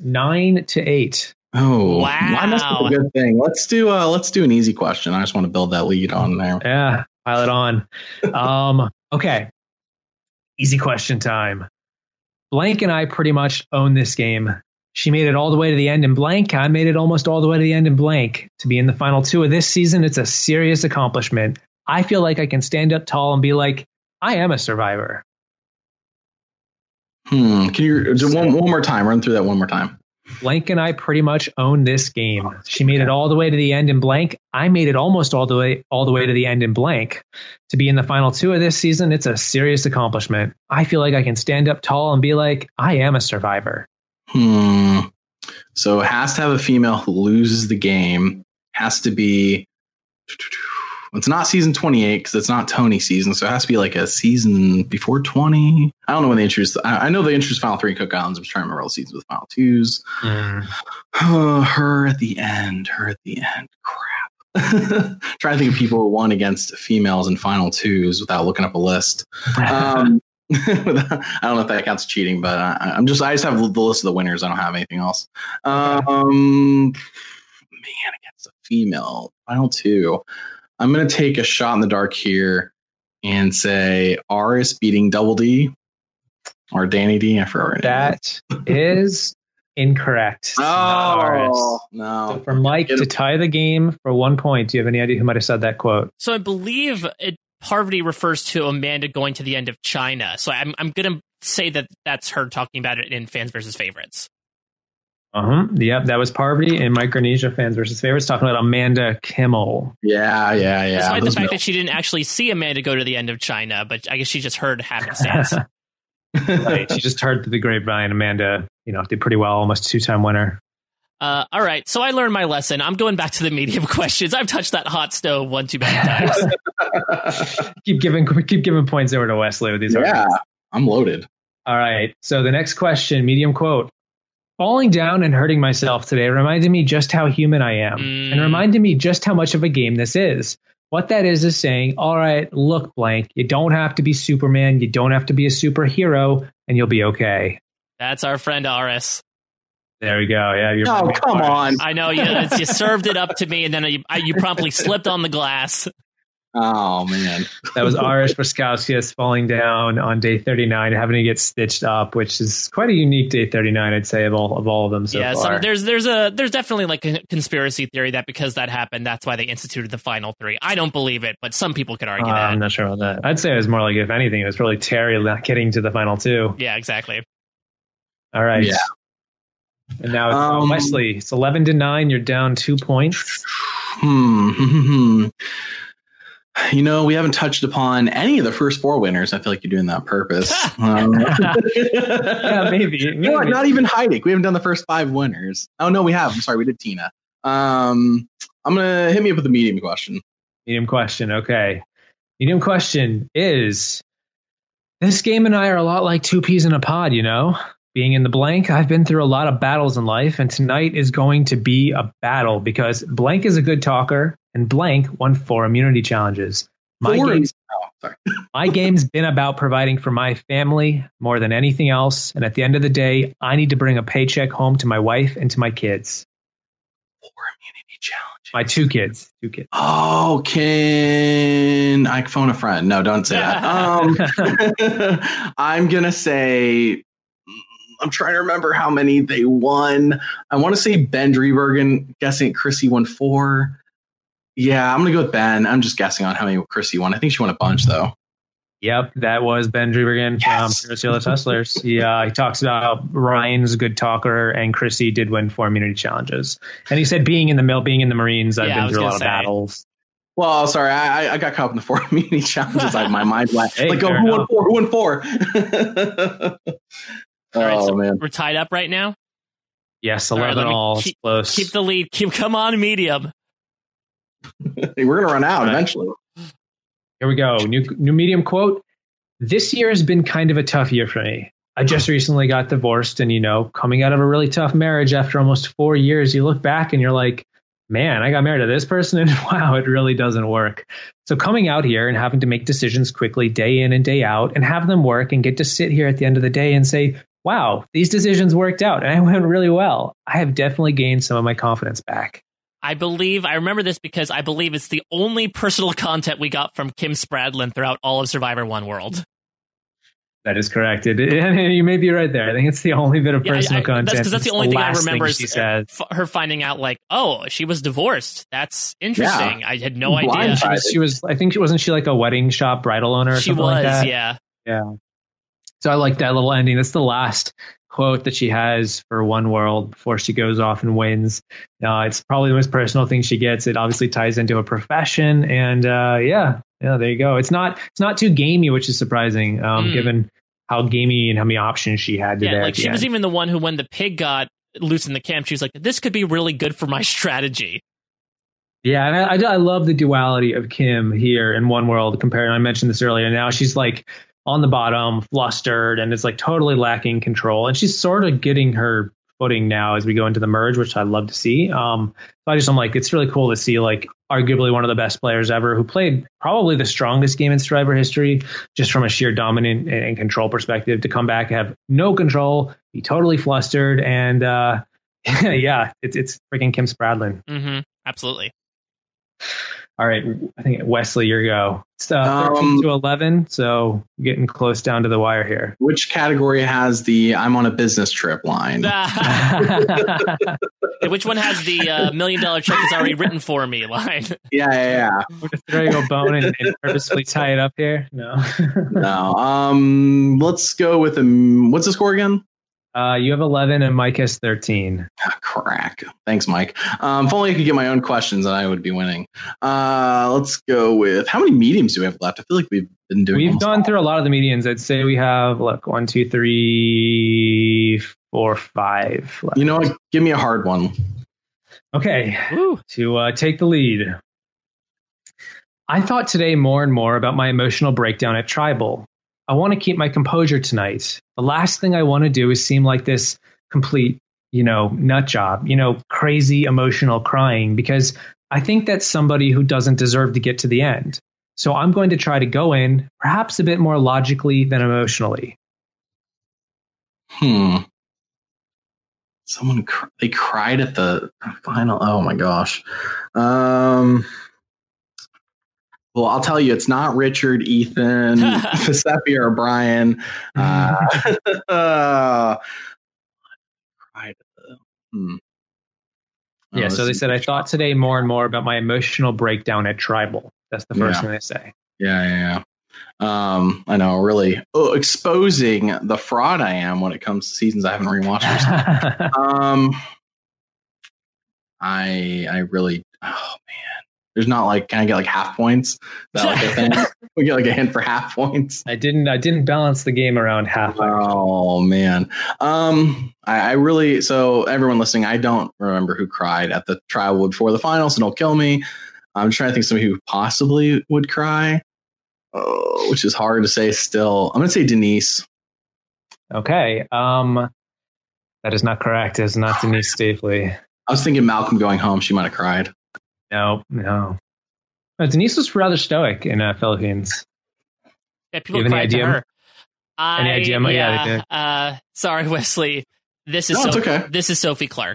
9-8. Oh, wow! Must be a good thing. Let's do an easy question. I just want to build that lead on there. Yeah, pile it on. Okay, easy question time. Blank and I pretty much own this game. She made it all the way to the end in blank. I made it almost all the way to the end in blank. To be in the final 2 of this season, it's a serious accomplishment. I feel like I can stand up tall and be like, I am a survivor. Can you do one more time? Run through that one more time. Blank and I pretty much own this game. She made it all the way to the end in blank. I made it almost all the way to the end in blank. To be in the final 2 of this season, it's a serious accomplishment. I feel like I can stand up tall and be like, I am a survivor. So it has to have a female who loses the game. Has to be. It's not season 28 because it's not Tony's season, so it has to be a season before 20. I don't know when they introduced. I know they introduced Final 3 Cook Islands. I'm trying to remember all the seasons with Final 2s. Her at the end. Crap. Trying to think of people who won against females in Final 2s without looking up a list. I don't know if that counts cheating, but I just have the list of the winners. I don't have anything else. Man, against a female final 2, I'm gonna take a shot in the dark here and say Aris beating Double D or Danny D. I forgot. That is incorrect. Oh no! So for Mike to tie the game for 1 point, do you have any idea who might have said that quote? So I believe Parvati refers to Amanda going to the end of China. So I'm going to say that that's her talking about it in Fans versus Favorites. Yep, that was Parvati in Micronesia Fans versus Favorites talking about Amanda Kimmel. Yeah. Despite the fact that she didn't actually see Amanda go to the end of China, but I guess she just heard happenstance. Right, she just heard through the grapevine. Amanda, did pretty well, almost 2-time winner. All right, so I learned my lesson. I'm going back to the medium questions. I've touched that hot stove one too many times. keep giving points over to Wesley with these. Yeah, I'm loaded. All right, so the next question, medium quote. Falling down and hurting myself today reminded me just how human I am and reminded me just how much of a game this is. What that is saying, all right, look, blank, you don't have to be Superman, you don't have to be a superhero, and you'll be okay. That's our friend RS. There we go. Yeah, you're Oh, come on. I know you served it up to me, and then you promptly slipped on the glass. Oh, man. That was Arish Braskauskas falling down on day 39, having to get stitched up, which is quite a unique day 39, I'd say, of all of them so far. So there's definitely like a conspiracy theory that because that happened, that's why they instituted the final 3. I don't believe it, but some people could argue that. I'm not sure about that. I'd say it was more like, if anything, it was really Terry not getting to the final 2. Yeah, exactly. All right. Yeah. And now Wesley, it's 11-9. You're down 2 points. You know, we haven't touched upon any of the first 4 winners. I feel like you're doing that on purpose. Yeah, maybe. You know what? Not even Heidik. We haven't done the first 5 winners. Oh, no, we have. I'm sorry. We did Tina. I'm going to hit me up with a medium question. Medium question. Okay. Medium question is, this game and I are a lot like 2 peas in a pod, you know? Being in the blank, I've been through a lot of battles in life, and tonight is going to be a battle because blank is a good talker, and blank won 4 immunity challenges. My game's been about providing for my family more than anything else, and at the end of the day, I need to bring a paycheck home to my wife and to my kids. 4 immunity challenges. My 2 kids. 2 kids. Oh, can I phone a friend? No, don't say that. I'm going to say... I'm trying to remember how many they won. I want to say Ben Driebergen, guessing Chrissy won 4. Yeah, I'm going to go with Ben. I'm just guessing on how many Chrissy won. I think she won a bunch, though. Yep, that was Ben Driebergen from Fearless Hustlers. He talks about Ryan's a good talker, and Chrissy did win 4 immunity challenges. And he said being in the Marines, I've been through a lot of battles. Well, sorry, I got caught up in the 4 immunity challenges. My mind went hey, like, who won 4? All right, so man. We're tied up right now? Yes, 11 all. Close. Keep the lead. Come on, medium. We're going to run out eventually. Here we go. New medium quote. This year has been kind of a tough year for me. I just recently got divorced, and, coming out of a really tough marriage after almost 4 years, you look back and you're like, man, I got married to this person, and wow, it really doesn't work. So coming out here and having to make decisions quickly day in and day out and have them work and get to sit here at the end of the day and say, wow, these decisions worked out and I went really well. I have definitely gained some of my confidence back. I remember this because I believe it's the only personal content we got from Kim Spradlin throughout all of Survivor One World. That is correct. You may be right there. I think it's the only bit of personal content. That's the only thing I remember is her finding out, like, oh, she was divorced. That's interesting. Yeah. I had no idea. Wasn't she like a wedding shop bridal owner or something like that? Yeah. Yeah. So I like that little ending. That's the last quote that she has for One World before she goes off and wins. It's probably the most personal thing she gets. It obviously ties into a profession, and there you go. It's not too gamey, which is surprising, given how gamey and how many options she had today. Yeah, like she was even the one who, when the pig got loose in the camp, she was like, "This could be really good for my strategy." Yeah, and I love the duality of Kim here in One World compared. I mentioned this earlier. Now she's like on the bottom, flustered, and it's like totally lacking control. And she's sort of getting her footing now as we go into the merge, which I love to see. So I'm like, it's really cool to see, like, arguably one of the best players ever, who played probably the strongest game in Survivor history, just from a sheer dominant and control perspective, to come back and have no control, be totally flustered, and it's freaking Kim Spradlin. Mm-hmm. Absolutely. All right, I think Wesley, your go. It's 13 to 11, so getting close down to the wire here. Which category has the "I'm on a business trip" line? Which one has the $1 million check is already written for me line? Yeah. We're just throwing a bone and purposely tie it up here. No. No. Let's go with what's the score again? You have 11 and Mike has 13. Crack. Thanks, Mike. If only I could get my own questions, then I would be winning. Let's go with, how many mediums do we have left? I feel like we've been doing. We've gone through a lot of the mediums. I'd say we have 1, 2, 3, 4, 5 left. You know what? Give me a hard one. Okay. To take the lead. I thought today more and more about my emotional breakdown at Tribal. I want to keep my composure tonight. The last thing I want to do is seem like this complete, nut job, crazy emotional crying, because I think that's somebody who doesn't deserve to get to the end. So I'm going to try to go in perhaps a bit more logically than emotionally. Someone they cried at the final. Oh my gosh. Well, I'll tell you, it's not Richard, Ethan, Giuseppe, or Brian. Cried at the. Yeah, so they said, I thought today more and more about my emotional breakdown at Tribal. That's the first thing they say. Yeah. I know, really exposing the fraud I am when it comes to seasons I haven't rewatched. I really, oh man, there's not like, can I get like half points? Is that like a thing? We get like a hint for half points. I didn't balance the game around half. Oh man. I really, so everyone listening, I don't remember who cried at the Tribal before the final, so don't kill me. I'm trying to think of somebody who possibly would cry. Which is hard to say still. I'm going to say Denise. Okay. That is not correct. It's not Denise Stapley. I was thinking Malcolm going home. She might have cried. No. Denise was rather stoic in Philippines. Yeah, people cried to her. Any idea? Yeah, they did. Sorry, Wesley. This is okay. This is Sophie Clark.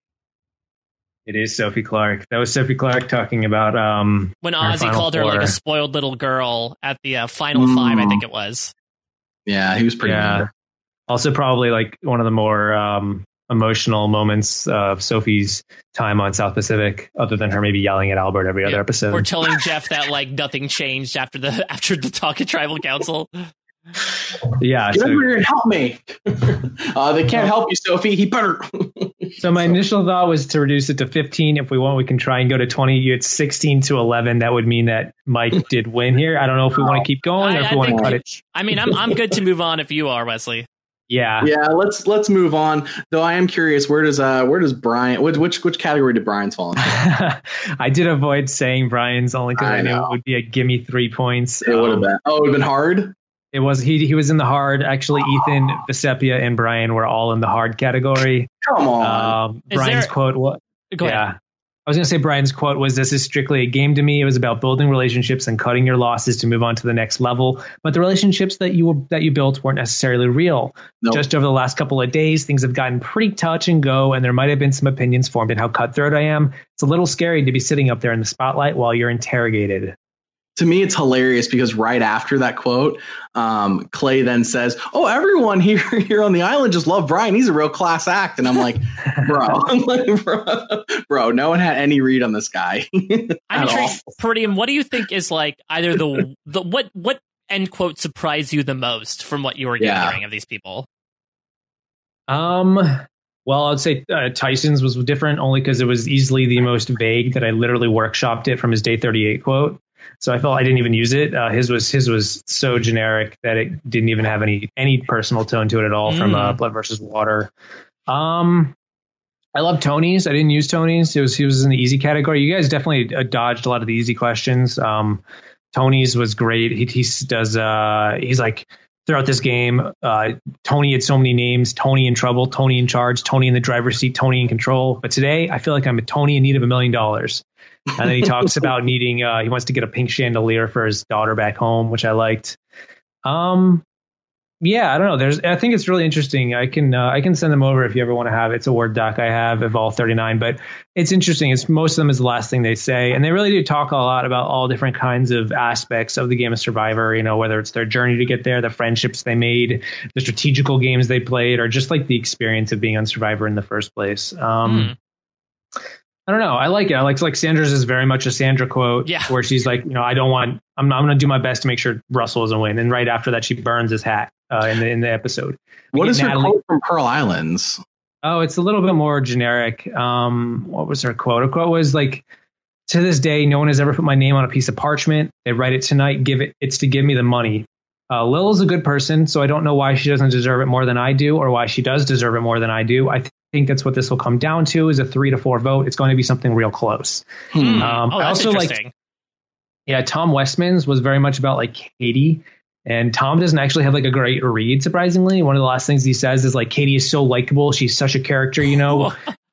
It is Sophie Clark. That was Sophie Clark talking about when Ozzy called her like a spoiled little girl at the final five, I think it was. Yeah, he was pretty good. Also probably like one of the more emotional moments of Sophie's time on South Pacific, other than her maybe yelling at Albert every other episode. Or telling Jeff that like nothing changed after the talk at Tribal Council. Yeah, get over here and help me. They can't help you, Sophie. He better. So my initial thought was to reduce it to 15. If we want, we can try and go to 20. It's 16-11. That would mean that Mike did win here. I don't know if we want to keep going or if we want to cut it. I mean, I'm good to move on if you are, Wesley. Yeah. Let's move on. Though I am curious, where does Brian? Which category did Brian's fall into? I did avoid saying Brian's only because I knew it would be a gimme 3 points. It would have been. Oh, it would have been hard. It was he was in the hard. Actually, Ethan, Visepia, and Brian were all in the hard category. Come on. Brian's quote. What? Go ahead. I was going to say Brian's quote was, "This is strictly a game to me. It was about building relationships and cutting your losses to move on to the next level. But the relationships that you built weren't necessarily real. Nope. Just over the last couple of days, things have gotten pretty touch and go, and there might have been some opinions formed in how cutthroat I am. It's a little scary to be sitting up there in the spotlight while you're interrogated." To me, it's hilarious because right after that quote, Clay then says, "Oh, everyone here on the island just love Brian. He's a real class act." And I'm like, bro, no one had any read on this guy. I'm intrigued, Peridium, what do you think is like either the what end quote surprised you the most from what you were gathering of these people? Well, I'd say Tyson's was different only because it was easily the most vague that I literally workshopped it from his day 38 quote. So I felt I didn't even use it. His was so generic that it didn't even have any personal tone to it at all from Blood versus Water. I love Tony's. I didn't use Tony's. He was in the easy category. You guys definitely dodged a lot of the easy questions. Tony's was great. He does. He's like throughout this game. Tony had so many names: Tony in trouble, Tony in charge, Tony in the driver's seat, Tony in control. But today, I feel like I'm a Tony in need of $1 million. And then he talks about needing, he wants to get a pink chandelier for his daughter back home, which I liked. Yeah, I don't know. I think it's really interesting. I can send them over if you ever want to have it. It's a Word doc I have of all 39, but it's interesting. Most of them is the last thing they say. And they really do talk a lot about all different kinds of aspects of the game of Survivor, whether it's their journey to get there, the friendships they made, the strategical games they played, or just like the experience of being on Survivor in the first place. I don't know. I like it. I like Sandra's is very much a Sandra quote where she's like, I'm going to do my best to make sure Russell doesn't win. And right after that, she burns his hat in the episode. What is her quote from Pearl Islands? Oh, it's a little bit more generic. What was her quote? Her quote was like, "To this day, no one has ever put my name on a piece of parchment. They write it tonight. It's to give me the money. Lil is a good person, so I don't know why she doesn't deserve it more than I do, or why she does deserve it more than I do. I think that's what this will come down to, is a 3-4 vote. It's going to be something real close." That's I also interesting. Tom Westman's was very much about like Katie, and Tom doesn't actually have like a great read, surprisingly. One of the last things he says is like, Katie is so likable. She's such a character,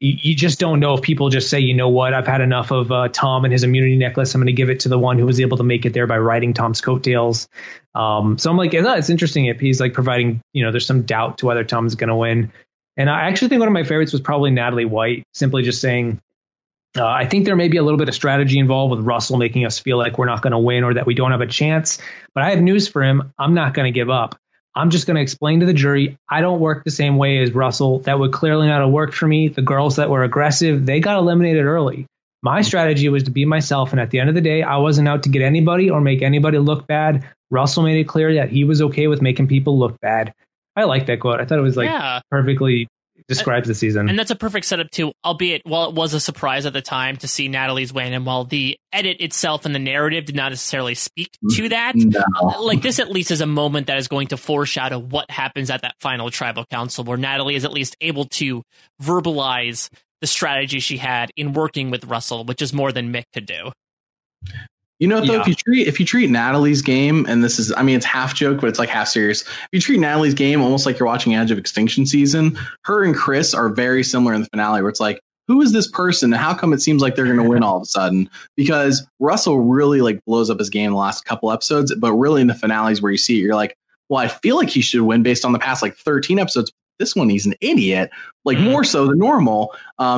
you just don't know if people just say, you know what, I've had enough of Tom and his immunity necklace. I'm going to give it to the one who was able to make it there by riding Tom's coattails. So I'm like, it's interesting if he's like providing, there's some doubt to whether Tom's going to win. And I actually think one of my favorites was probably Natalie White, simply just saying, I think there may be a little bit of strategy involved with Russell making us feel like we're not going to win or that we don't have a chance. But I have news for him. I'm not going to give up. I'm just going to explain to the jury, I don't work the same way as Russell. That would clearly not have worked for me. The girls that were aggressive, they got eliminated early. My strategy was to be myself. And at the end of the day, I wasn't out to get anybody or make anybody look bad. Russell made it clear that he was okay with making people look bad. I like that quote. I thought it was perfectly describes the season. And that's a perfect setup too, albeit while it was a surprise at the time to see Natalie's win, and while the edit itself and the narrative did not necessarily speak to that, like this at least is a moment that is going to foreshadow what happens at that final tribal council, where Natalie is at least able to verbalize the strategy she had in working with Russell, which is more than Mick could do. Though, if you treat Natalie's game, and this is, it's half joke, but it's like half serious. If you treat Natalie's game almost like you're watching Edge of Extinction season, her and Chris are very similar in the finale, where it's like, who is this person? And how come it seems like they're going to win all of a sudden? Because Russell really like blows up his game in the last couple episodes, but really in the finales where you see it, you're like, well, I feel like he should win based on the past like 13 episodes. This one, he's an idiot, like more so than normal.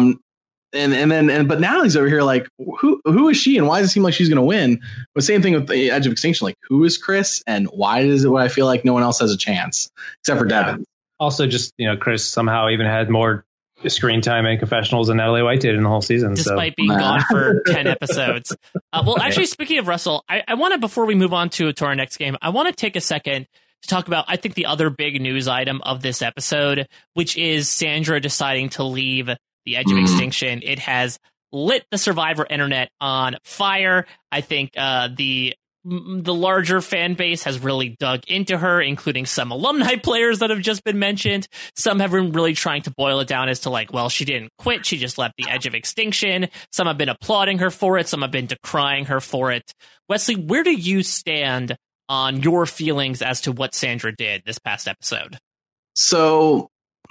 But Natalie's over here like, who is she and why does it seem like she's going to win? The same thing with the Edge of Extinction. Like, who is Chris and why is it I feel like no one else has a chance except for Devin? Also, just, Chris somehow even had more screen time and confessionals than Natalie White did in the whole season. Despite being gone for 10 episodes. Actually, speaking of Russell, I want to, before we move on to our next game, I want to take a second to talk about, I think, the other big news item of this episode, which is Sandra deciding to leave the Edge of Extinction. It has lit the Survivor internet on fire. I think the larger fan base has really dug into her, including some alumni players that have just been mentioned. Some have been really trying to boil it down as to like, well, she didn't quit. She just left the Edge of Extinction. Some have been applauding her for it. Some have been decrying her for it. Wesley, where do you stand on your feelings as to what Sandra did this past episode? So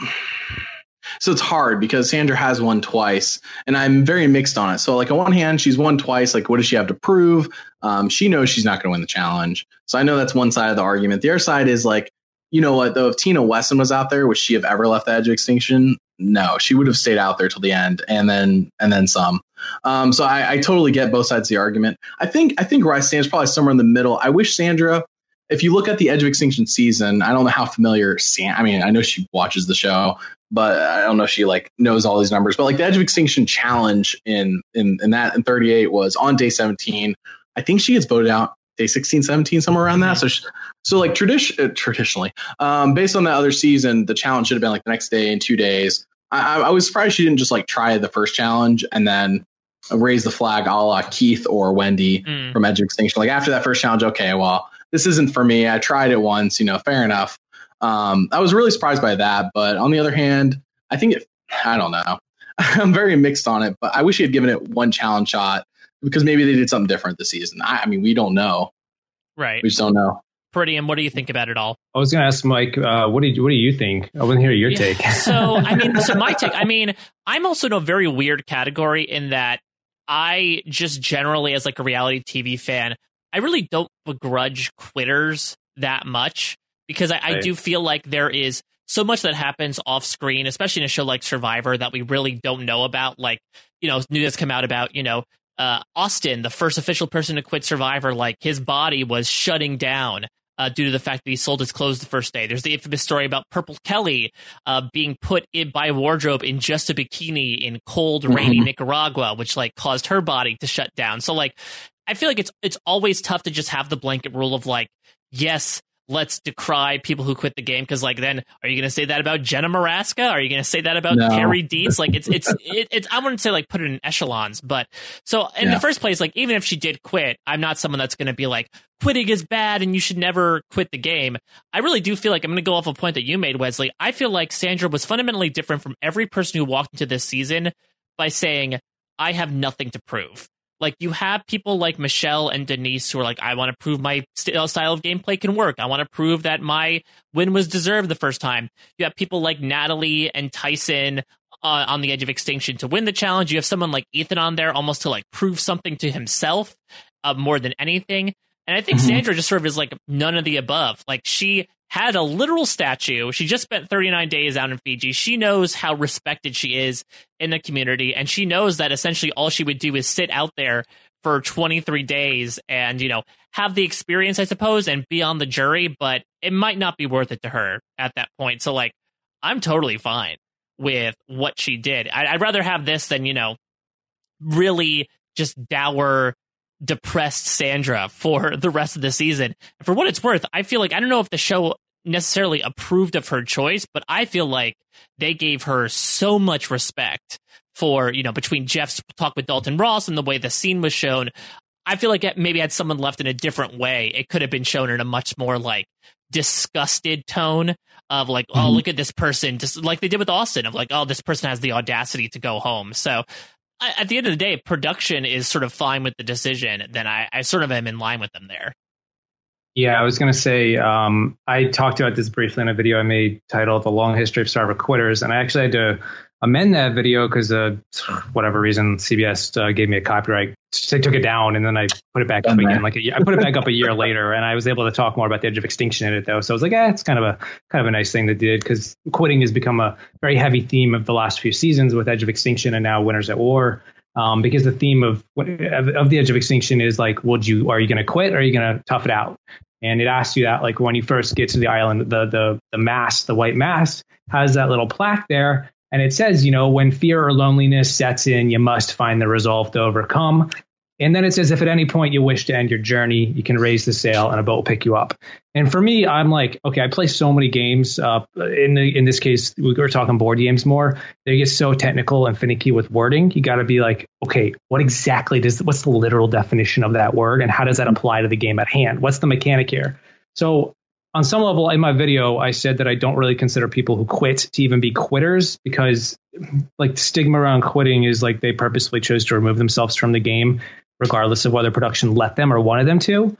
it's hard because Sandra has won twice and I'm very mixed on it. So like on one hand, she's won twice. Like, what does she have to prove? She knows she's not going to win the challenge. So I know that's one side of the argument. The other side is like, you know what, though, if Tina Wesson was out there, would she have ever left the Edge of Extinction? No, she would have stayed out there till the end and then some. So I totally get both sides of the argument. I think where I stand is probably somewhere in the middle. I wish Sandra, if you look at the Edge of Extinction season, I don't know how familiar I know she watches the show, but I don't know if she like knows all these numbers. But like the Edge of Extinction challenge in 38 was on day 17. I think she gets voted out day 16, 17, somewhere around that. So like traditionally, based on that other season, the challenge should have been like the next day and 2 days. I was surprised she didn't just like try the first challenge and then raise the flag a la Keith or Wendy from Edge of Extinction. Like after that first challenge, okay, well, this isn't for me. I tried it once, fair enough. I was really surprised by that. But on the other hand, I don't know. I'm very mixed on it, but I wish he had given it one challenge shot because maybe they did something different this season. I mean, we don't know. Right. We just don't know. Pretty, and what do you think about it all? I was going to ask Mike, what do you think? I want to hear your take. So my take, I'm also in a very weird category in that I just generally, as like a reality TV fan, I really don't begrudge quitters that much because I do feel like there is so much that happens off screen, especially in a show like Survivor, that we really don't know about. Like, news has come out about, Austin, the first official person to quit Survivor, like his body was shutting down due to the fact that he sold his clothes the first day. There's the infamous story about Purple Kelly being put in by wardrobe in just a bikini in cold, rainy Nicaragua, which like caused her body to shut down. So like, I feel like it's always tough to just have the blanket rule of like, yes, let's decry people who quit the game, because like then are you going to say that about Jenna Maraska? Are you going to say that about Carrie Dietz? Like it's I wouldn't say like put it in echelons, but so in the first place, like even if she did quit, I'm not someone that's going to be like quitting is bad and you should never quit the game. I really do feel like I'm going to go off a point that you made, Wesley. I feel like Sandra was fundamentally different from every person who walked into this season by saying, I have nothing to prove. Like, you have people like Michelle and Denise who are like, I want to prove my style of gameplay can work. I want to prove that my win was deserved the first time. You have people like Natalie and Tyson on the edge of extinction to win the challenge. You have someone like Ethan on there almost to like prove something to himself more than anything. And I think Sandra just sort of is like none of the above. Like she had a literal statue. She just spent 39 days out in Fiji. She knows how respected she is in the community. And she knows that essentially all she would do is sit out there for 23 days and, you know, have the experience, I suppose, and be on the jury. But it might not be worth it to her at that point. So like, I'm totally fine with what she did. I'd rather have this than, you know, really just dour, depressed Sandra for the rest of the season. And for what it's worth, I feel like, I don't know if the show necessarily approved of her choice, but I feel like they gave her so much respect for, you know, between Jeff's talk with Dalton Ross and the way the scene was shown. I feel like it maybe had someone left in a different way, it could have been shown in a much more like disgusted tone of like, oh, look at this person, just like they did with Austin, of like, oh, this person has the audacity to go home. So at the end of the day, production is sort of fine with the decision. Then I sort of am in line with them there. Yeah, I was going to say, I talked about this briefly in a video I made titled The Long History of Survivor Quitters. And I actually had to amend that video because whatever reason, CBS gave me a copyright. They took it down and then I put it back up again. I put it back up a year later, and I was able to talk more about the Edge of Extinction in it though. So I was like, it's kind of a nice thing they did, because quitting has become a very heavy theme of the last few seasons with Edge of Extinction and now Winners at War. Because the theme of the Edge of Extinction is like, are you going to quit or are you going to tough it out? And it asks you that, like, when you first get to the island, the mast, the white mast, has that little plaque there. And it says, you know, when fear or loneliness sets in, you must find the resolve to overcome. And then it says, if at any point you wish to end your journey, you can raise the sail and a boat will pick you up. And for me, I'm like, okay, I play so many games. In this case, we're talking board games more. They get so technical and finicky with wording. You got to be like, okay, what's the literal definition of that word? And how does that apply to the game at hand? What's the mechanic here? So on some level in my video, I said that I don't really consider people who quit to even be quitters, because like the stigma around quitting is like they purposefully chose to remove themselves from the game, regardless of whether production let them or wanted them to.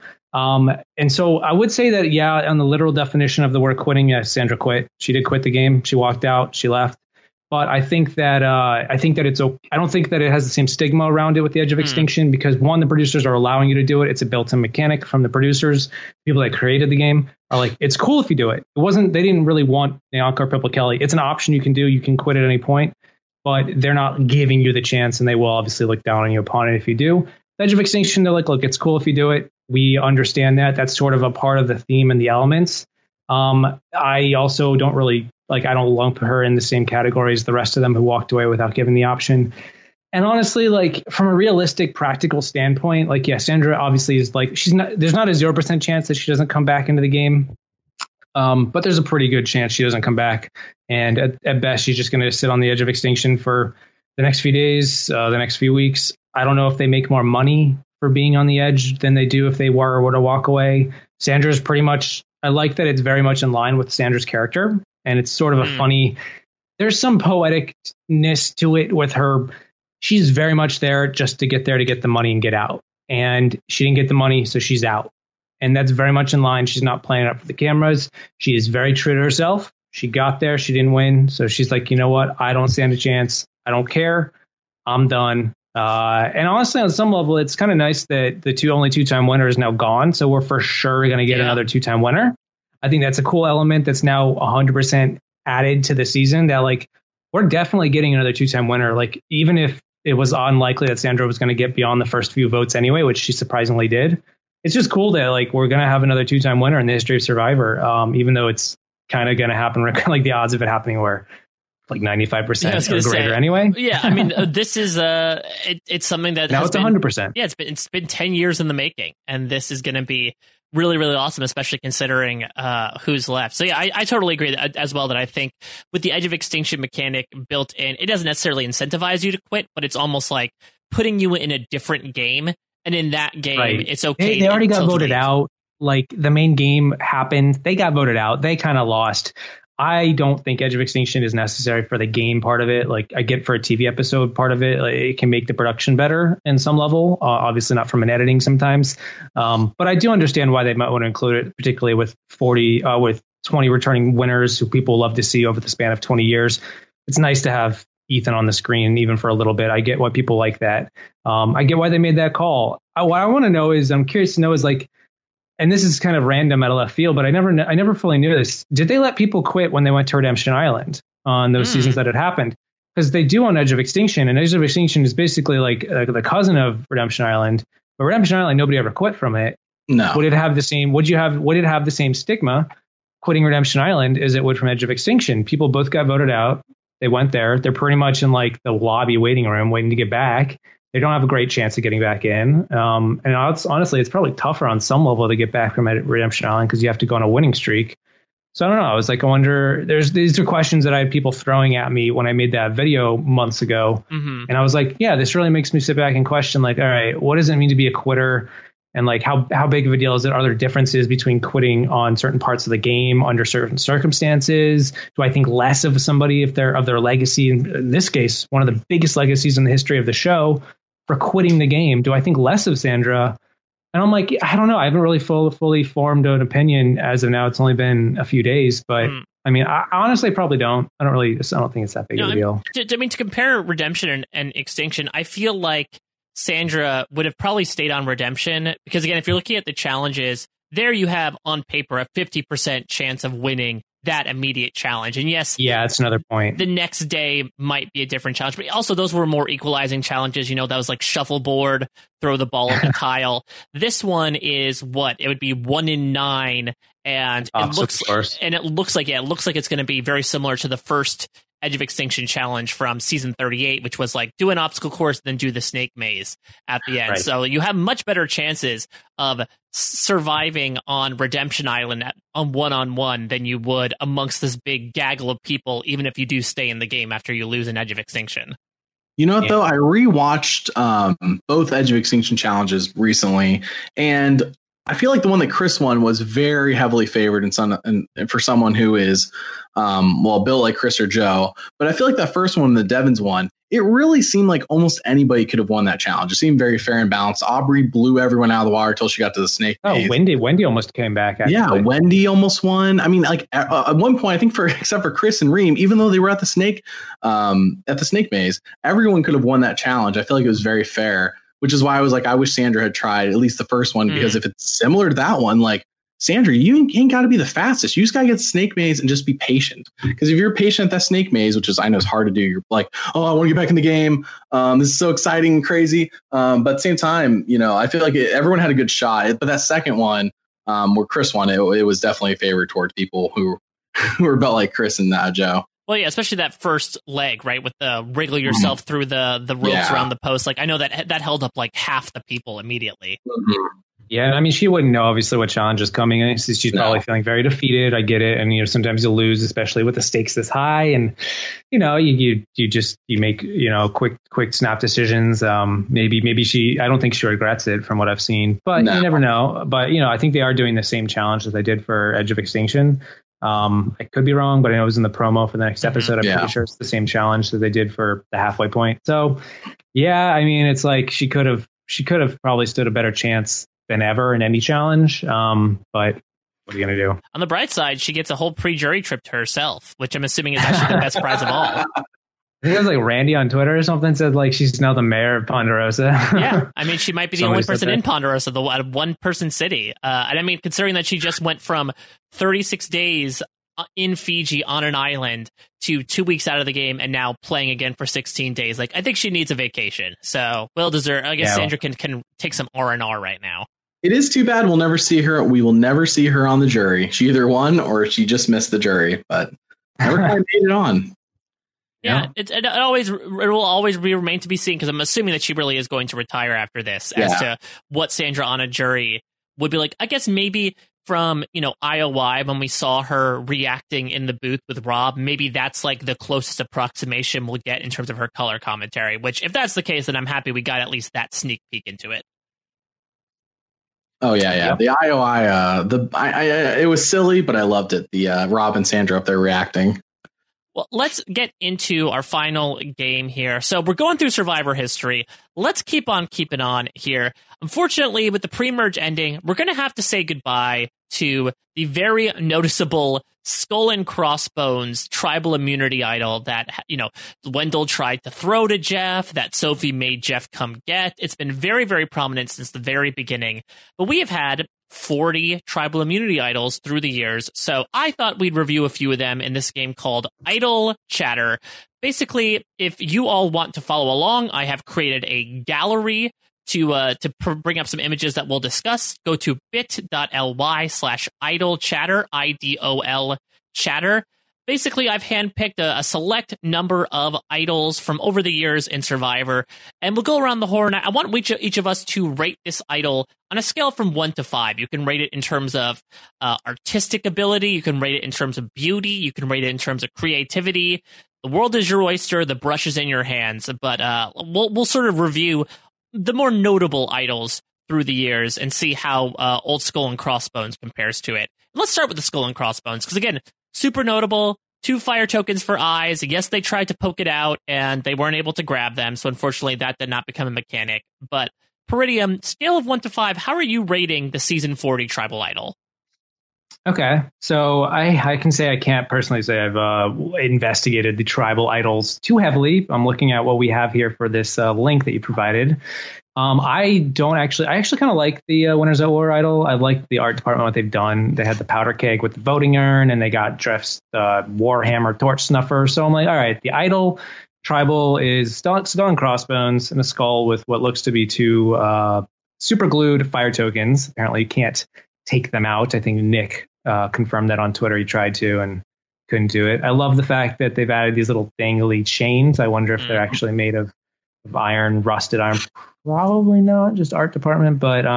And so I would say that, yeah, on the literal definition of the word quitting, yes, Sandra quit. She did quit the game. She walked out. She left. But I think that it's okay. I don't think that it has the same stigma around it with the Edge of Extinction, because one, the producers are allowing you to do it. It's a built-in mechanic from the producers. People that created the game are like, it's cool if you do it. They didn't really want Bianca or Pippa Kelly. It's an option you can do. You can quit at any point, but they're not giving you the chance, and they will obviously look down on you upon it if you do. The Edge of Extinction, they're like, look, it's cool if you do it. We understand that. That's sort of a part of the theme and the elements. I also don't really I don't lump her in the same category as the rest of them who walked away without giving the option. And honestly, like from a realistic, practical standpoint, like, yeah, Sandra obviously is like, there's not a 0% chance that she doesn't come back into the game. But there's a pretty good chance she doesn't come back. And at best, she's just going to sit on the Edge of Extinction for the next few days, the next few weeks. I don't know if they make more money for being on the edge than they do if they were to walk away. Sandra's pretty much, I like that it's very much in line with Sandra's character. And it's sort of a funny, there's some poeticness to it with her. She's very much there just to get the money and get out. And she didn't get the money, so she's out. And that's very much in line. She's not playing up for the cameras. She is very true to herself. She got there. She didn't win. So she's like, you know what? I don't stand a chance. I don't care. I'm done. And honestly, on some level, it's kind of nice that the only two-time winner is now gone. So we're for sure going to get another two-time winner. I think that's a cool element that's now 100% added to the season, that like, we're definitely getting another two-time winner. Like, even if it was unlikely that Sandra was going to get beyond the first few votes anyway, which she surprisingly did, it's just cool that like we're going to have another two-time winner in the history of Survivor, even though it's kind of going to happen, like the odds of it happening were like 95% or greater anyway. Yeah, I mean, this is it's something that now it's 100%. Yeah, it's been 10 years in the making, and this is going to be really, really awesome, especially considering who's left. So yeah, I totally agree as well, that I think with the Edge of Extinction mechanic built in, it doesn't necessarily incentivize you to quit, but it's almost like putting you in a different game. And in that game, it's okay. They already got voted out. Like, the main game happened. They got voted out. They kind of lost. I don't think Edge of Extinction is necessary for the game part of it. Like, I get for a TV episode part of it, like, it can make the production better in some level. Obviously not from an editing sometimes. But I do understand why they might want to include it, particularly with 20 returning winners who people love to see over the span of 20 years. It's nice to have Ethan on the screen, even for a little bit. I get why people like that. I get why they made that call. What I want to know is, I'm curious to know is like, and this is kind of random out of left field, but I never fully knew this. Did they let people quit when they went to Redemption Island on those seasons that had happened? Because they do on Edge of Extinction, and Edge of Extinction is basically like the cousin of Redemption Island. But Redemption Island, nobody ever quit from it. No. Would it have the same? Would it have the same stigma, quitting Redemption Island, as it would from Edge of Extinction? People both got voted out. They went there. They're pretty much in like the lobby waiting room, waiting to get back. They don't have a great chance of getting back in. And honestly, it's probably tougher on some level to get back from Redemption Island because you have to go on a winning streak. So I don't know. I was like, I wonder, these are questions that I had people throwing at me when I made that video months ago. And I was like, yeah, this really makes me sit back and question, like, all right, what does it mean to be a quitter? And like, how big of a deal is it? Are there differences between quitting on certain parts of the game under certain circumstances? Do I think less of somebody if they're of their legacy? In this case, one of the biggest legacies in the history of the show for quitting the game. Do I think less of Sandra? And I'm like, I don't know. I haven't really fully formed an opinion as of now. It's only been a few days, but I mean, I honestly probably don't. I don't think it's that big of a deal. To compare Redemption and Extinction, I feel like Sandra would have probably stayed on Redemption because, again, if you're looking at the challenges, there you have on paper a 50% chance of winning that immediate challenge. And yes, that's another point. The next day might be a different challenge, but also those were more equalizing challenges. You know, that was like shuffleboard, throw the ball on the tile. This one is what it would be 1 in 9, and it looks like it's going to be very similar to the first Edge of Extinction challenge from season 38, which was like do an obstacle course, then do the snake maze at the end. Right. So you have much better chances of surviving on Redemption Island on one-on-one than you would amongst this big gaggle of people, even if you do stay in the game after you lose an Edge of Extinction. You know what, though? I rewatched both Edge of Extinction challenges recently, and I feel like the one that Chris won was very heavily favored and for someone who is, built like Chris or Joe. But I feel like that first one, the Devins one, it really seemed like almost anybody could have won that challenge. It seemed very fair and balanced. Aubrey blew everyone out of the water until she got to the snake maze. Wendy almost came back. Actually. Yeah, Wendy almost won. I mean, like at one point, I think except for Chris and Reem, even though they were at the snake maze, everyone could have won that challenge. I feel like it was very fair. Which is why I was like, I wish Sandra had tried at least the first one, because if it's similar to that one, like, Sandra, you ain't got to be the fastest. You just got to get the snake maze and just be patient. Because if you're patient at that snake maze, which is, I know is hard to do, you're like, oh, I want to get back in the game. This is so exciting and crazy. But at the same time, you know, I feel like everyone had a good shot. But that second one, where Chris won, it was definitely a favor toward people who were built like Chris and Joe. Well, yeah, especially that first leg, right, with the wriggle yourself through the ropes around the post. Like, I know that held up like half the people immediately. Yeah, I mean, she wouldn't know obviously what challenge is coming. And she's probably feeling very defeated. I get it, and you know, sometimes you'll lose, especially with the stakes this high. And you know, you make, you know, quick snap decisions. Maybe she. I don't think she regrets it from what I've seen, but you never know. But you know, I think they are doing the same challenge as they did for Edge of Extinction. I could be wrong, but I know it was in the promo for the next episode. I'm pretty sure it's the same challenge that they did for the halfway point. So, yeah, I mean, it's like she could have probably stood a better chance than ever in any challenge. But what are you going to do? On the bright side, she gets a whole pre-jury trip to herself, which I'm assuming is actually the best prize of all. I think it was like Randy on Twitter or something said like she's now the mayor of Ponderosa. Yeah, I mean, she might be the only person in Ponderosa, the one-person city. And I mean, considering that she just went from 36 days in Fiji on an island to 2 weeks out of the game and now playing again for 16 days, like I think she needs a vacation. So, well deserved. I guess Sandra can take some R&R right now. It is too bad we will never see her on the jury. She either won or she just missed the jury, but never quite made it on. Yeah, it will always remain to be seen, because I'm assuming that she really is going to retire after this. As to what Sandra on a jury would be like. I guess maybe from, you know, IOI, when we saw her reacting in the booth with Rob, maybe that's like the closest approximation we'll get in terms of her color commentary, which if that's the case, then I'm happy we got at least that sneak peek into it. Oh, yeah. The IOI, it was silly, but I loved it. The Rob and Sandra up there reacting. Well, let's get into our final game here. So we're going through Survivor history. Let's keep on keeping on here. Unfortunately, with the pre-merge ending, we're going to have to say goodbye to the very noticeable skull and crossbones tribal immunity idol that, Wendell tried to throw to Jeff, that Sophie made Jeff come get. It's been very, very prominent since the very beginning. But we have had 40 tribal immunity idols through the years, so I thought we'd review a few of them in this game called Idol Chatter. Basically, if you all want to follow along, I have created a gallery to bring up some images that we'll discuss. Go to bit.ly/idol chatter, IDOL chatter. Basically, I've handpicked a select number of idols from over the years in Survivor, and we'll go around the horn. I want each of us to rate this idol on a scale from 1 to 5. You can rate it in terms of artistic ability. You can rate it in terms of beauty. You can rate it in terms of creativity. The world is your oyster. The brush is in your hands. But we'll sort of review the more notable idols through the years and see how Old Skull and Crossbones compares to it. Let's start with the Skull and Crossbones, because again, super notable. 2 fire tokens for eyes. Yes, they tried to poke it out and they weren't able to grab them, so unfortunately that did not become a mechanic. But Peridium, scale of 1 to 5, how are you rating the season 40 tribal idol? Okay, so I can say I can't personally say I've investigated the tribal idols too heavily. I'm looking at what we have here for this link that you provided. I actually kind of like the Winners at War idol. I like the art department, what they've done. They had the powder keg with the voting urn, and they got Jeff's Warhammer torch snuffer. So I'm like, all right, the idol tribal is skull and crossbones and a skull with what looks to be 2 super glued fire tokens. Apparently you can't take them out. I think Nick confirmed that on Twitter. He tried to and couldn't do it. I love the fact that they've added these little dangly chains. I wonder if they're actually made of iron, rusted iron. Probably not, just art department. But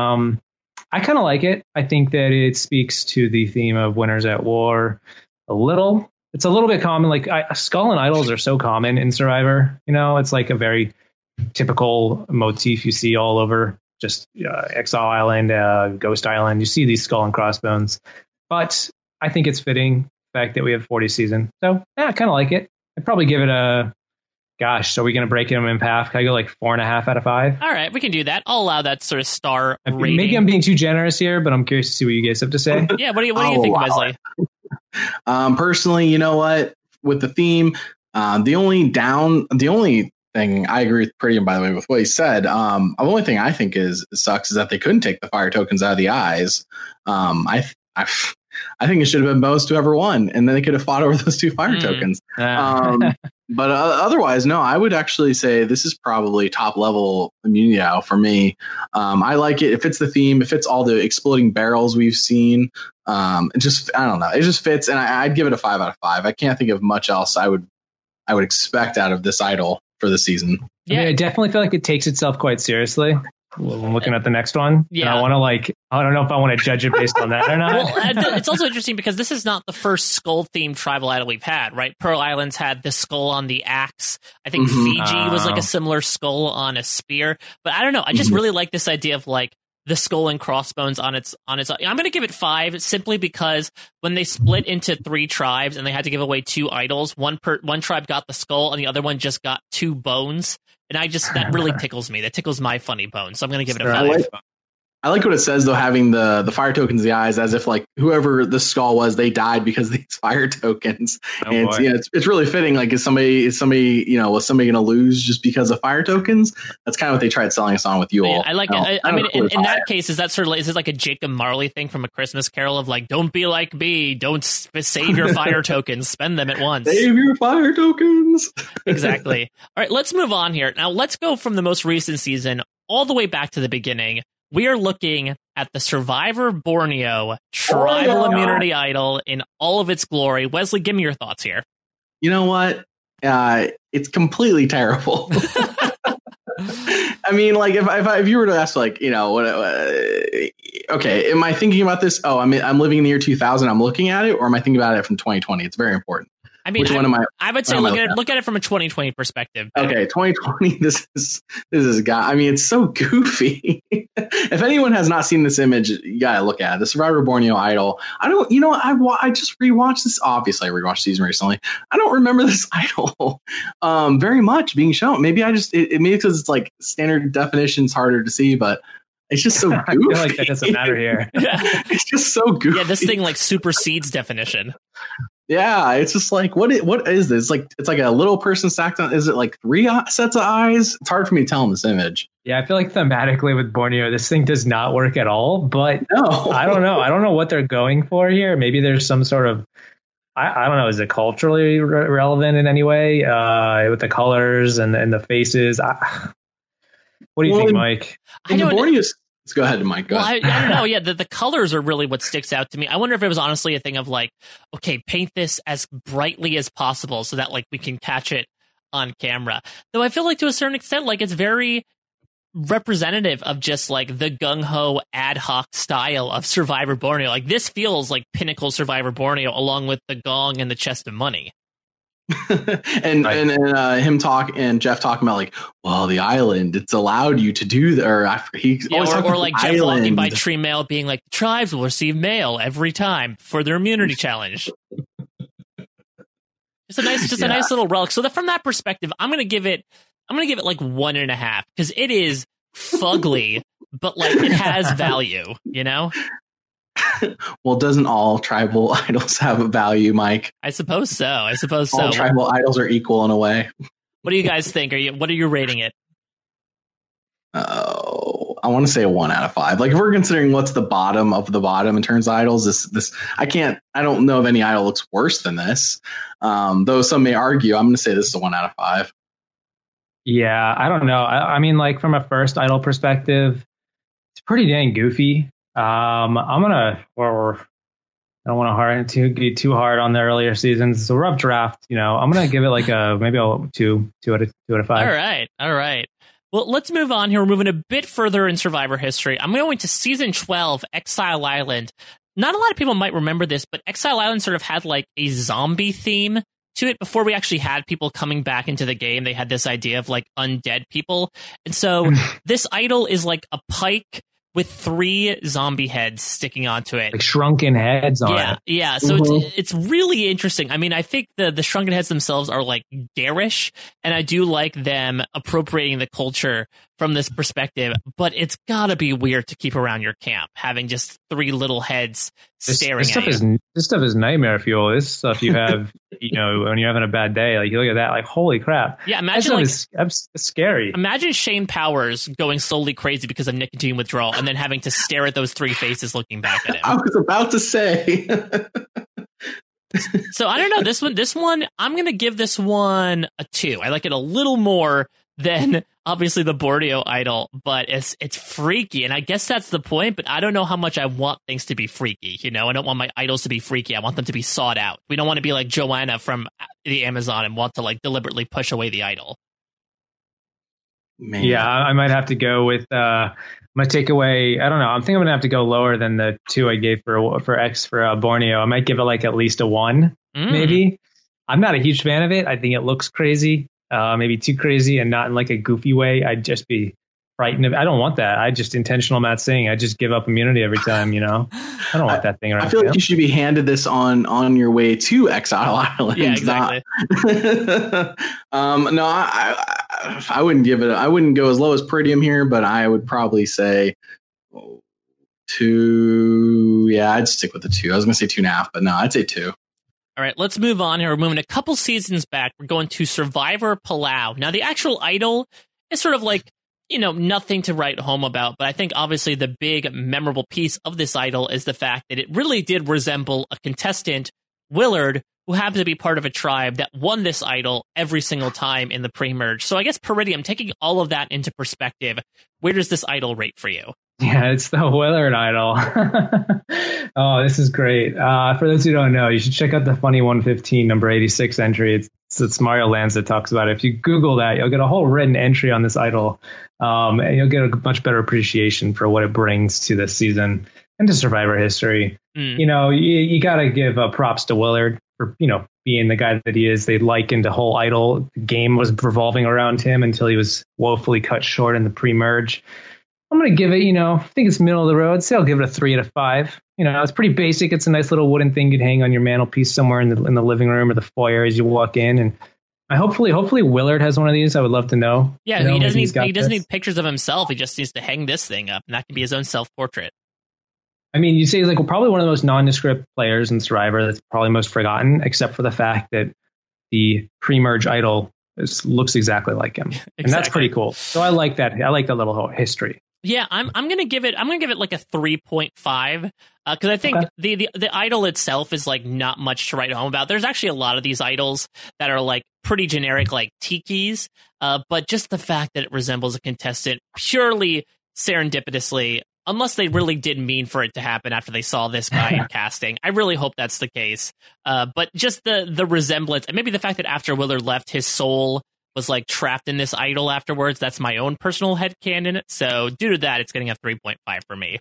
I kind of like it. I think that it speaks to the theme of Winners at War a little. It's a little bit common. Like skull and idols are so common in Survivor. It's like a very typical motif you see all over. Just Exile Island, Ghost Island. You see these skull and crossbones. But I think it's fitting, the fact that we have 40 season. So, yeah, I kind of like it. I'd probably give it a, so are we going to break them in half? Can I go like 4.5 out of 5? All right, we can do that. I'll allow that sort of star rating. Maybe I'm being too generous here, but I'm curious to see what you guys have to say. Yeah, what do you think, Wesley? Personally, you know what? With the theme, the only thing I agree with Peridium, by the way, with what he said. The only thing I think sucks is that they couldn't take the fire tokens out of the eyes. I think it should have been most whoever won, and then they could have fought over those 2 fire tokens. But otherwise, no, I would actually say this is probably top level immunity out for me. I like it. It fits the theme. It fits all the exploding barrels we've seen. I don't know. It just fits, and I'd give it a 5 out of 5. I can't think of much else I would expect out of this idol for the season. Yeah, I definitely feel like it takes itself quite seriously. I'm looking at the next one. Yeah, I want to I don't know if I want to judge it based on that or not. Well, it's also interesting because this is not the first skull-themed tribal idol we've had, right? Pearl Islands had the skull on the axe. I think Fiji was like a similar skull on a spear. But I don't know. I just really like this idea of like the skull and crossbones on its. I'm going to give it 5 simply because when they split into 3 tribes and they had to give away 2 idols, one tribe got the skull and the other one just got 2 bones. And that really tickles me. That tickles my funny bone. So I'm going to give it a 5. I like what it says, though, having the fire tokens in the eyes, as if like whoever the skull was, they died because of these fire tokens. And it's really fitting. Like, was somebody going to lose just because of fire tokens? That's kind of what they tried selling us on with you all. I like it. I mean, in that case, is it like a Jacob Marley thing from A Christmas Carol of like, don't be like me, don't save your fire tokens, spend them at once. Save your fire tokens. Exactly. All right, let's move on here. Now, let's go from the most recent season all the way back to the beginning. We are looking at the Survivor Borneo tribal immunity idol in all of its glory. Wesley, give me your thoughts here. You know what? It's completely terrible. I mean, like if you were to ask, like, okay, am I thinking about this? Oh, I'm living in the year 2000. I'm looking at it, or am I thinking about it from 2020? It's very important. I mean, I would say look at it from a 2020 perspective. Okay, 2020. This is I mean, it's so goofy. If anyone has not seen this image, you gotta look at it. The Survivor Borneo idol. I just rewatched this. Obviously, I rewatched the season recently. I don't remember this idol very much being shown. Maybe maybe because it's like standard definition's harder to see, but It's just so goofy. I feel like that doesn't matter here. It's just so goofy. Yeah, this thing like supersedes definition. Yeah, it's just like what is this? It's like a little person stacked on. Is it like 3 sets of eyes? It's hard for me to tell in this image. Yeah, I feel like thematically with Borneo, this thing does not work at all. But No. I don't know. I don't know what they're going for here. Maybe there's some sort of, I don't know. Is it culturally relevant in any way with the colors and the faces? What do you think, Mike? Let's go ahead, Mike. Well, I don't know. Yeah, the colors are really what sticks out to me. I wonder if it was honestly a thing of like, okay, paint this as brightly as possible so that like we can catch it on camera. Though I feel like to a certain extent, like it's very representative of just like the gung-ho ad hoc style of Survivor Borneo. Like this feels like pinnacle Survivor Borneo along with the gong and the chest of money. and him talk and Jeff talking about like, well, the island, it's allowed you to do that, or like Jeff island. walking by tree mail being like, the tribes will receive mail every time for their immunity challenge. Just a nice little relic. So from that perspective, I'm gonna give it like 1.5 because it is fugly, but like it has value, you know. Well, doesn't all tribal idols have a value, Mike? I suppose so. All tribal idols are equal in a way. What do you guys think? What are you rating it? Oh, I want to say a 1 out of 5. Like if we're considering what's the bottom of the bottom in terms of idols, this I don't know if any idol looks worse than this. Though some may argue, I'm going to say this is a 1 out of 5. Yeah, I don't know. I mean, like from a first idol perspective, it's pretty dang goofy. I don't want to get too hard on the earlier seasons. It's a rough draft, you know. I'm gonna give it like maybe a 2 out of 5. All right. Well, let's move on here. We're moving a bit further in Survivor history. I'm going to season 12, Exile Island. Not a lot of people might remember this, but Exile Island sort of had like a zombie theme to it. Before we actually had people coming back into the game, they had this idea of like undead people. And so this idol is like a pike with 3 zombie heads sticking onto it. Like shrunken heads on it. Yeah. So it's really interesting. I mean, I think the shrunken heads themselves are like garish, and I do like them appropriating the culture from this perspective, but it's gotta be weird to keep around your camp, having just 3 little heads staring at you. This stuff is nightmare fuel. This stuff you have, you know, when you're having a bad day, like you look at that, like, holy crap. Yeah, imagine like, it's scary. Imagine Shane Powers going slowly crazy because of nicotine withdrawal and then having to stare at those 3 faces looking back at him. I was about to say. So I don't know, this one, I'm going to give this one a 2. I like it a little more than obviously the Borneo idol, but it's freaky, and I guess that's the point, but I don't know how much I want things to be freaky, you know? I don't want my idols to be freaky. I want them to be sought out. We don't want to be like Joanna from the Amazon and want to like deliberately push away the idol. Man. Yeah, I might have to go with I'm gonna take away, I don't know, I think I'm gonna have to go lower than the 2 I gave for Borneo. I might give it like at least a 1, maybe. I'm not a huge fan of it. I think it looks crazy. Maybe too crazy, and not in like a goofy way. I'd just be frightened of. I don't want that. I just intentional Matt Singh. I just give up immunity every time. You know, I don't want that thing around. I feel like you should be handed this on your way to Exile Island. Yeah, exactly. No, I wouldn't give it. I wouldn't go as low as Peridium here, but I would probably say 2. Yeah, I'd stick with the 2. I was gonna say 2.5, but no, I'd say 2. All right, let's move on here. We're moving a couple seasons back. We're going to Survivor Palau. Now, the actual idol is sort of like, you know, nothing to write home about, but I think obviously the big memorable piece of this idol is the fact that it really did resemble a contestant, Willard, who happened to be part of a tribe that won this idol every single time in the pre-merge. So I guess, Peridium, taking all of that into perspective, where does this idol rate for you? Yeah, it's the Willard idol. Oh, this is great. For those who don't know, you should check out the Funny 115 number 86 entry. It's Mario Lanz that talks about it. If you Google that, you'll get a whole written entry on this idol, and you'll get a much better appreciation for what it brings to this season and to Survivor history. You know, you got to give props to Willard for, you know, being the guy that he is. They likened the whole idol. The game was revolving around him until he was woefully cut short in the pre-merge. I'm going to give it, you know, I think it's middle of the road. So I'll give it a 3 out of 5. You know, it's pretty basic. It's a nice little wooden thing you'd hang on your mantelpiece somewhere in the living room or the foyer as you walk in. And, Hopefully Willard has one of these. I would love to know. Yeah, You know, he maybe he's doesn't got need this. pictures of himself. He just needs to hang this thing up, and that can be his own self-portrait. I mean, you say he's like probably one of the most nondescript players in Survivor that's probably most forgotten, except for the fact that the pre-merge idol looks exactly like him, and that's pretty cool. So I like that. I like that little history. Yeah, I'm gonna give it like a 3.5 because I think the idol itself is like not much to write home about. There's actually a lot of these idols that are like pretty generic, like tikis, but just the fact that it resembles a contestant purely serendipitously, unless they really did mean for it to happen after they saw this guy in casting. I really hope that's the case. But just the resemblance, and maybe the fact that after Willard left, his soul was like trapped in this idol afterwards. That's my own personal headcanon. So due to that, it's getting a 3.5 for me.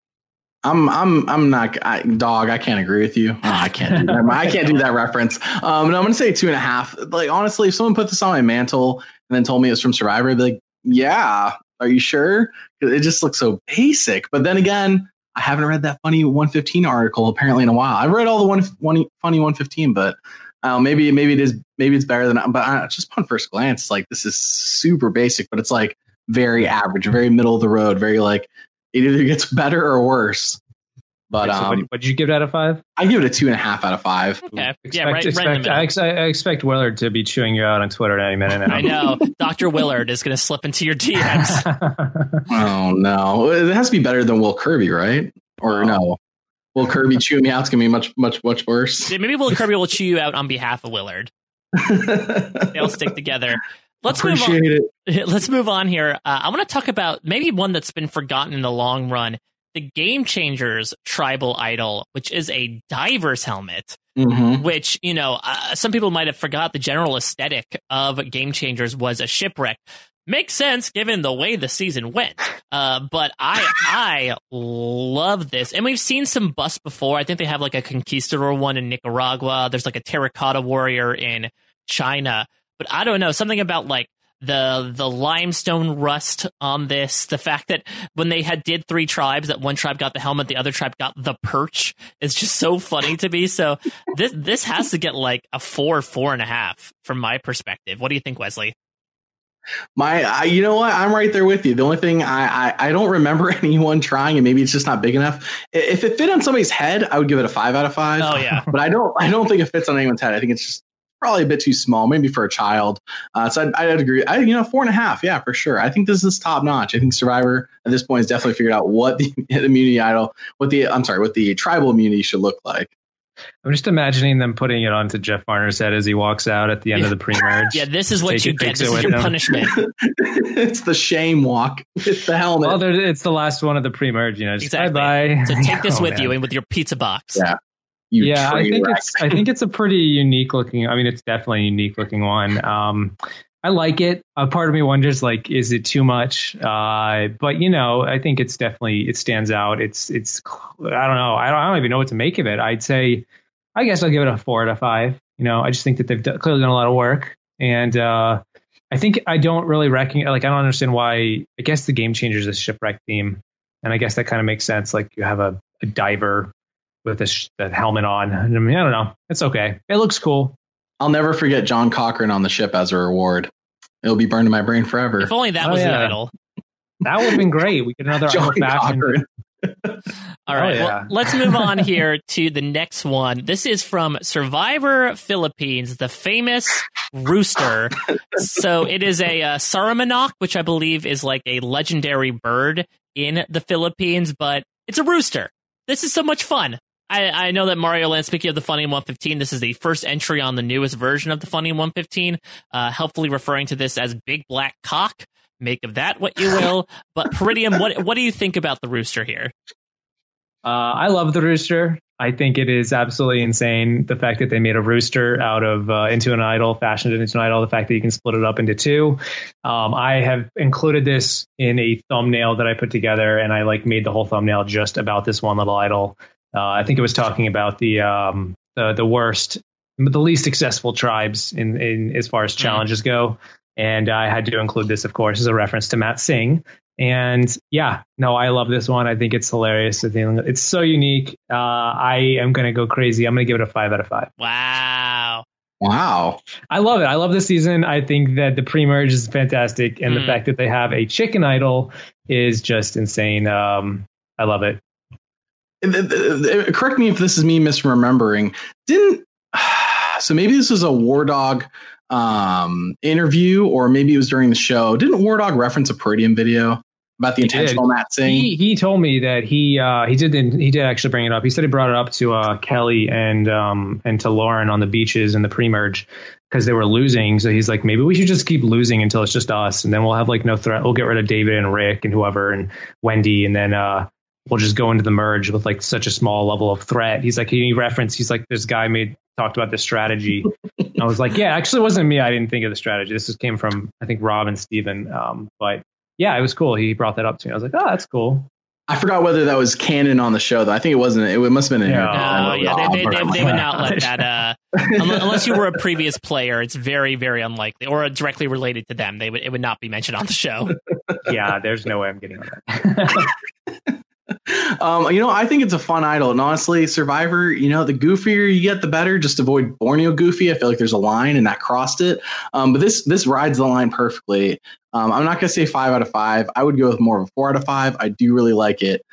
I'm not dog. I can't agree with you. I can't do that. I can't do that reference. No, I'm gonna say 2.5. Like honestly, if someone put this on my mantle and then told me it was from Survivor, I'd be like, yeah, are you sure? It just looks so basic. But then again, I haven't read that funny 115 article apparently in a while. I've read all the funny 115, but maybe it's better than. But just upon first glance, like this is super basic, but it's like very average, very middle of the road, very like it either gets better or worse. But So what did you give it out of 5? I give it a 2.5 out of 5. Okay, right in the middle. I expect Willard to be chewing you out on Twitter any minute now. I know Dr. Willard is going to slip into your DMs. Oh no, it has to be better than Will Kirby, right? Or no, Will Kirby chewing me out is going to be much worse. Maybe Will Kirby will chew you out on behalf of Willard. They'll stick together. Let's move on here. I want to talk about maybe one that's been forgotten in the long run. The Game Changers tribal idol, which is a diver's helmet, which, you know, some people might have forgot the general aesthetic of Game Changers was a shipwreck. Makes sense given the way the season went. But I love this. And we've seen some busts before. I think they have like a conquistador one in Nicaragua. There's like a terracotta warrior in China. But I don't know, something about like the limestone rust on this, the fact that when they did 3 tribes, that one tribe got the helmet, the other tribe got the perch, is just so funny to me. So this has to get like a 4.5 from my perspective. What do you think, Wesley? You know what? I'm right there with you. The only thing I don't remember anyone trying, and maybe it's just not big enough. If it fit on somebody's head, I would give it a 5 out of 5. Oh yeah, but I don't think it fits on anyone's head. I think it's just probably a bit too small, maybe for a child. So I'd agree. 4.5, yeah, for sure. I think this is top notch. I think Survivor at this point has definitely figured out what the immunity idol, what the tribal immunity should look like. I'm just imagining them putting it onto Jeff Varner's head as he walks out at the end of the pre-merge. Yeah, this is what you get. This is your punishment. It's the shame walk with the helmet. Well, it's the last one of the pre-merge. You know, just exactly. Bye-bye. So take this with you and with your pizza box. Yeah. I think it's a pretty unique looking. I mean, it's definitely a unique looking one. I like it. A part of me wonders, like, is it too much? But you know, I think it stands out. It's. I don't know. I don't even know what to make of it. I'd say, I guess I'll give it a 4 out of 5. You know, I just think that they've clearly done a lot of work, and I think I don't really recognize. Like, I don't understand why. I guess the Game Changers is a shipwreck theme, and I guess that kind of makes sense. Like, you have a diver with the helmet on. I mean, I don't know. It's okay. It looks cool. I'll never forget John Cochran on the ship as a reward. It'll be burned in my brain forever. If only that was the idol. That would have been great. We could another John Cochran. All right. Well, let's move on here to the next one. This is from Survivor Philippines, the famous rooster. So it is a Saramanok, which I believe is like a legendary bird in the Philippines, but it's a rooster. This is so much fun. I know that Mario Land, speaking of the Funny 115, this is the first entry on the newest version of the Funny 115, helpfully referring to this as Big Black Cock. Make of that what you will. But Peridium, what do you think about the rooster here? I love the rooster. I think it is absolutely insane. The fact that they made a rooster out of into an idol, fashioned it into an idol, the fact that you can split it up into 2. I have included this in a thumbnail that I put together, and I made the whole thumbnail just about this one little idol. I think it was talking about the worst, the least successful tribes in as far as challenges go. And I had to include this, of course, as a reference to Matt Singh. And yeah, no, I love this one. I think it's hilarious. I think it's so unique. I am going to go crazy. I'm going to give it a 5 out of 5. Wow. Wow. I love it. I love this season. I think that the pre-merge is fantastic, and the fact that they have a chicken idol is just insane. I love it. Correct me if this is me misremembering. So maybe this was a War Dog interview, or maybe it was during the show. Didn't War Dog reference a Podium video about the intentional Matt Singh? He told me that he did actually bring it up. He said he brought it up to Kelly and to Lauren on the beaches in the pre-merge because they were losing. So he's like, maybe we should just keep losing until it's just us, and then we'll have like no threat. We'll get rid of David and Rick and whoever and Wendy, and then we'll just go into the merge with like such a small level of threat. He's like, he's like, this guy talked about this strategy. I was like, yeah, actually it wasn't me. I didn't think of the strategy. This came from, I think, Rob and Steven. But yeah, it was cool. He brought that up to me. I was like, oh, that's cool. I forgot whether that was canon on the show, though. I think it wasn't. It must have been in here. They would not let that. Unless you were a previous player, it's very, very unlikely, or directly related to them. It would not be mentioned on the show. Yeah, there's no way I'm getting on that. I think it's a fun idol, and honestly, Survivor, the goofier you get, the better. Just avoid Borneo goofy. I feel like there's a line, and that crossed it. But this rides the line perfectly. I'm not gonna say 5 out of 5. I would go with more of a 4 out of 5. I do really like it.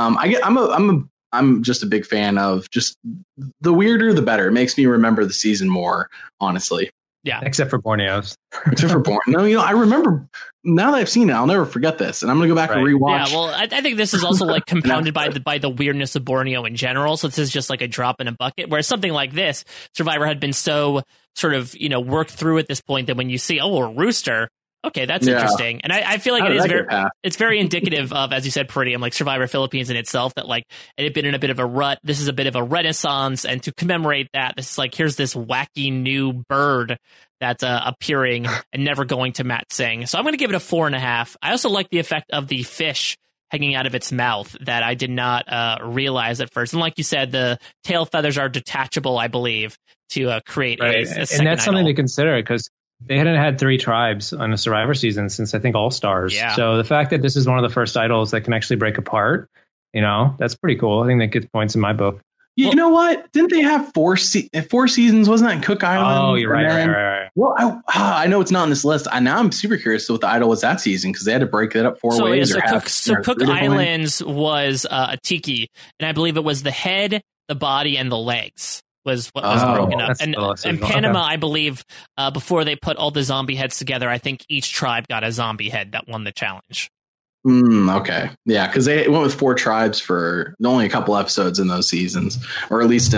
I'm just a big fan of just the weirder the better. It makes me remember the season more, honestly. Yeah, except for Borneo's. Except for Borneo. No, I remember. Now that I've seen it, I'll never forget this, and I'm gonna go back and rewatch. Yeah, well, I think this is also like compounded by the weirdness of Borneo in general. So this is just like a drop in a bucket. Whereas something like this, Survivor had been so sort of worked through at this point that when you see a rooster, okay, that's interesting. And I feel like it's very indicative of, as you said, Palladium, like Survivor Philippines in itself, that like it had been in a bit of a rut. This is a bit of a renaissance, and to commemorate that, this is like, here's this wacky new bird that's appearing and never going to Matt Singh. So I'm going to give it a 4.5. I also like the effect of the fish hanging out of its mouth that I did not realize at first. And like you said, the tail feathers are detachable, I believe, to create a second and that's something idol. to consider, because they hadn't had 3 tribes on a Survivor season since, I think, All Stars. Yeah. So the fact that this is one of the first idols that can actually break apart, that's pretty cool. I think that gets points in my book. You know what? Didn't they have 4 seasons? Wasn't that in Cook Island? Oh, you're right. Well, I know it's not on this list. Now I'm super curious what the idol was that season, because they had to break it up 4 ways. So Cook Islands was a tiki, and I believe it was the head, the body, and the legs was what was broken up. And Panama, I believe, before they put all the zombie heads together, I think each tribe got a zombie head that won the challenge. Okay. Yeah, because they went with 4 tribes for only a couple episodes in those seasons, or at least in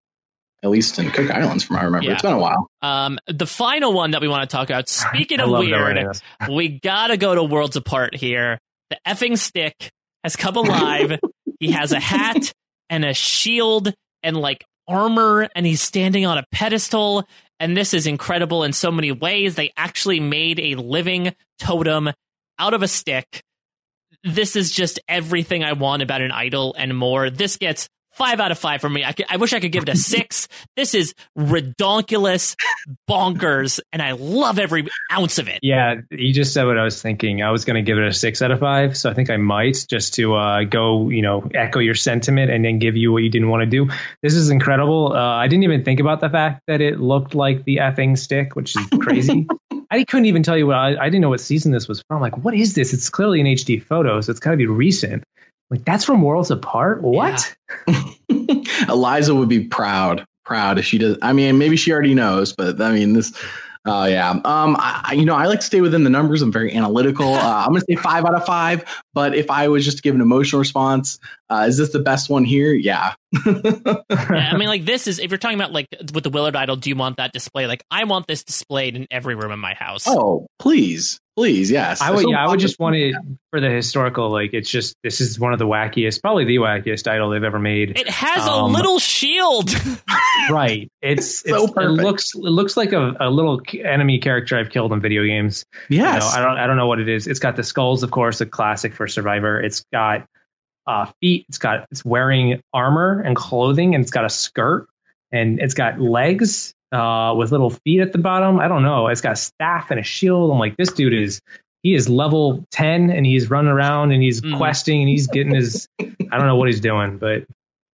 Cook Islands, from what I remember. Yeah. It's been a while. The final one that we want to talk about, speaking of weird, we gotta go to Worlds Apart here. The effing stick has come alive. He has a hat and a shield and like armor, and he's standing on a pedestal, and this is incredible in so many ways. They actually made a living totem out of a stick. This is just everything I want about an idol and more. This gets 5 out of 5 for me. I wish I could give it a 6. This is redonkulous, bonkers, and I love every ounce of it. Yeah, you just said what I was thinking. I was going to give it a 6 out of 5, so I think I might, just to go, echo your sentiment and then give you what you didn't want to do. This is incredible. I didn't even think about the fact that it looked like the effing stick, which is crazy. I couldn't even tell you what I didn't know what season this was from. I'm like, what is this? It's clearly an HD photo, so it's got to be recent. Like, that's from Worlds Apart? What? Yeah. Eliza would be proud if she does. I mean, maybe she already knows, but I mean, this. Yeah. I like to stay within the numbers. I'm very analytical. I'm going to say 5 out of 5. But if I was just to give an emotional response, is this the best one here? Yeah. Yeah, I mean, like, this is, if you're talking about like with the Willard idol, do you want that display? Like, I want this displayed in every room in my house. Oh, please, yes. I would just want it for the historical. Like, it's just, this is one of the wackiest, probably the wackiest idol they've ever made. It has a little shield. Right. It looks like a little enemy character I've killed in video games. Yes. I don't know what it is. It's got the skulls, of course, a classic for Survivor. It's got feet. It's wearing armor and clothing, and it's got a skirt, and it's got legs with little feet at the bottom. I don't know. It's got a staff and a shield. I'm like, this dude is level 10, and he's running around and he's questing and he's getting his, I don't know what he's doing, but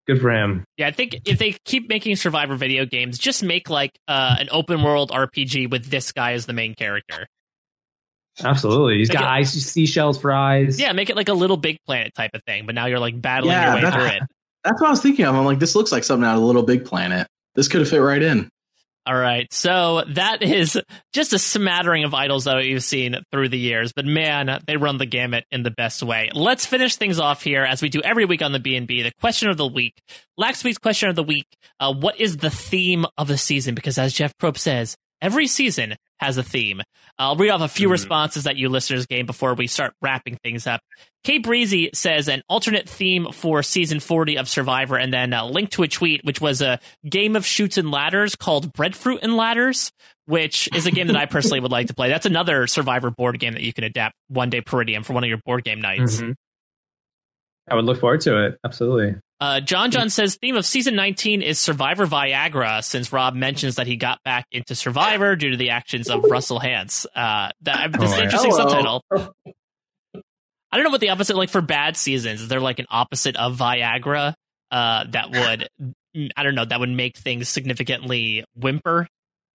Good for him. Yeah, I think if they keep making Survivor video games, just make like an open world RPG with this guy as the main character. Absolutely. He's got ice, seashells for eyes. Yeah, make it like a Little Big Planet type of thing, but now you're like battling your way through it. That's what I was thinking of. I'm like, this looks like something out of Little Big Planet. This could have fit right in. All right, so that is just a smattering of idols that you've seen through the years, but man, they run the gamut in the best way. Let's finish things off here, as we do every week on the B&B, the question of the week. Last week's question of the week, what is the theme of the season? Because as Jeff Probst says, every season has a theme. I'll read off a few responses that you listeners gave before we start wrapping things up. Kay Breezy says an alternate theme for season 40 of Survivor, and then a link to a tweet, which was a game of shoots and ladders called Breadfruit and Ladders, which is a game that I personally would like to play. That's another Survivor board game that you can adapt one day Peridium for one of your board game nights. Mm-hmm. I would look forward to it. Absolutely. John says theme of season 19 is Survivor Viagra, since Rob mentions that he got back into Survivor due to the actions of Russell Hantz. That's an interesting subtitle. I don't know what the opposite, like for bad seasons, is there like an opposite of Viagra that would, I don't know, that would make things significantly whimper?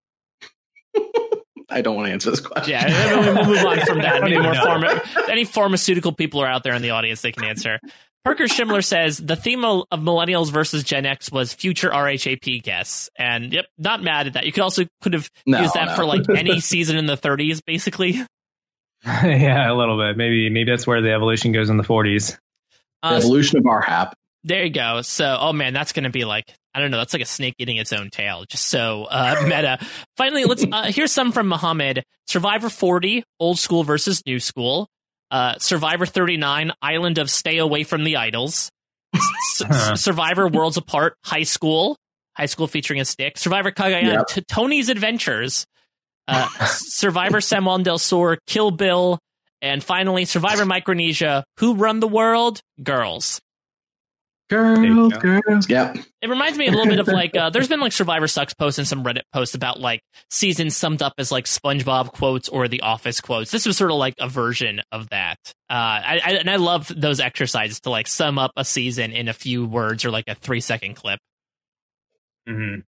I don't want to answer this question. Yeah, we'll move on from that. Maybe more any pharmaceutical people are out there in the audience, they can answer. Parker Schimler says the theme of Millennials versus Gen X was future RHAP guests. And yep, not mad at that. You could have used that for like any season in the 30s, basically. Yeah, a little bit. Maybe that's where the evolution goes in the 40s. The evolution of our hap. There you go. So, oh man, that's going to be like, I don't know, that's like a snake eating its own tail. Just so meta. Finally, let's here's some from Muhammad. Survivor 40, old school versus new school. Survivor 39, Island of Stay Away from the Idols. Survivor Worlds Apart, high school featuring a stick. Survivor Cagayan, Tony's Adventures. Survivor San Juan del Sur, Kill Bill. And finally, Survivor Micronesia, Who Run the World? Girls. Girls. Yep. It reminds me a little bit of like, there's been like Survivor Sucks posts and some Reddit posts about like seasons summed up as like SpongeBob quotes or The Office quotes. This was sort of like a version of that. I love those exercises to like sum up a season in a few words or like a 3-second clip. Mm-hmm.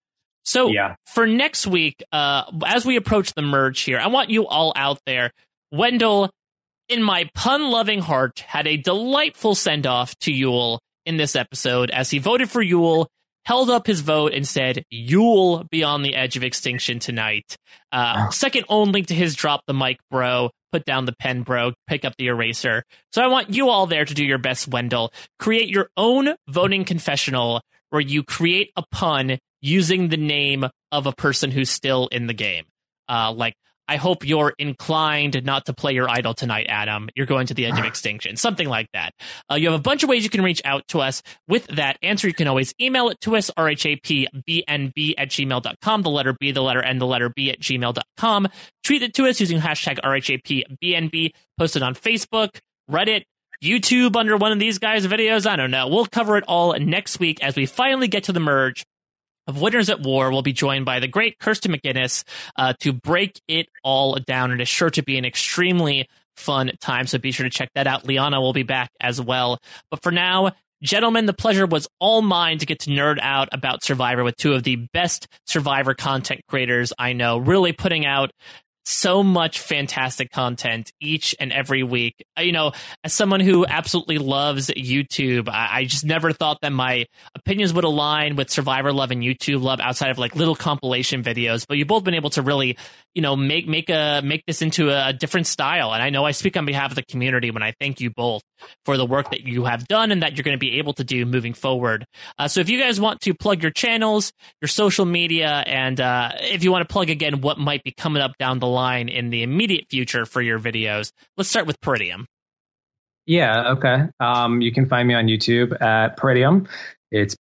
So for next week, as we approach the merge here, I want you all out there. Wendell, in my pun-loving heart, had a delightful send-off to Yul in this episode as he voted for Yul, held up his vote, and said, "You'll be on the edge of extinction tonight." Second only to his drop the mic, bro. Put down the pen, bro. Pick up the eraser. So I want you all there to do your best, Wendell. Create your own voting confessional where you create a pun using the name of a person who's still in the game. Like, I hope you're inclined not to play your idol tonight, Adam. You're going to the edge of extinction. Something like that. You have a bunch of ways you can reach out to us with that answer. You can always email it to us, rhapbnb@gmail.com, the letter B, the letter N, the letter B @gmail.com. Tweet it to us using hashtag rhapbnb. Post it on Facebook, Reddit, YouTube under one of these guys' videos. I don't know. We'll cover it all next week as we finally get to the merge of Winners at War. We'll be joined by the great Kirsten McGinnis to break it all down. It is sure to be an extremely fun time, so be sure to check that out. Liana will be back as well. But for now, gentlemen, the pleasure was all mine to get to nerd out about Survivor with two of the best Survivor content creators I know, really putting out so much fantastic content each and every week. You know, as someone who absolutely loves YouTube, I just never thought that my opinions would align with Survivor love and YouTube love outside of like little compilation videos. But you've both been able to really, you know, make this into a different style. And I know I speak on behalf of the community when I thank you both for the work that you have done and that you're going to be able to do moving forward. So if you guys want to plug your channels, your social media, and if you want to plug again what might be coming up down the line in the immediate future for your videos, let's start with Peridium. Yeah, okay. You can find me on YouTube at Peridium. It's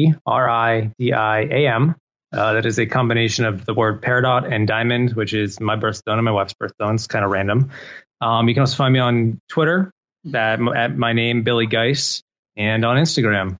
Peridiam. That is a combination of the word peridot and diamond, which is my birthstone and my wife's birthstone. It's kind of random. You can also find me on Twitter at my name, Billy Geis, and on Instagram.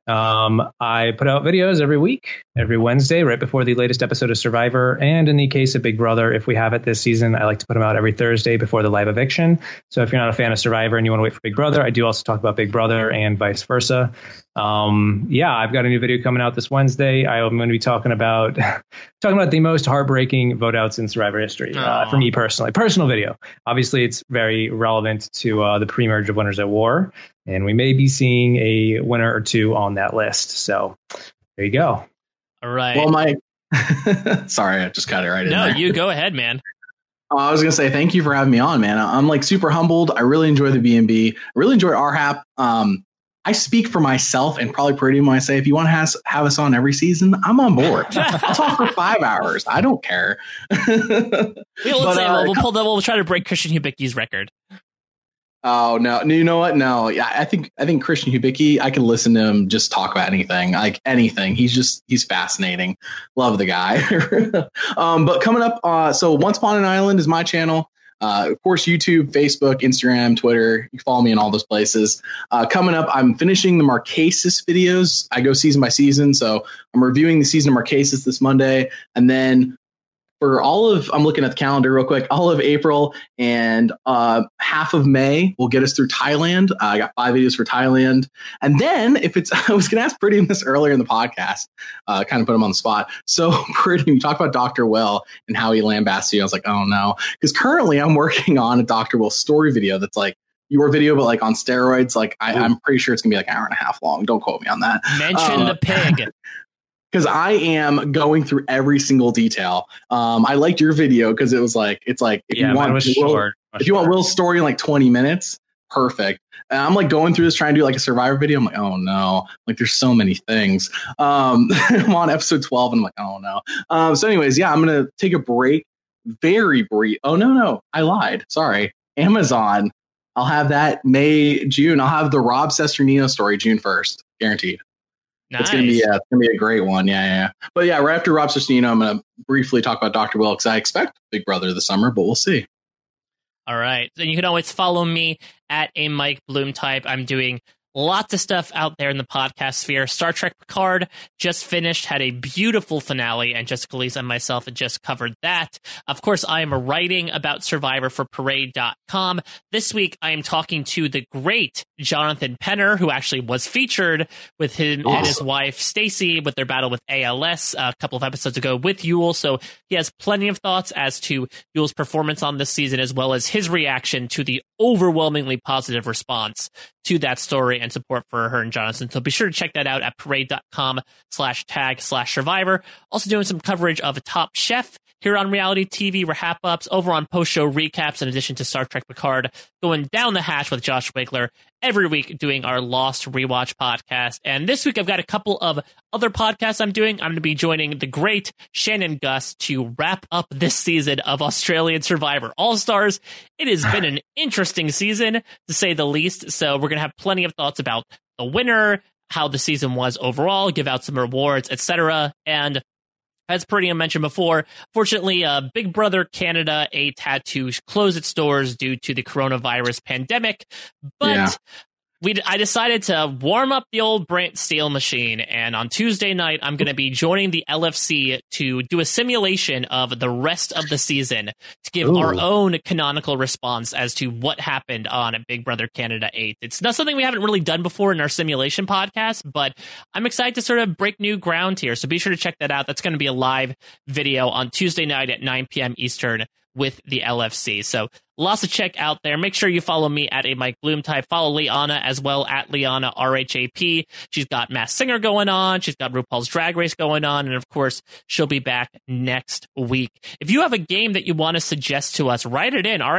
I put out videos every week, every Wednesday, right before the latest episode of Survivor. And in the case of Big Brother, if we have it this season, I like to put them out every Thursday before the live eviction. So if you're not a fan of Survivor and you want to wait for Big Brother, I do also talk about Big Brother and vice versa. Yeah, I've got a new video coming out this Wednesday. I'm going to be talking about the most heartbreaking vote outs in Survivor history for me personally. Personal video. Obviously, it's very relevant to the pre-merge of Winners at War, and we may be seeing a winner or two on that list. So there you go. All right. Well, Mike, sorry, I just got it right in there. No, you go ahead, man. I was going to say, thank you for having me on, man. I'm like super humbled. I really enjoy the B&B. I really enjoy RHAP. I speak for myself and probably Palladium when I say, if you want to have us on every season, I'm on board. I'll talk for 5 hours. I don't care. We'll try to break Christian Hubicki's record. Oh, no. You know what? No. Yeah, I think Christian Hubicki, I can listen to him just talk about anything, like anything. He's fascinating. Love the guy. But coming up, so Once Upon an Island is my channel. Of course, YouTube, Facebook, Instagram, Twitter. You follow me in all those places. Coming up, I'm finishing the Marquesas videos. I go season by season. So I'm reviewing the season of Marquesas this Monday. And then for I'm looking at the calendar real quick, all of April and half of May will get us through Thailand. I got 5 videos for Thailand. And then I was going to ask Palladium this earlier in the podcast, kind of put him on the spot. So Palladium, you talk about Dr. Will and how he lambasted you. I was like, oh no. Because currently I'm working on a Dr. Will story video that's like your video, but like on steroids. Like I'm pretty sure it's gonna be like an hour and a half long. Don't quote me on that. Mention the pig. Because I am going through every single detail. I liked your video because it's like if you want Will's story in like 20 minutes, perfect. And I'm like going through this trying to do like a Survivor video. I'm like, oh no, like there's so many things. I'm on episode 12 and I'm like, oh no. So anyways, yeah, I'm gonna take a break. Very brief. Oh no, I lied. Sorry. Amazon. I'll have that June. I'll have the Rob Cesternino story June 1st, guaranteed. Nice. It's gonna be a great one. Yeah. But yeah, right after Rob Cesternino, I'm gonna briefly talk about Dr. Will because I expect Big Brother this summer, but we'll see. All right. Then you can always follow me at a Mike Bloom type. I'm doing lots of stuff out there in the podcast sphere. Star Trek Picard just finished, had a beautiful finale, and Jessica Lisa and myself had just covered that. Of course, I am writing about Survivor for Parade.com. This week, I am talking to the great Jonathan Penner, who actually was featured with him and his wife, Stacy, with their battle with ALS a couple of episodes ago with Yul. So he has plenty of thoughts as to Yul's performance on this season, as well as his reaction to the overwhelmingly positive response to that story and support for her and Jonathan. So be sure to check that out at parade.com/tag/survivor. Also doing some coverage of Top Chef here on reality TV, wrap ups over on post show recaps, in addition to Star Trek Picard, going down the hatch with Josh Wigler every week doing our Lost Rewatch podcast. And this week I've got a couple of other podcasts I'm doing. I'm going to be joining the great Shannon Gus to wrap up this season of Australian Survivor All-Stars. It has been an interesting season, to say the least. So we're going to have plenty of thoughts about the winner, how the season was overall, give out some rewards, etc. And as Palladium mentioned before, fortunately, Big Brother Canada 8 had to close its doors due to the coronavirus pandemic. But I decided to warm up the old Brant Steele machine, and on Tuesday night, I'm going to be joining the LFC to do a simulation of the rest of the season to give our own canonical response as to what happened on Big Brother Canada 8. It's not something we haven't really done before in our simulation podcast, but I'm excited to sort of break new ground here, so be sure to check that out. That's going to be a live video on Tuesday night at 9 p.m. Eastern with the LFC. So lots to check out there. Make sure you follow me at a Mike Bloom type. Follow Liana as well at Liana RHAP. She's got Masked Singer going on. She's got RuPaul's Drag Race going on. And of course, she'll be back next week. If you have a game that you want to suggest to us, write it in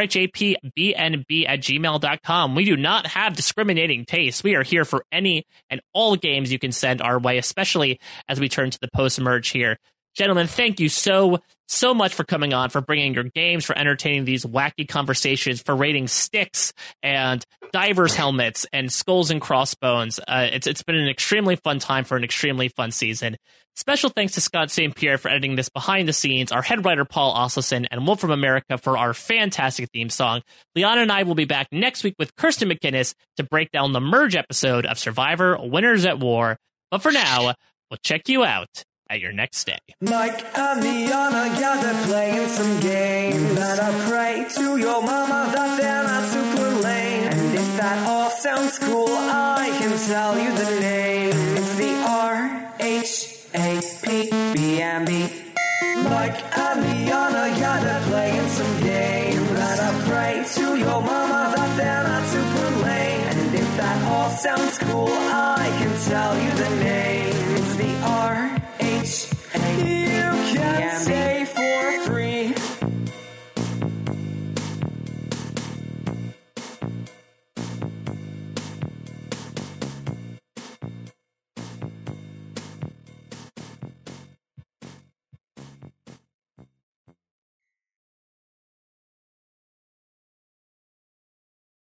rhapbnb@gmail.com. We do not have discriminating tastes. We are here for any and all games you can send our way, especially as we turn to the post-merge here. Gentlemen, thank you so much for coming on, for bringing your games, for entertaining these wacky conversations, for rating sticks and divers helmets and skulls and crossbones. It's been an extremely fun time for an extremely fun season. Special thanks to Scott St. Pierre for editing this behind the scenes, our head writer Paul Osselson, and Wolf from America for our fantastic theme song. Liana and I will be back next week with Kirsten McInnes to break down the merge episode of Survivor Winners at War. But for now, we'll check you out at your next stay. Mike and Liana, yeah, they're playing some games, and I pray to your mama that they're not super lame. And if that all sounds cool, I can tell you the name. Bambi. Mike and Liana, yeah, they're playing some games. And I pray to your mama that they're not super lame. And if that all sounds cool,